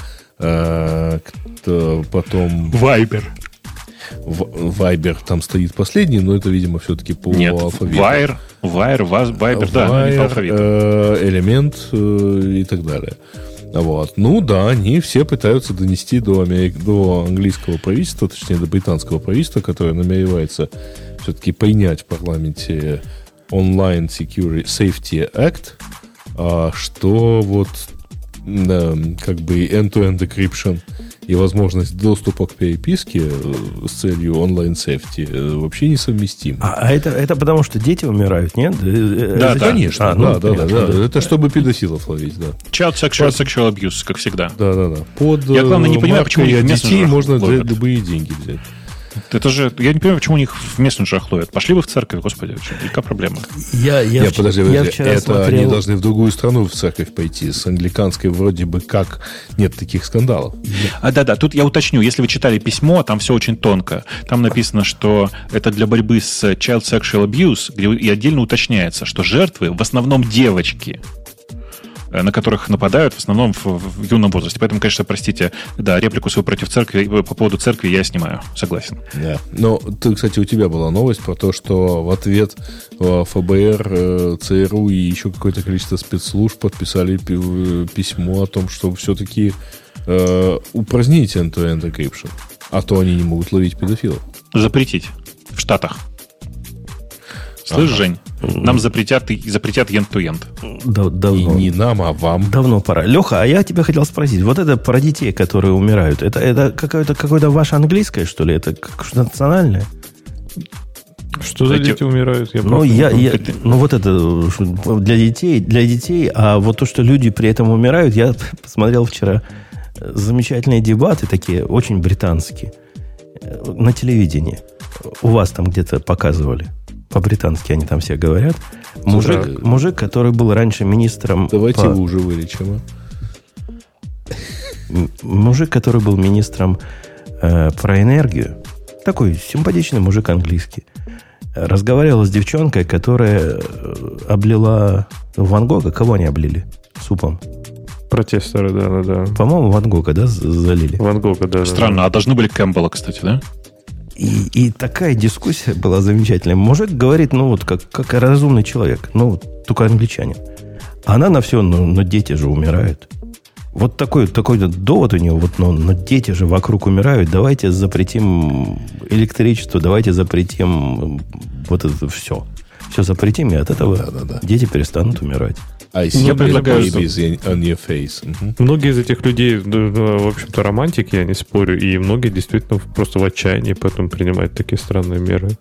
потом... Viber. Viber там стоит последний, но это, видимо, все-таки по Нет, алфавиту. Wire, Wire, Viber, да, Wire, не по алфавиту. Элемент и так далее. Вот. Ну да, они все пытаются донести до, Америк... до английского правительства, точнее до британского правительства, которое намеревается все-таки принять в парламенте Online Security Safety Act, что вот да, как бы end-to-end encryption и возможность доступа к переписке с целью онлайн-сейфти вообще несовместимы. А, а это, это потому, что дети умирают, нет? Да, это, да, конечно. А, ну, да, да, да, да, да. Это чтобы педофилов ловить, да. Child sexual, sexual abuse, как всегда. Да, да, да. Под Я, главное, не понимаю, почему от детей можно ловят. Любые деньги взять. Это же, я не понимаю, почему у них в мессенджерах ловят. Пошли вы в церковь, господи, какая проблема? Я, я, я, подожди, подожди. я вчера это смотрел... они должны в другую страну в церковь пойти. С англиканской вроде бы как нет таких скандалов. А, да-да, тут я уточню. Если вы читали письмо, там все очень тонко. Там написано, что это для борьбы с child sexual abuse, где и отдельно уточняется, что жертвы в основном девочки, на которых нападают в основном в, в юном возрасте. Поэтому, конечно, простите, да, реплику свою против церкви, по поводу церкви я снимаю. Согласен. Да. Но, ты, кстати, у тебя была новость про то, что в ответ эф бэ эр, ЦРУ и еще какое-то количество спецслужб подписали письмо о том, что все-таки э, упразднить end-to-end encryption. А то они не могут ловить педофилов. Запретить. В Штатах. Слышь, ага. Жень, нам запретят, запретят end-to-end. Да, давно. И не нам, а вам. Давно пора. Леха, а я тебя хотел спросить. Вот это про детей, которые умирают, это, это какое-то, какое-то ваше английское, что ли? Это что-то национальное? Что за дети умирают? Я ну, я, я, ну, вот это для детей, для детей, а вот то, что люди при этом умирают, я посмотрел вчера замечательные дебаты, такие очень британские, на телевидении. У вас там где-то показывали. По-британски они там все говорят. Мужик, да. мужик, который был раньше министром... Давайте по... его уже вылечим. Мужик, который был министром э, про энергию, такой симпатичный мужик английский, разговаривал с девчонкой, которая облила Ван Гога. Кого они облили? Супом. Протесторы, да, да, да. По-моему, Ван Гога, да, залили? Ван Гога, да. Странно, да, да. А должны были Кэмпбелла, кстати, да? И, и такая дискуссия была замечательная. Мужик говорит, ну вот, как, как разумный человек, ну вот, только англичанин. А она на все, ну, но дети же умирают. Вот такой, такой довод у него, вот, ну, но дети же вокруг умирают, давайте запретим электричество, давайте запретим вот это все. Все запретим, и от этого да, да, да. дети перестанут умирать. I see я предлагаю, babies on your face. Uh-huh. Многие из этих людей, в общем-то, романтики, я не спорю, и многие действительно просто в отчаянии поэтому принимают такие странные меры.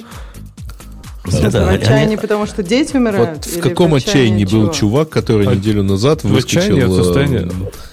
Да, да, в отчаянии, они... потому что дети умирают? Вот в каком в отчаянии, отчаянии был чувак, который а... неделю назад выскочил... В отчаянии от состояния...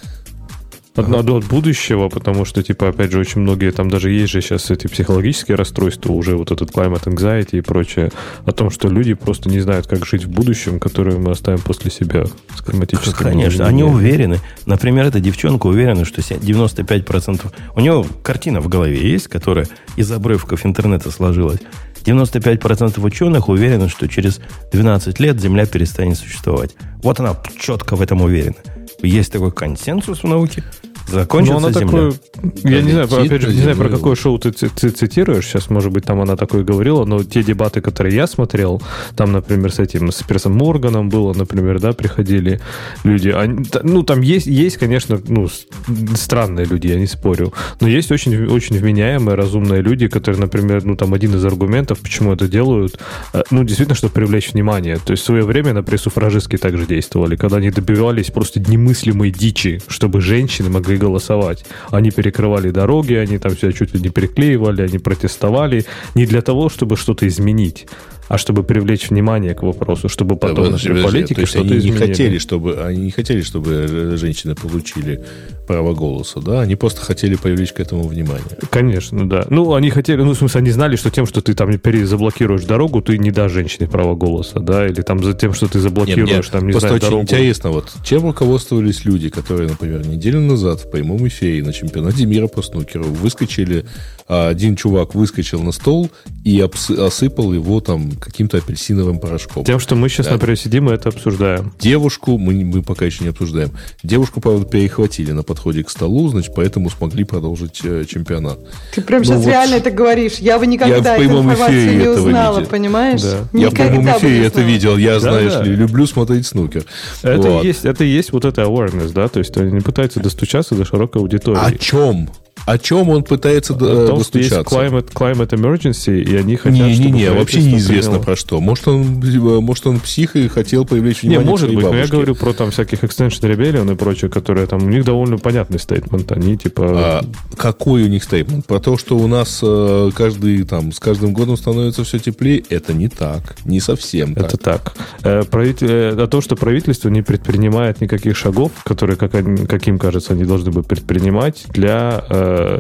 От, ага. от будущего, потому что, типа, опять же, очень многие, там даже есть же сейчас эти психологические расстройства, уже вот этот climate anxiety и прочее, о том, что люди просто не знают, как жить в будущем, которое мы оставим после себя с климатическим Конечно, они уверены. Например, эта девчонка уверена, что девяносто пять процентов... У нее картина в голове есть, которая из обрывков интернета сложилась. девяносто пять процентов ученых уверены, что через двенадцать лет Земля перестанет существовать. Вот она четко в этом уверена. Есть такой консенсус в науке. Закончится Земля. Такое, я не знаю, опять же, не знаю, про какое шоу ты цитируешь. Сейчас, может быть, там она такое говорила, но те дебаты, которые я смотрел, там, например, с этим, с Пирсом Морганом было, например, да, приходили люди. Они, ну, там есть, есть, конечно, ну, странные люди, я не спорю, но есть очень, очень вменяемые, разумные люди, которые, например, ну, там, один из аргументов, почему это делают, ну, действительно, чтобы привлечь внимание. То есть в свое время, например, суфражистки также действовали, когда они добивались просто немыслимой дичи, чтобы женщины могли голосовать. Они перекрывали дороги, они там себя чуть ли не переклеивали, они протестовали не для того, чтобы что-то изменить, а чтобы привлечь внимание к вопросу, чтобы потом, да, например, политики что-то они изменили. Не хотели, чтобы, они не хотели, чтобы женщины получили право голоса, да? Они просто хотели привлечь к этому внимание. Конечно, да. Ну, они хотели, ну, в смысле, они знали, что тем, что ты там заблокируешь дорогу, ты не дашь женщине право голоса, да? Или там за тем, что ты заблокируешь, Нет, там, не просто знаю, очень дорогу. интересно, вот, чем руководствовались люди, которые, например, неделю назад в прямом эфире на чемпионате мира по снукеру выскочили, один чувак выскочил на стол и осыпал его там каким-то апельсиновым порошком. Тем, что мы сейчас, да. например, сидим и это обсуждаем. Девушку мы, мы пока еще не обсуждаем. Девушку, правда, перехватили на подходе к столу, значит, поэтому смогли продолжить э, чемпионат. Ты прям ну, сейчас вот реально это говоришь. Я бы никогда эту информацию не узнала, видел. Понимаешь? Да. Я в прямом эфире это видел. Я, да, знаешь да. ли, люблю смотреть снукер. Это, вот. есть, это есть вот это awareness, да? То есть они не пытаются достучаться до широкой аудитории. О чем? О чем он пытается о том, достучаться? Что есть climate, climate emergency, и они хотят, не, чтобы... Не-не-не, вообще неизвестно приняло. Про что. Может он, может, он псих и хотел привлечь внимание Не, может быть, бабушки. Но я говорю про там всяких Extinction Rebellion и прочее, которые там... У них довольно понятный стейтмент. Они типа... А, какой у них стейтмент? Про то, что у нас э, каждый, там, с каждым годом становится все теплее? Это не так. Не совсем так. Это так. Э, правитель... э, о том, что правительство не предпринимает никаких шагов, которые, как, они, как им кажется, они должны бы предпринимать для... Э,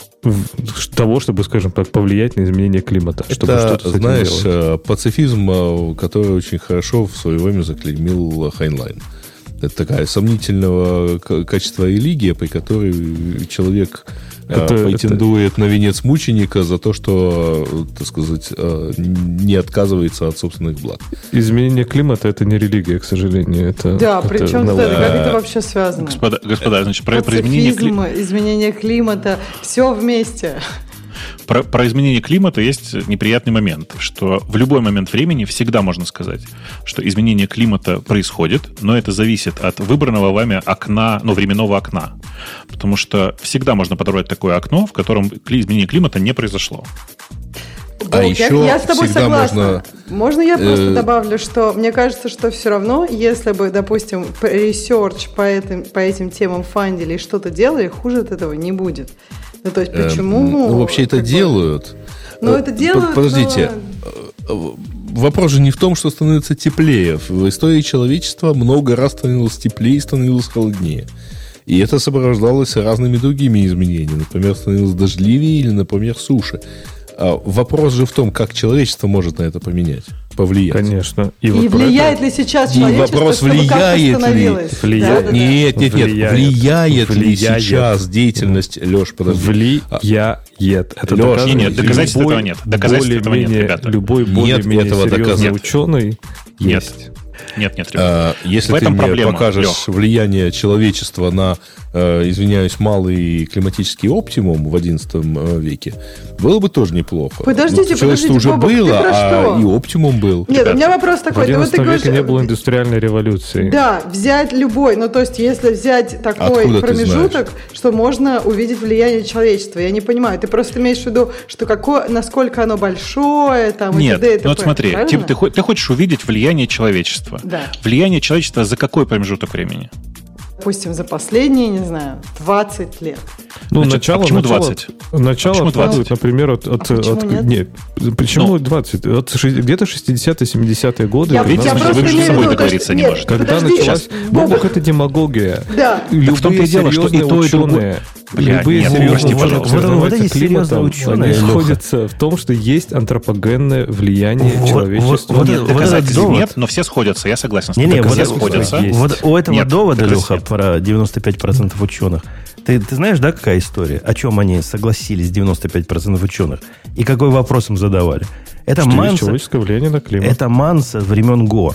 того, чтобы, скажем так, повлиять на изменение климата. Это, чтобы что-то с этим знаешь, делать. Пацифизм, который очень хорошо в свое время заклеймил Хайнлайн. Это такая сомнительного качества религия, при которой человек это, претендует это... на венец мученика за то, что, так сказать, не отказывается от собственных благ. Изменение климата — это не религия, к сожалению. Это, да, это, причем ну, это, как это вообще связано? Господа, господа значит, про, про изменение климата... изменение климата, все вместе. Про, про изменение климата есть неприятный момент, что в любой момент времени всегда можно сказать, что изменение климата происходит, но это зависит от выбранного вами окна, ну, временного окна. Потому что всегда можно подобрать такое окно, в котором изменение климата не произошло. А я, еще я с тобой согласна. Можно, можно я просто э... добавлю, что мне кажется, что все равно, если бы, допустим, ресерч по этим, по этим темам фандили и что-то делали, хуже от этого не будет. Ну, то есть, почему... Эм, ну, вообще это делают. Ну, это делают, Подождите. вопрос же не в том, что становится теплее. В истории человечества много раз становилось теплее и становилось холоднее. И это сопровождалось разными другими изменениями. Например, становилось дождливее или, например, суше. А вопрос же в том, как человечество может на это поменять, повлиять. Конечно. И, и вот влияет это... ли сейчас человечество, вопрос, чтобы влияет как-то становилось? Ли, влияет, да? Нет, нет, нет. Влияет, влияет, влияет ли сейчас деятельность... Леш, подожди. Влияет. Это Леш, нет, нет, доказательств любой, этого нет. Доказательств этого нет, ребята. Любой более-менее серьезный ученый нет. есть. Нет, нет, а, если ты мне проблема, покажешь Лех. влияние человечества на, э, извиняюсь, малый климатический оптимум в одиннадцатом веке, было бы тоже неплохо. Подождите, ну, человечество подождите, уже Бобок, было, а и оптимум был. Нет, ребята, у меня вопрос такой. В одиннадцатом веке говоришь, не было индустриальной революции. Да, взять любой, ну то есть если взять такой Откуда промежуток, что можно увидеть влияние человечества. Я не понимаю, ты просто имеешь в виду, что какое, насколько оно большое, там, Нет, и т.д. и т.п. ну вот смотри, типа, ты, ты хочешь увидеть влияние человечества. Да. Влияние человечества за какой промежуток времени? Допустим, за последние, не знаю, двадцать лет. Ну, Значит, начало, а почему начало, двадцать? Начало а почему откладывают, например, от... от, а почему от нет? Нет, почему ну, двадцать? От, где-то шестидесятые-семидесятые годы. Я, Видите, я вы просто между собой виду, договориться не нет, можете. Когда подожди, началась... Бобок, это демагогия. Да. Любые в том-то и дело, что и то, и ученые... Бля, любые нет, серьезные прости, ученые, пожалуйста. которые Вот эти занимаются серьезные климатом, ученые, они Леха. сходятся в том, что есть антропогенное влияние Вот- человечества. вот- Нет, вот доказательств этот довод- нет, но все сходятся, я согласен с Не, тобой. не, вот, все это- сходятся. есть. вот у этого Нет, довода, доказательств Леха, нет. про девяносто пять процентов ученых. Ты, ты знаешь, да, какая история? О чем они согласились, девяносто пять процентов ученых? И какой вопрос им задавали? Это Что есть Манса, человеческое влияние на климат. это Манса времен Гора.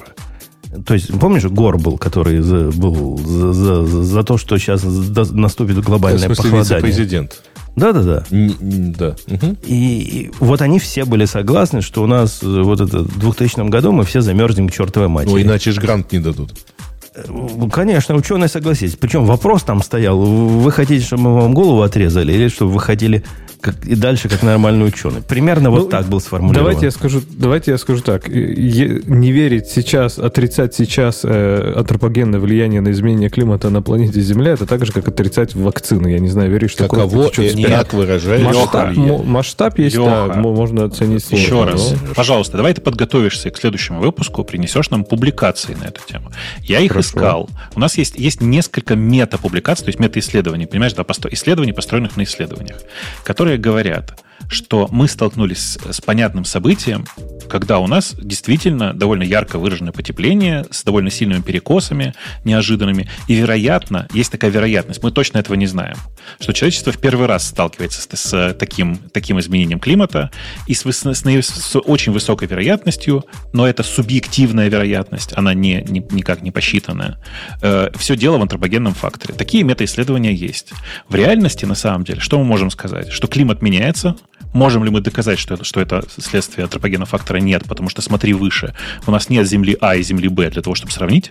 То есть, помнишь, Гор был, который за, был за, за, за то, что сейчас наступит глобальное В смысле, похолодание. вице-президент. Да-да-да. Н- н- Да. Угу. И, и вот они все были согласны, что у нас э, вот это в двухтысячном году мы все замерзнем к чертовой матери. Ну, иначе ж грант не дадут. Конечно, ученые согласились. Причем вопрос там стоял. Вы хотите, чтобы мы вам голову отрезали, или чтобы вы хотели как, и дальше как нормальный ученый? Примерно вот Ну, так был сформулирован. Давайте я скажу, давайте я скажу так. Е- Не верить сейчас, отрицать сейчас э, антропогенное влияние на изменение климата на планете Земля, это так же, как отрицать вакцины. Я не знаю, веришь, что Каково такое, и как выражает масштаб, Леха. мо- масштаб есть, Леха. да, мо- можно оценить сложно. Еще раз, но- пожалуйста, давай ты подготовишься к следующему выпуску, принесешь нам публикации на эту тему. Я их Хорошо. искал. У нас есть, есть несколько мета-публикаций, то есть мета-исследований, понимаешь, да, посто- исследований, построенных на исследованиях, которые говорят, что мы столкнулись с, с понятным событием, когда у нас действительно довольно ярко выраженное потепление с довольно сильными перекосами неожиданными. И, вероятно, есть такая вероятность, мы точно этого не знаем, что человечество в первый раз сталкивается с, с таким, таким изменением климата и с, с, с, с очень высокой вероятностью, но это субъективная вероятность, она не, не, никак не посчитанная. Э, все дело в антропогенном факторе. Такие метаисследования есть. В реальности, на самом деле, что мы можем сказать? Что климат меняется. Можем ли мы доказать, что это, что это следствие антропогенного фактора? Нет, потому что смотри выше. У нас нет Земли А и Земли Б для того, чтобы сравнить.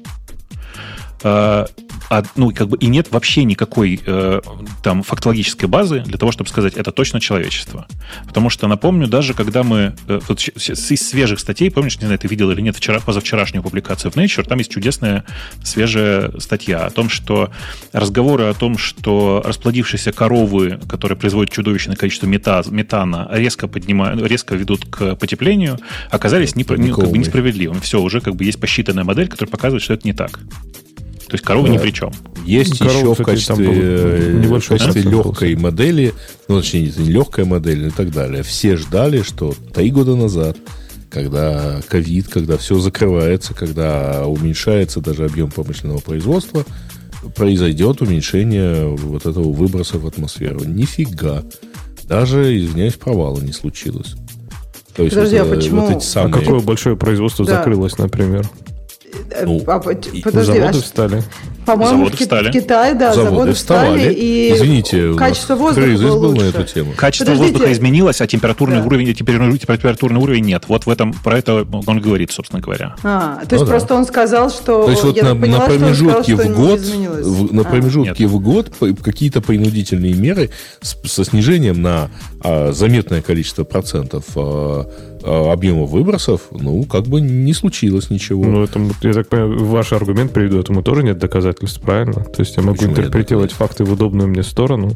А, ну, как бы и нет вообще никакой э, там фактологической базы для того, чтобы сказать, это точно человечество. Потому что, напомню, даже когда мы... Э, вот из свежих статей, помнишь, не знаю, ты видел или нет, вчера, позавчерашнюю публикацию в Nature, там есть чудесная свежая статья о том, что разговоры о том, что расплодившиеся коровы, которые производят чудовищное количество мета, метана, резко, поднимают, резко ведут к потеплению, оказались не, не, как бы несправедливыми. Все, уже как бы есть посчитанная модель, которая показывает, что это не так. То есть коровы да. ни при чем. Есть Коровы, еще кстати, в качестве, в качестве легкой модели, ну, точнее, это не легкая модель и так далее. Все ждали, что три года назад, когда ковид, когда все закрывается, когда уменьшается даже объем промышленного производства, произойдет уменьшение вот этого выброса в атмосферу. Нифига. Даже, извиняюсь, провала не случилось. То есть Подожди, вот, а почему? Вот эти самые... А какое большое производство да. закрылось, например? Ну, а, подожди, заводы а, встали. По-моему, заводы в, встали. в Китае, да, заводы, заводы встали, вставали. и Извините, качество воздуха было был лучше. на эту тему. Качество Подождите. воздуха изменилось, а температурный Да. уровень, температурный уровень нет. Вот в этом, про это он говорит, собственно говоря. А, то есть Ну, просто да. он сказал, что... То есть вот я на, поняла, на что он промежутке сказал, в что год, не изменилось. в, на А. промежутке Нет. в год по- какие-то принудительные меры с- со снижением на а, заметное количество процентов а, а, объема выбросов, ну, как бы не случилось ничего. Ну, этому, я так понимаю, ваш аргумент приведу, этому тоже нет доказательств, правильно? То есть я могу Почему нет интерпретировать факты в удобную мне сторону.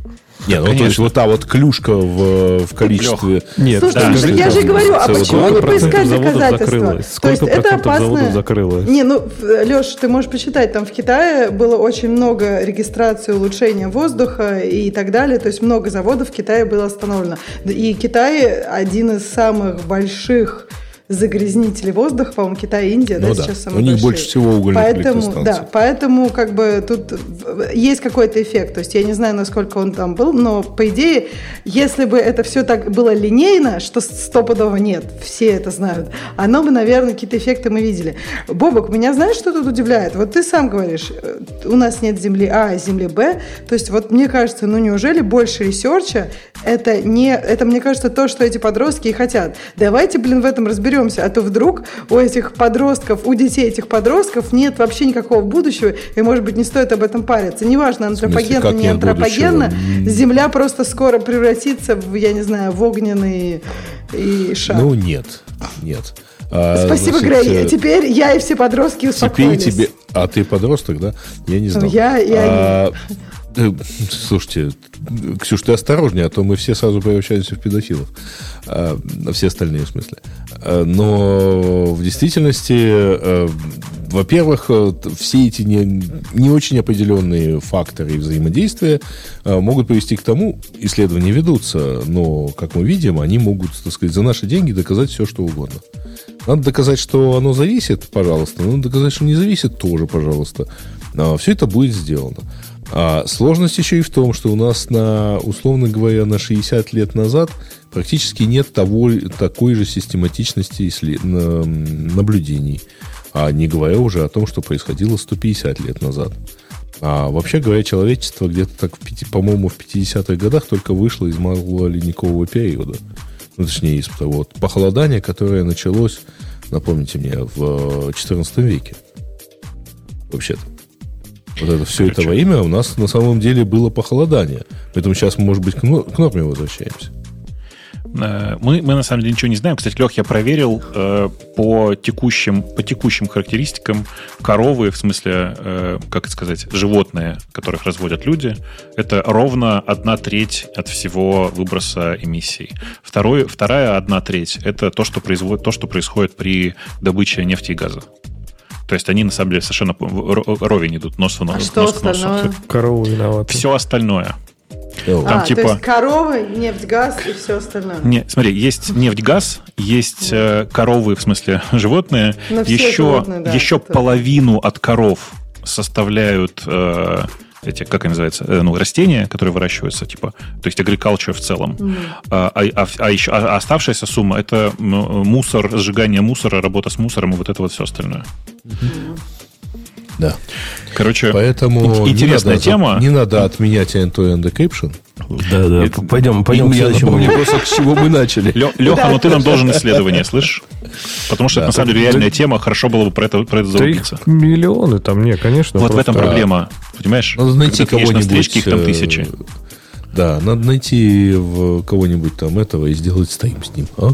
Не, ну, то есть вот та вот клюшка в, в количестве... Нет, слушай, да, так я же говорю, а почему не поискать доказательства? То есть это опасно. Закрылось? Не, ну, Леш, ты можешь почитать, там в Китае было очень много регистрации улучшения воздуха и так далее, то есть много заводов в Китае было остановлено. И Китай один из самых больших загрязнители воздуха, по-моему, Китай и Индия, ну да, да, сейчас самые у них большие. больше всего угольных поэтому, электростанций. Да, поэтому как бы тут есть какой-то эффект. То есть я не знаю, насколько он там был, но по идее, если бы это все так было линейно, что стопудово нет, все это знают, оно бы, наверное, какие-то эффекты мы видели. Бобок, меня знаешь, что тут удивляет? Вот ты сам говоришь, у нас нет земли А, а земли Б. То есть вот мне кажется, ну неужели больше ресерча это не, это мне кажется то, что эти подростки и хотят. Давайте, блин, в этом разберемся. А то вдруг у этих подростков, у детей этих подростков нет вообще никакого будущего, и, может быть, не стоит об этом париться. Неважно, антропогенно, не антропогенно, будущего? Земля просто скоро превратится в, я не знаю, в огненный и шар. Ну, нет, нет. А, Спасибо, значит, Грей. Теперь я и все подростки успокоились. Теперь тебе... А ты подросток, да? Я не знал. Я и а... они. Слушайте, Ксюш, ты осторожнее, а то мы все сразу превращаемся в педофилов. А, все остальные, в смысле. А, но в действительности, а, во-первых, все эти не, не очень определенные факторы взаимодействия а, могут привести к тому, исследования ведутся, но, как мы видим, они могут, так сказать, за наши деньги доказать все, что угодно. Надо доказать, что оно зависит, пожалуйста. Надо доказать, что не зависит, тоже, пожалуйста. А, все это будет сделано. А сложность еще и в том, что у нас, на, условно говоря, на шестьдесят лет назад практически нет того, такой же систематичности исслед... наблюдений. А не говоря уже о том, что происходило сто пятьдесят лет назад. А вообще говоря, человечество где-то так, по-моему, в пятидесятых годах только вышло из малого ледникового периода. Ну, точнее, из вот, похолодания, которое началось, напомните мне, в четырнадцатом веке. Вообще-то. Вот это все это время у нас на самом деле было похолодание. Поэтому сейчас мы, может быть, к норме возвращаемся. Мы, мы на самом деле ничего не знаем. Кстати, Лех, я проверил э, по, текущим, по текущим характеристикам коровы, в смысле, э, как это сказать, животные, которых разводят люди, это ровно одна треть от всего выброса эмиссий. Второй, вторая одна треть – это то что, производит, то, что происходит при добыче нефти и газа. То есть они, на самом деле, совершенно ровень идут, нос в нос. А что остальное? Корову виноваты. Все остальное. Там, а, типа... то есть коровы, нефть, газ и все остальное. Не, смотри, есть нефть, газ, есть э, коровы, в смысле животные. Но еще животные, да, еще это... половину от коров составляют э, эти, как они называются, э, ну, растения, которые выращиваются, типа, то есть agriculture в целом. Mm. А, а, а, еще, а оставшаяся сумма – это мусор, сжигание мусора, работа с мусором и вот это вот все остальное. Mm. Да. Короче, поэтому интересная не надо, тема. Не надо отменять end-to-end decryption. Да, да. Это... Пойдем, пойдем к следующему вопросу, с чего мы начали. Леха, ну ты нам должен исследование, слышишь? Потому что это на самом деле реальная тема, хорошо было бы про это заубиться. Миллионы там, не, конечно. Вот в этом проблема, понимаешь? Надо найти кого-нибудь. Их там тысячи. Да, надо найти кого-нибудь там этого и сделать стрим с ним, а?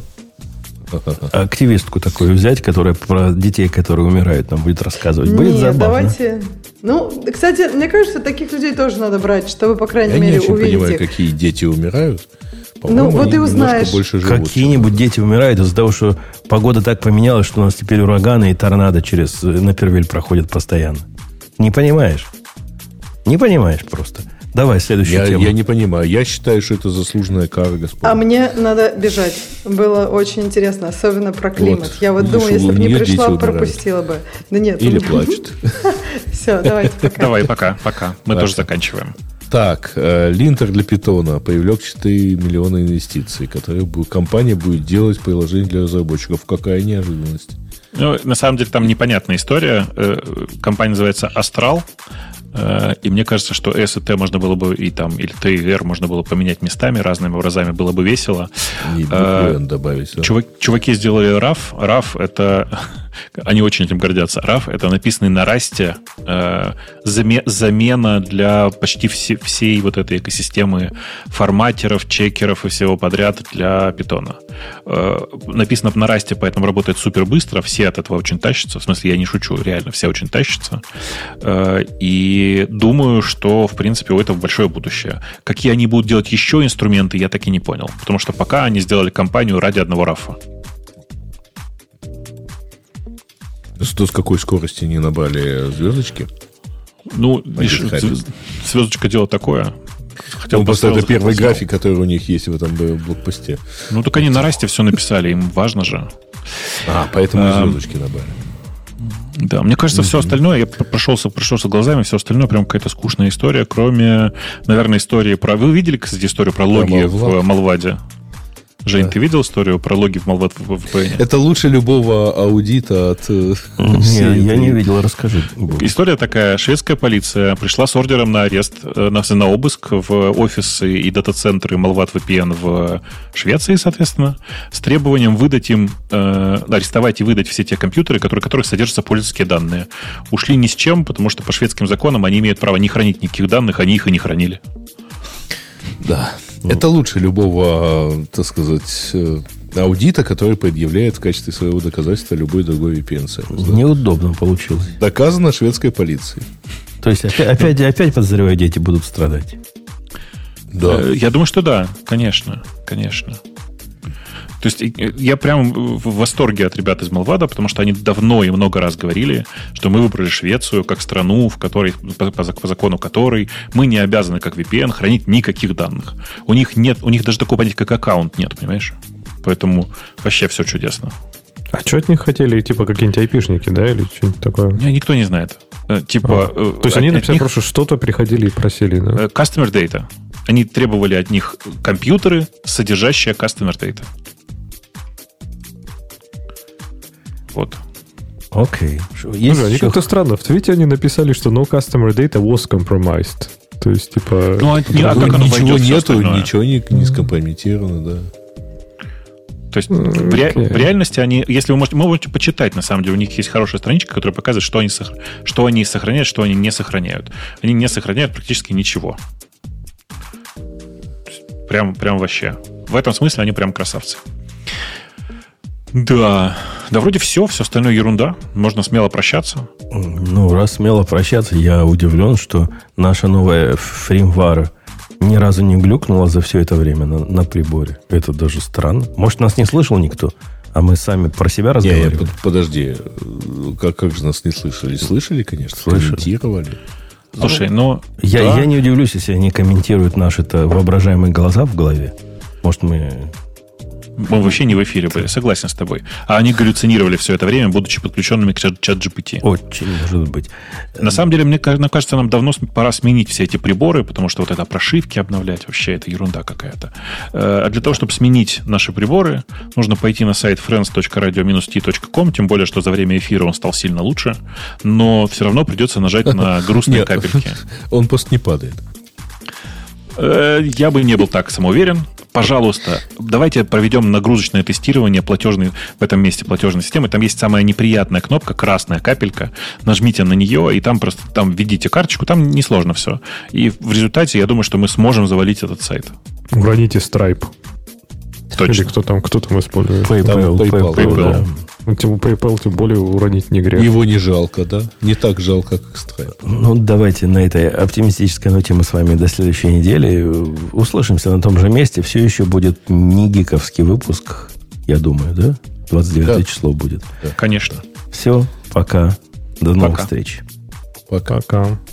Активистку такую взять, которая про детей, которые умирают, нам будет рассказывать. Будет Нет, забавно. Давайте. Ну, кстати, мне кажется, таких людей тоже надо брать, чтобы, по крайней Я мере, не очень увидеть понимаю, их. какие дети умирают. Ну, вот и узнаешь. Какие-нибудь дети умирают из-за того, что погода так поменялась, что у нас теперь ураганы и торнадо через Напервиль проходят постоянно. Не понимаешь? Не понимаешь просто. Давай следующую я, тему. Я не понимаю. Я считаю, что это заслуженная кара, господи. А мне надо бежать. Было очень интересно, особенно про климат. Вот. Я вот Видишь, думаю, если бы не пришла, умирают. пропустила бы. Да нет. Или плачет. Все, давайте пока. Давай, пока, пока. Мы тоже заканчиваем. Так, линтер для питона привлек четыре миллиона инвестиций, которые компания будет делать приложение для разработчиков. Какая неожиданность. Ну, на самом деле там непонятная история. Компания называется Astral. И мне кажется, что S и T можно было бы и там, или T и R можно было поменять местами, разными образами, было бы весело. И а, добавить. Да. Чувак, чуваки сделали раф. раф это они очень этим гордятся. раф — это написанный на расте э, замена для почти все, всей вот этой экосистемы форматеров, чекеров и всего подряд для питона. Э, написано на расте, поэтому работает супер быстро, все от этого очень тащатся. В смысле, я не шучу, реально, все очень тащатся. Э, и думаю, что, в принципе, у этого большое будущее. Какие они будут делать еще инструменты, я так и не понял. Потому что пока они сделали компанию ради одного рафа. Что, с какой скорости не набрали звездочки? Ну, видишь, звездочка дело такое. Хотел ну, просто это первый хотел. график, который у них есть в этом блокпосте. Ну, только они на расте все написали, им важно же. А, поэтому а, звездочки набрали. Да, мне кажется, mm-hmm. все остальное, я прошелся, прошелся глазами, все остальное прям какая-то скучная история, кроме, наверное, истории про... Вы видели, кстати, историю про логи в Малваде? Жень, да. Ты видел историю про логи в Malvad в ви пи эн? Это лучше любого аудита от... Нет, я не видел, расскажи. История такая. Шведская полиция пришла с ордером на арест, на, на обыск в офисы и дата-центры Malvad ви пи эн в Швеции, соответственно, с требованием выдать им, э, арестовать и выдать все те компьютеры, которые, которых содержатся пользовательские данные. Ушли ни с чем, потому что по шведским законам они имеют право не хранить никаких данных, они их и не хранили. Да. Это лучше любого, так сказать, аудита, который предъявляет в качестве своего доказательства любой другой ви пи эн-сервис. Да? Неудобно получилось. Доказано шведской полицией. То есть опять, опять, опять подозреваю, дети будут страдать. Да. Я думаю, что да, конечно, конечно. То есть я прям в восторге от ребят из Малвада, потому что они давно и много раз говорили, что мы выбрали Швецию как страну, в которой, по, по закону которой мы не обязаны, как ви пи эн, хранить никаких данных. У них нет, у них даже такого понятия, как аккаунт нет, понимаешь? Поэтому вообще все чудесно. А что от них хотели? Типа какие-нибудь айпишники, да? Или что-нибудь такое? Не, никто не знает. Типа, а, то есть они написали них... просто что-то, приходили и просили, да? Customer data. Они требовали от них компьютеры, содержащие customer data. Вот. Окей. Okay. Слушай, они как-то странно. В твите они написали, что no customer data was compromised. То есть, типа... Ну, а, а как оно ничего нету, ничего не, не скомпрометировано, да. То есть okay. в, ре, в реальности они... Если вы можете... Вы можете почитать, на самом деле. У них есть хорошая страничка, которая показывает, что они, сохр... что они сохраняют, что они не сохраняют. Они не сохраняют практически ничего. Прям, прям вообще. В этом смысле они прям красавцы. Да, да вроде все, все остальное ерунда. Можно смело прощаться. Ну, раз смело прощаться, я удивлен, что наша новая фримвара ни разу не глюкнула за все это время на, на приборе. Это даже странно. Может, нас не слышал никто, а мы сами про себя разговаривали. Не, подожди, как, как же нас не слышали? Слышали, конечно, слышали. Комментировали. Слушай, ну... Я, да. я не удивлюсь, если они комментируют наши-то воображаемые глаза в голове. Может, мы... Мы вообще не в эфире были, согласен с тобой. А они галлюцинировали все это время, будучи подключенными к чат джи пи ти. Очень может быть. На самом деле, мне кажется, нам давно пора сменить все эти приборы, потому что вот это прошивки обновлять, вообще это ерунда какая-то. А для того, чтобы сменить наши приборы, нужно пойти на сайт friends точка radio dash t точка com, тем более, что за время эфира он стал сильно лучше, но все равно придется нажать на грустные капельки. Он просто не падает. Я бы не был так самоуверен. Пожалуйста, давайте проведем нагрузочное тестирование платежной, в этом месте платежной системы. Там есть самая неприятная кнопка, красная капелька. Нажмите на нее, и там просто там введите карточку. Там несложно все. И в результате, я думаю, что мы сможем завалить этот сайт. Уроните Stripe. Точно. Или кто там, кто там использует? PayPal. PayPal, PayPal, PayPal. Да. Ну, тем, PayPal тем более уронить не грех. Его не жалко, да? Не так жалко, как Stripe. Ну, давайте на этой оптимистической ноте мы с вами до следующей недели услышимся на том же месте. Все еще будет не гиковский выпуск, я думаю, да? двадцать девятое да. число будет. Да. Конечно. Все, пока. До новых пока. встреч. Пока. Пока.